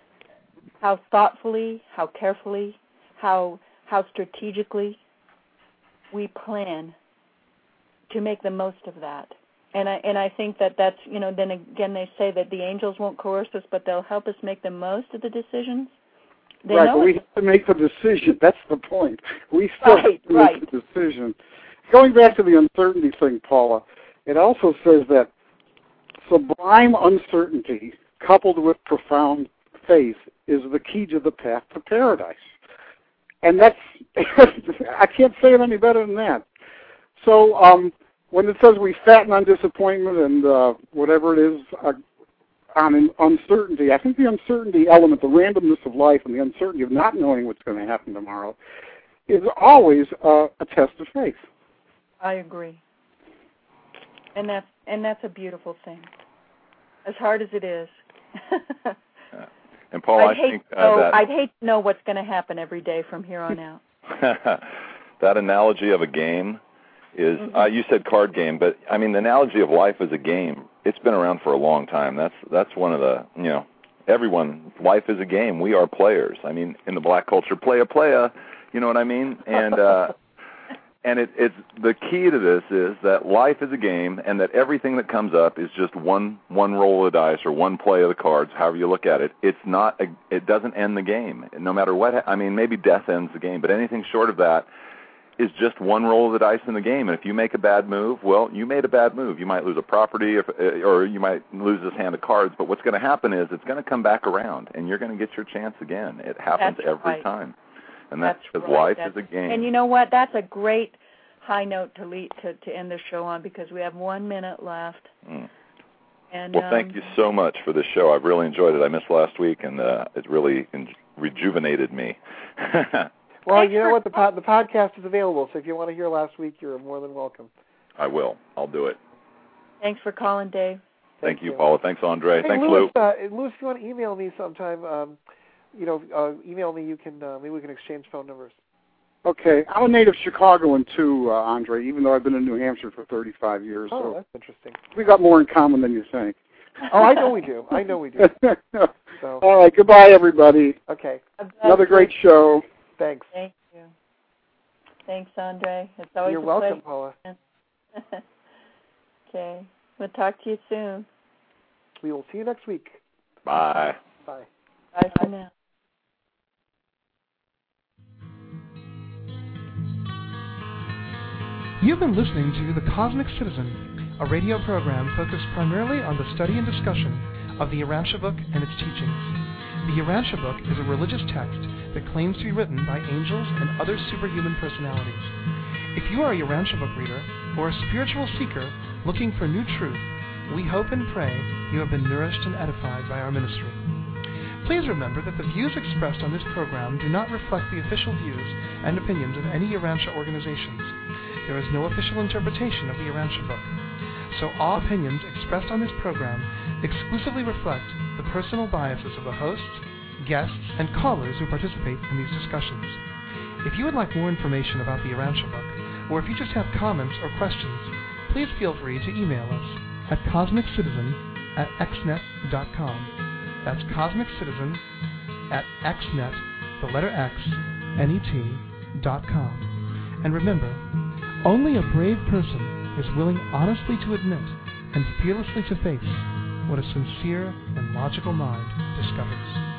how thoughtfully, how carefully, how how strategically we plan to make the most of that. And I and I think that that's, you know, then again they say that the angels won't coerce us, but they'll help us make the most of the decisions. They right, know but we have to make the decision. That's the point. We still right, have to right. make the decision. Going back to the uncertainty thing, Paula, it also says that sublime uncertainty coupled with profound faith is the key to the path to paradise. And that's, I can't say it any better than that. So um, when it says we fatten on disappointment and uh, whatever it is uh, on uncertainty, I think the uncertainty element, the randomness of life and the uncertainty of not knowing what's going to happen tomorrow is always uh, a test of faith. I agree. And that's, and that's a beautiful thing, as hard as it is. Yeah. And Paul, I'd I hate think to know, uh, that I'd hate to know what's going to happen every day from here on out. that analogy of a game is, Mm-hmm. uh, you said card game, but I mean the analogy of life as a game, it's been around for a long time. That's that's one of the, you know, everyone, life is a game. We are players. I mean, in the black culture, playa playa, you know what I mean? And uh, and it, it's the key to this is that life is a game, and that everything that comes up is just one one roll of the dice or one play of the cards, however you look at it. It's not a, it doesn't end the game, no matter what. I mean, maybe death ends the game, but anything short of that is just one roll of the dice in the game. And if you make a bad move, well, you made a bad move. You might lose a property, if, or you might lose this hand of cards. But what's going to happen is it's going to come back around, and you're going to get your chance again. It happens That's every right. time. And that's because right. life that's, is a game. And you know what? That's a great high note to lead, to, to end the show on, because we have one minute left. Mm. And, well, um, thank you so much for this show. I've really enjoyed it. I missed last week, and uh, it really in- rejuvenated me. well, Thanks you know for- what? The pod, the podcast is available, so if you want to hear last week, you're more than welcome. I will. I'll do it. Thanks for calling, Dave. Thank, Thank you, you, Paula. Thanks, Andre. Hey, Thanks, Louis, Lou. uh, Louis, if you want to email me sometime, um, you know, uh, email me. You can uh, maybe we can exchange phone numbers. Okay, I'm a native Chicagoan too, uh, Andre, even though I've been in New Hampshire for thirty-five years. Oh, so that's interesting. we got more in common than you think. Oh, I know we do. I know we do. So. All right. Goodbye, everybody. Okay. Another great show. Thanks. Thank you. Thanks, Andre. It's always You're a welcome, pleasure. Paula. Okay. We'll talk to you soon. We will see you next week. Bye. Bye. Bye for now. You've been listening to The Cosmic Citizen, a radio program focused primarily on the study and discussion of the Urantia book and its teachings. The Urantia book is a religious text that claims to be written by angels and other superhuman personalities. If you are a Urantia book reader or a spiritual seeker looking for new truth, we hope and pray you have been nourished and edified by our ministry. Please remember that the views expressed on this program do not reflect the official views and opinions of any Urantia organizations. There is no official interpretation of the Urantia book, so all opinions expressed on this program exclusively reflect the personal biases of the hosts, guests, and callers who participate in these discussions. If you would like more information about the Urantia book, or if you just have comments or questions, please feel free to email us at cosmiccitizen at xnet dot com. That's cosmiccitizen at xnet, the letter X, N E T, dot com. And remember, only a brave person is willing honestly to admit and fearlessly to face what a sincere and logical mind discovers.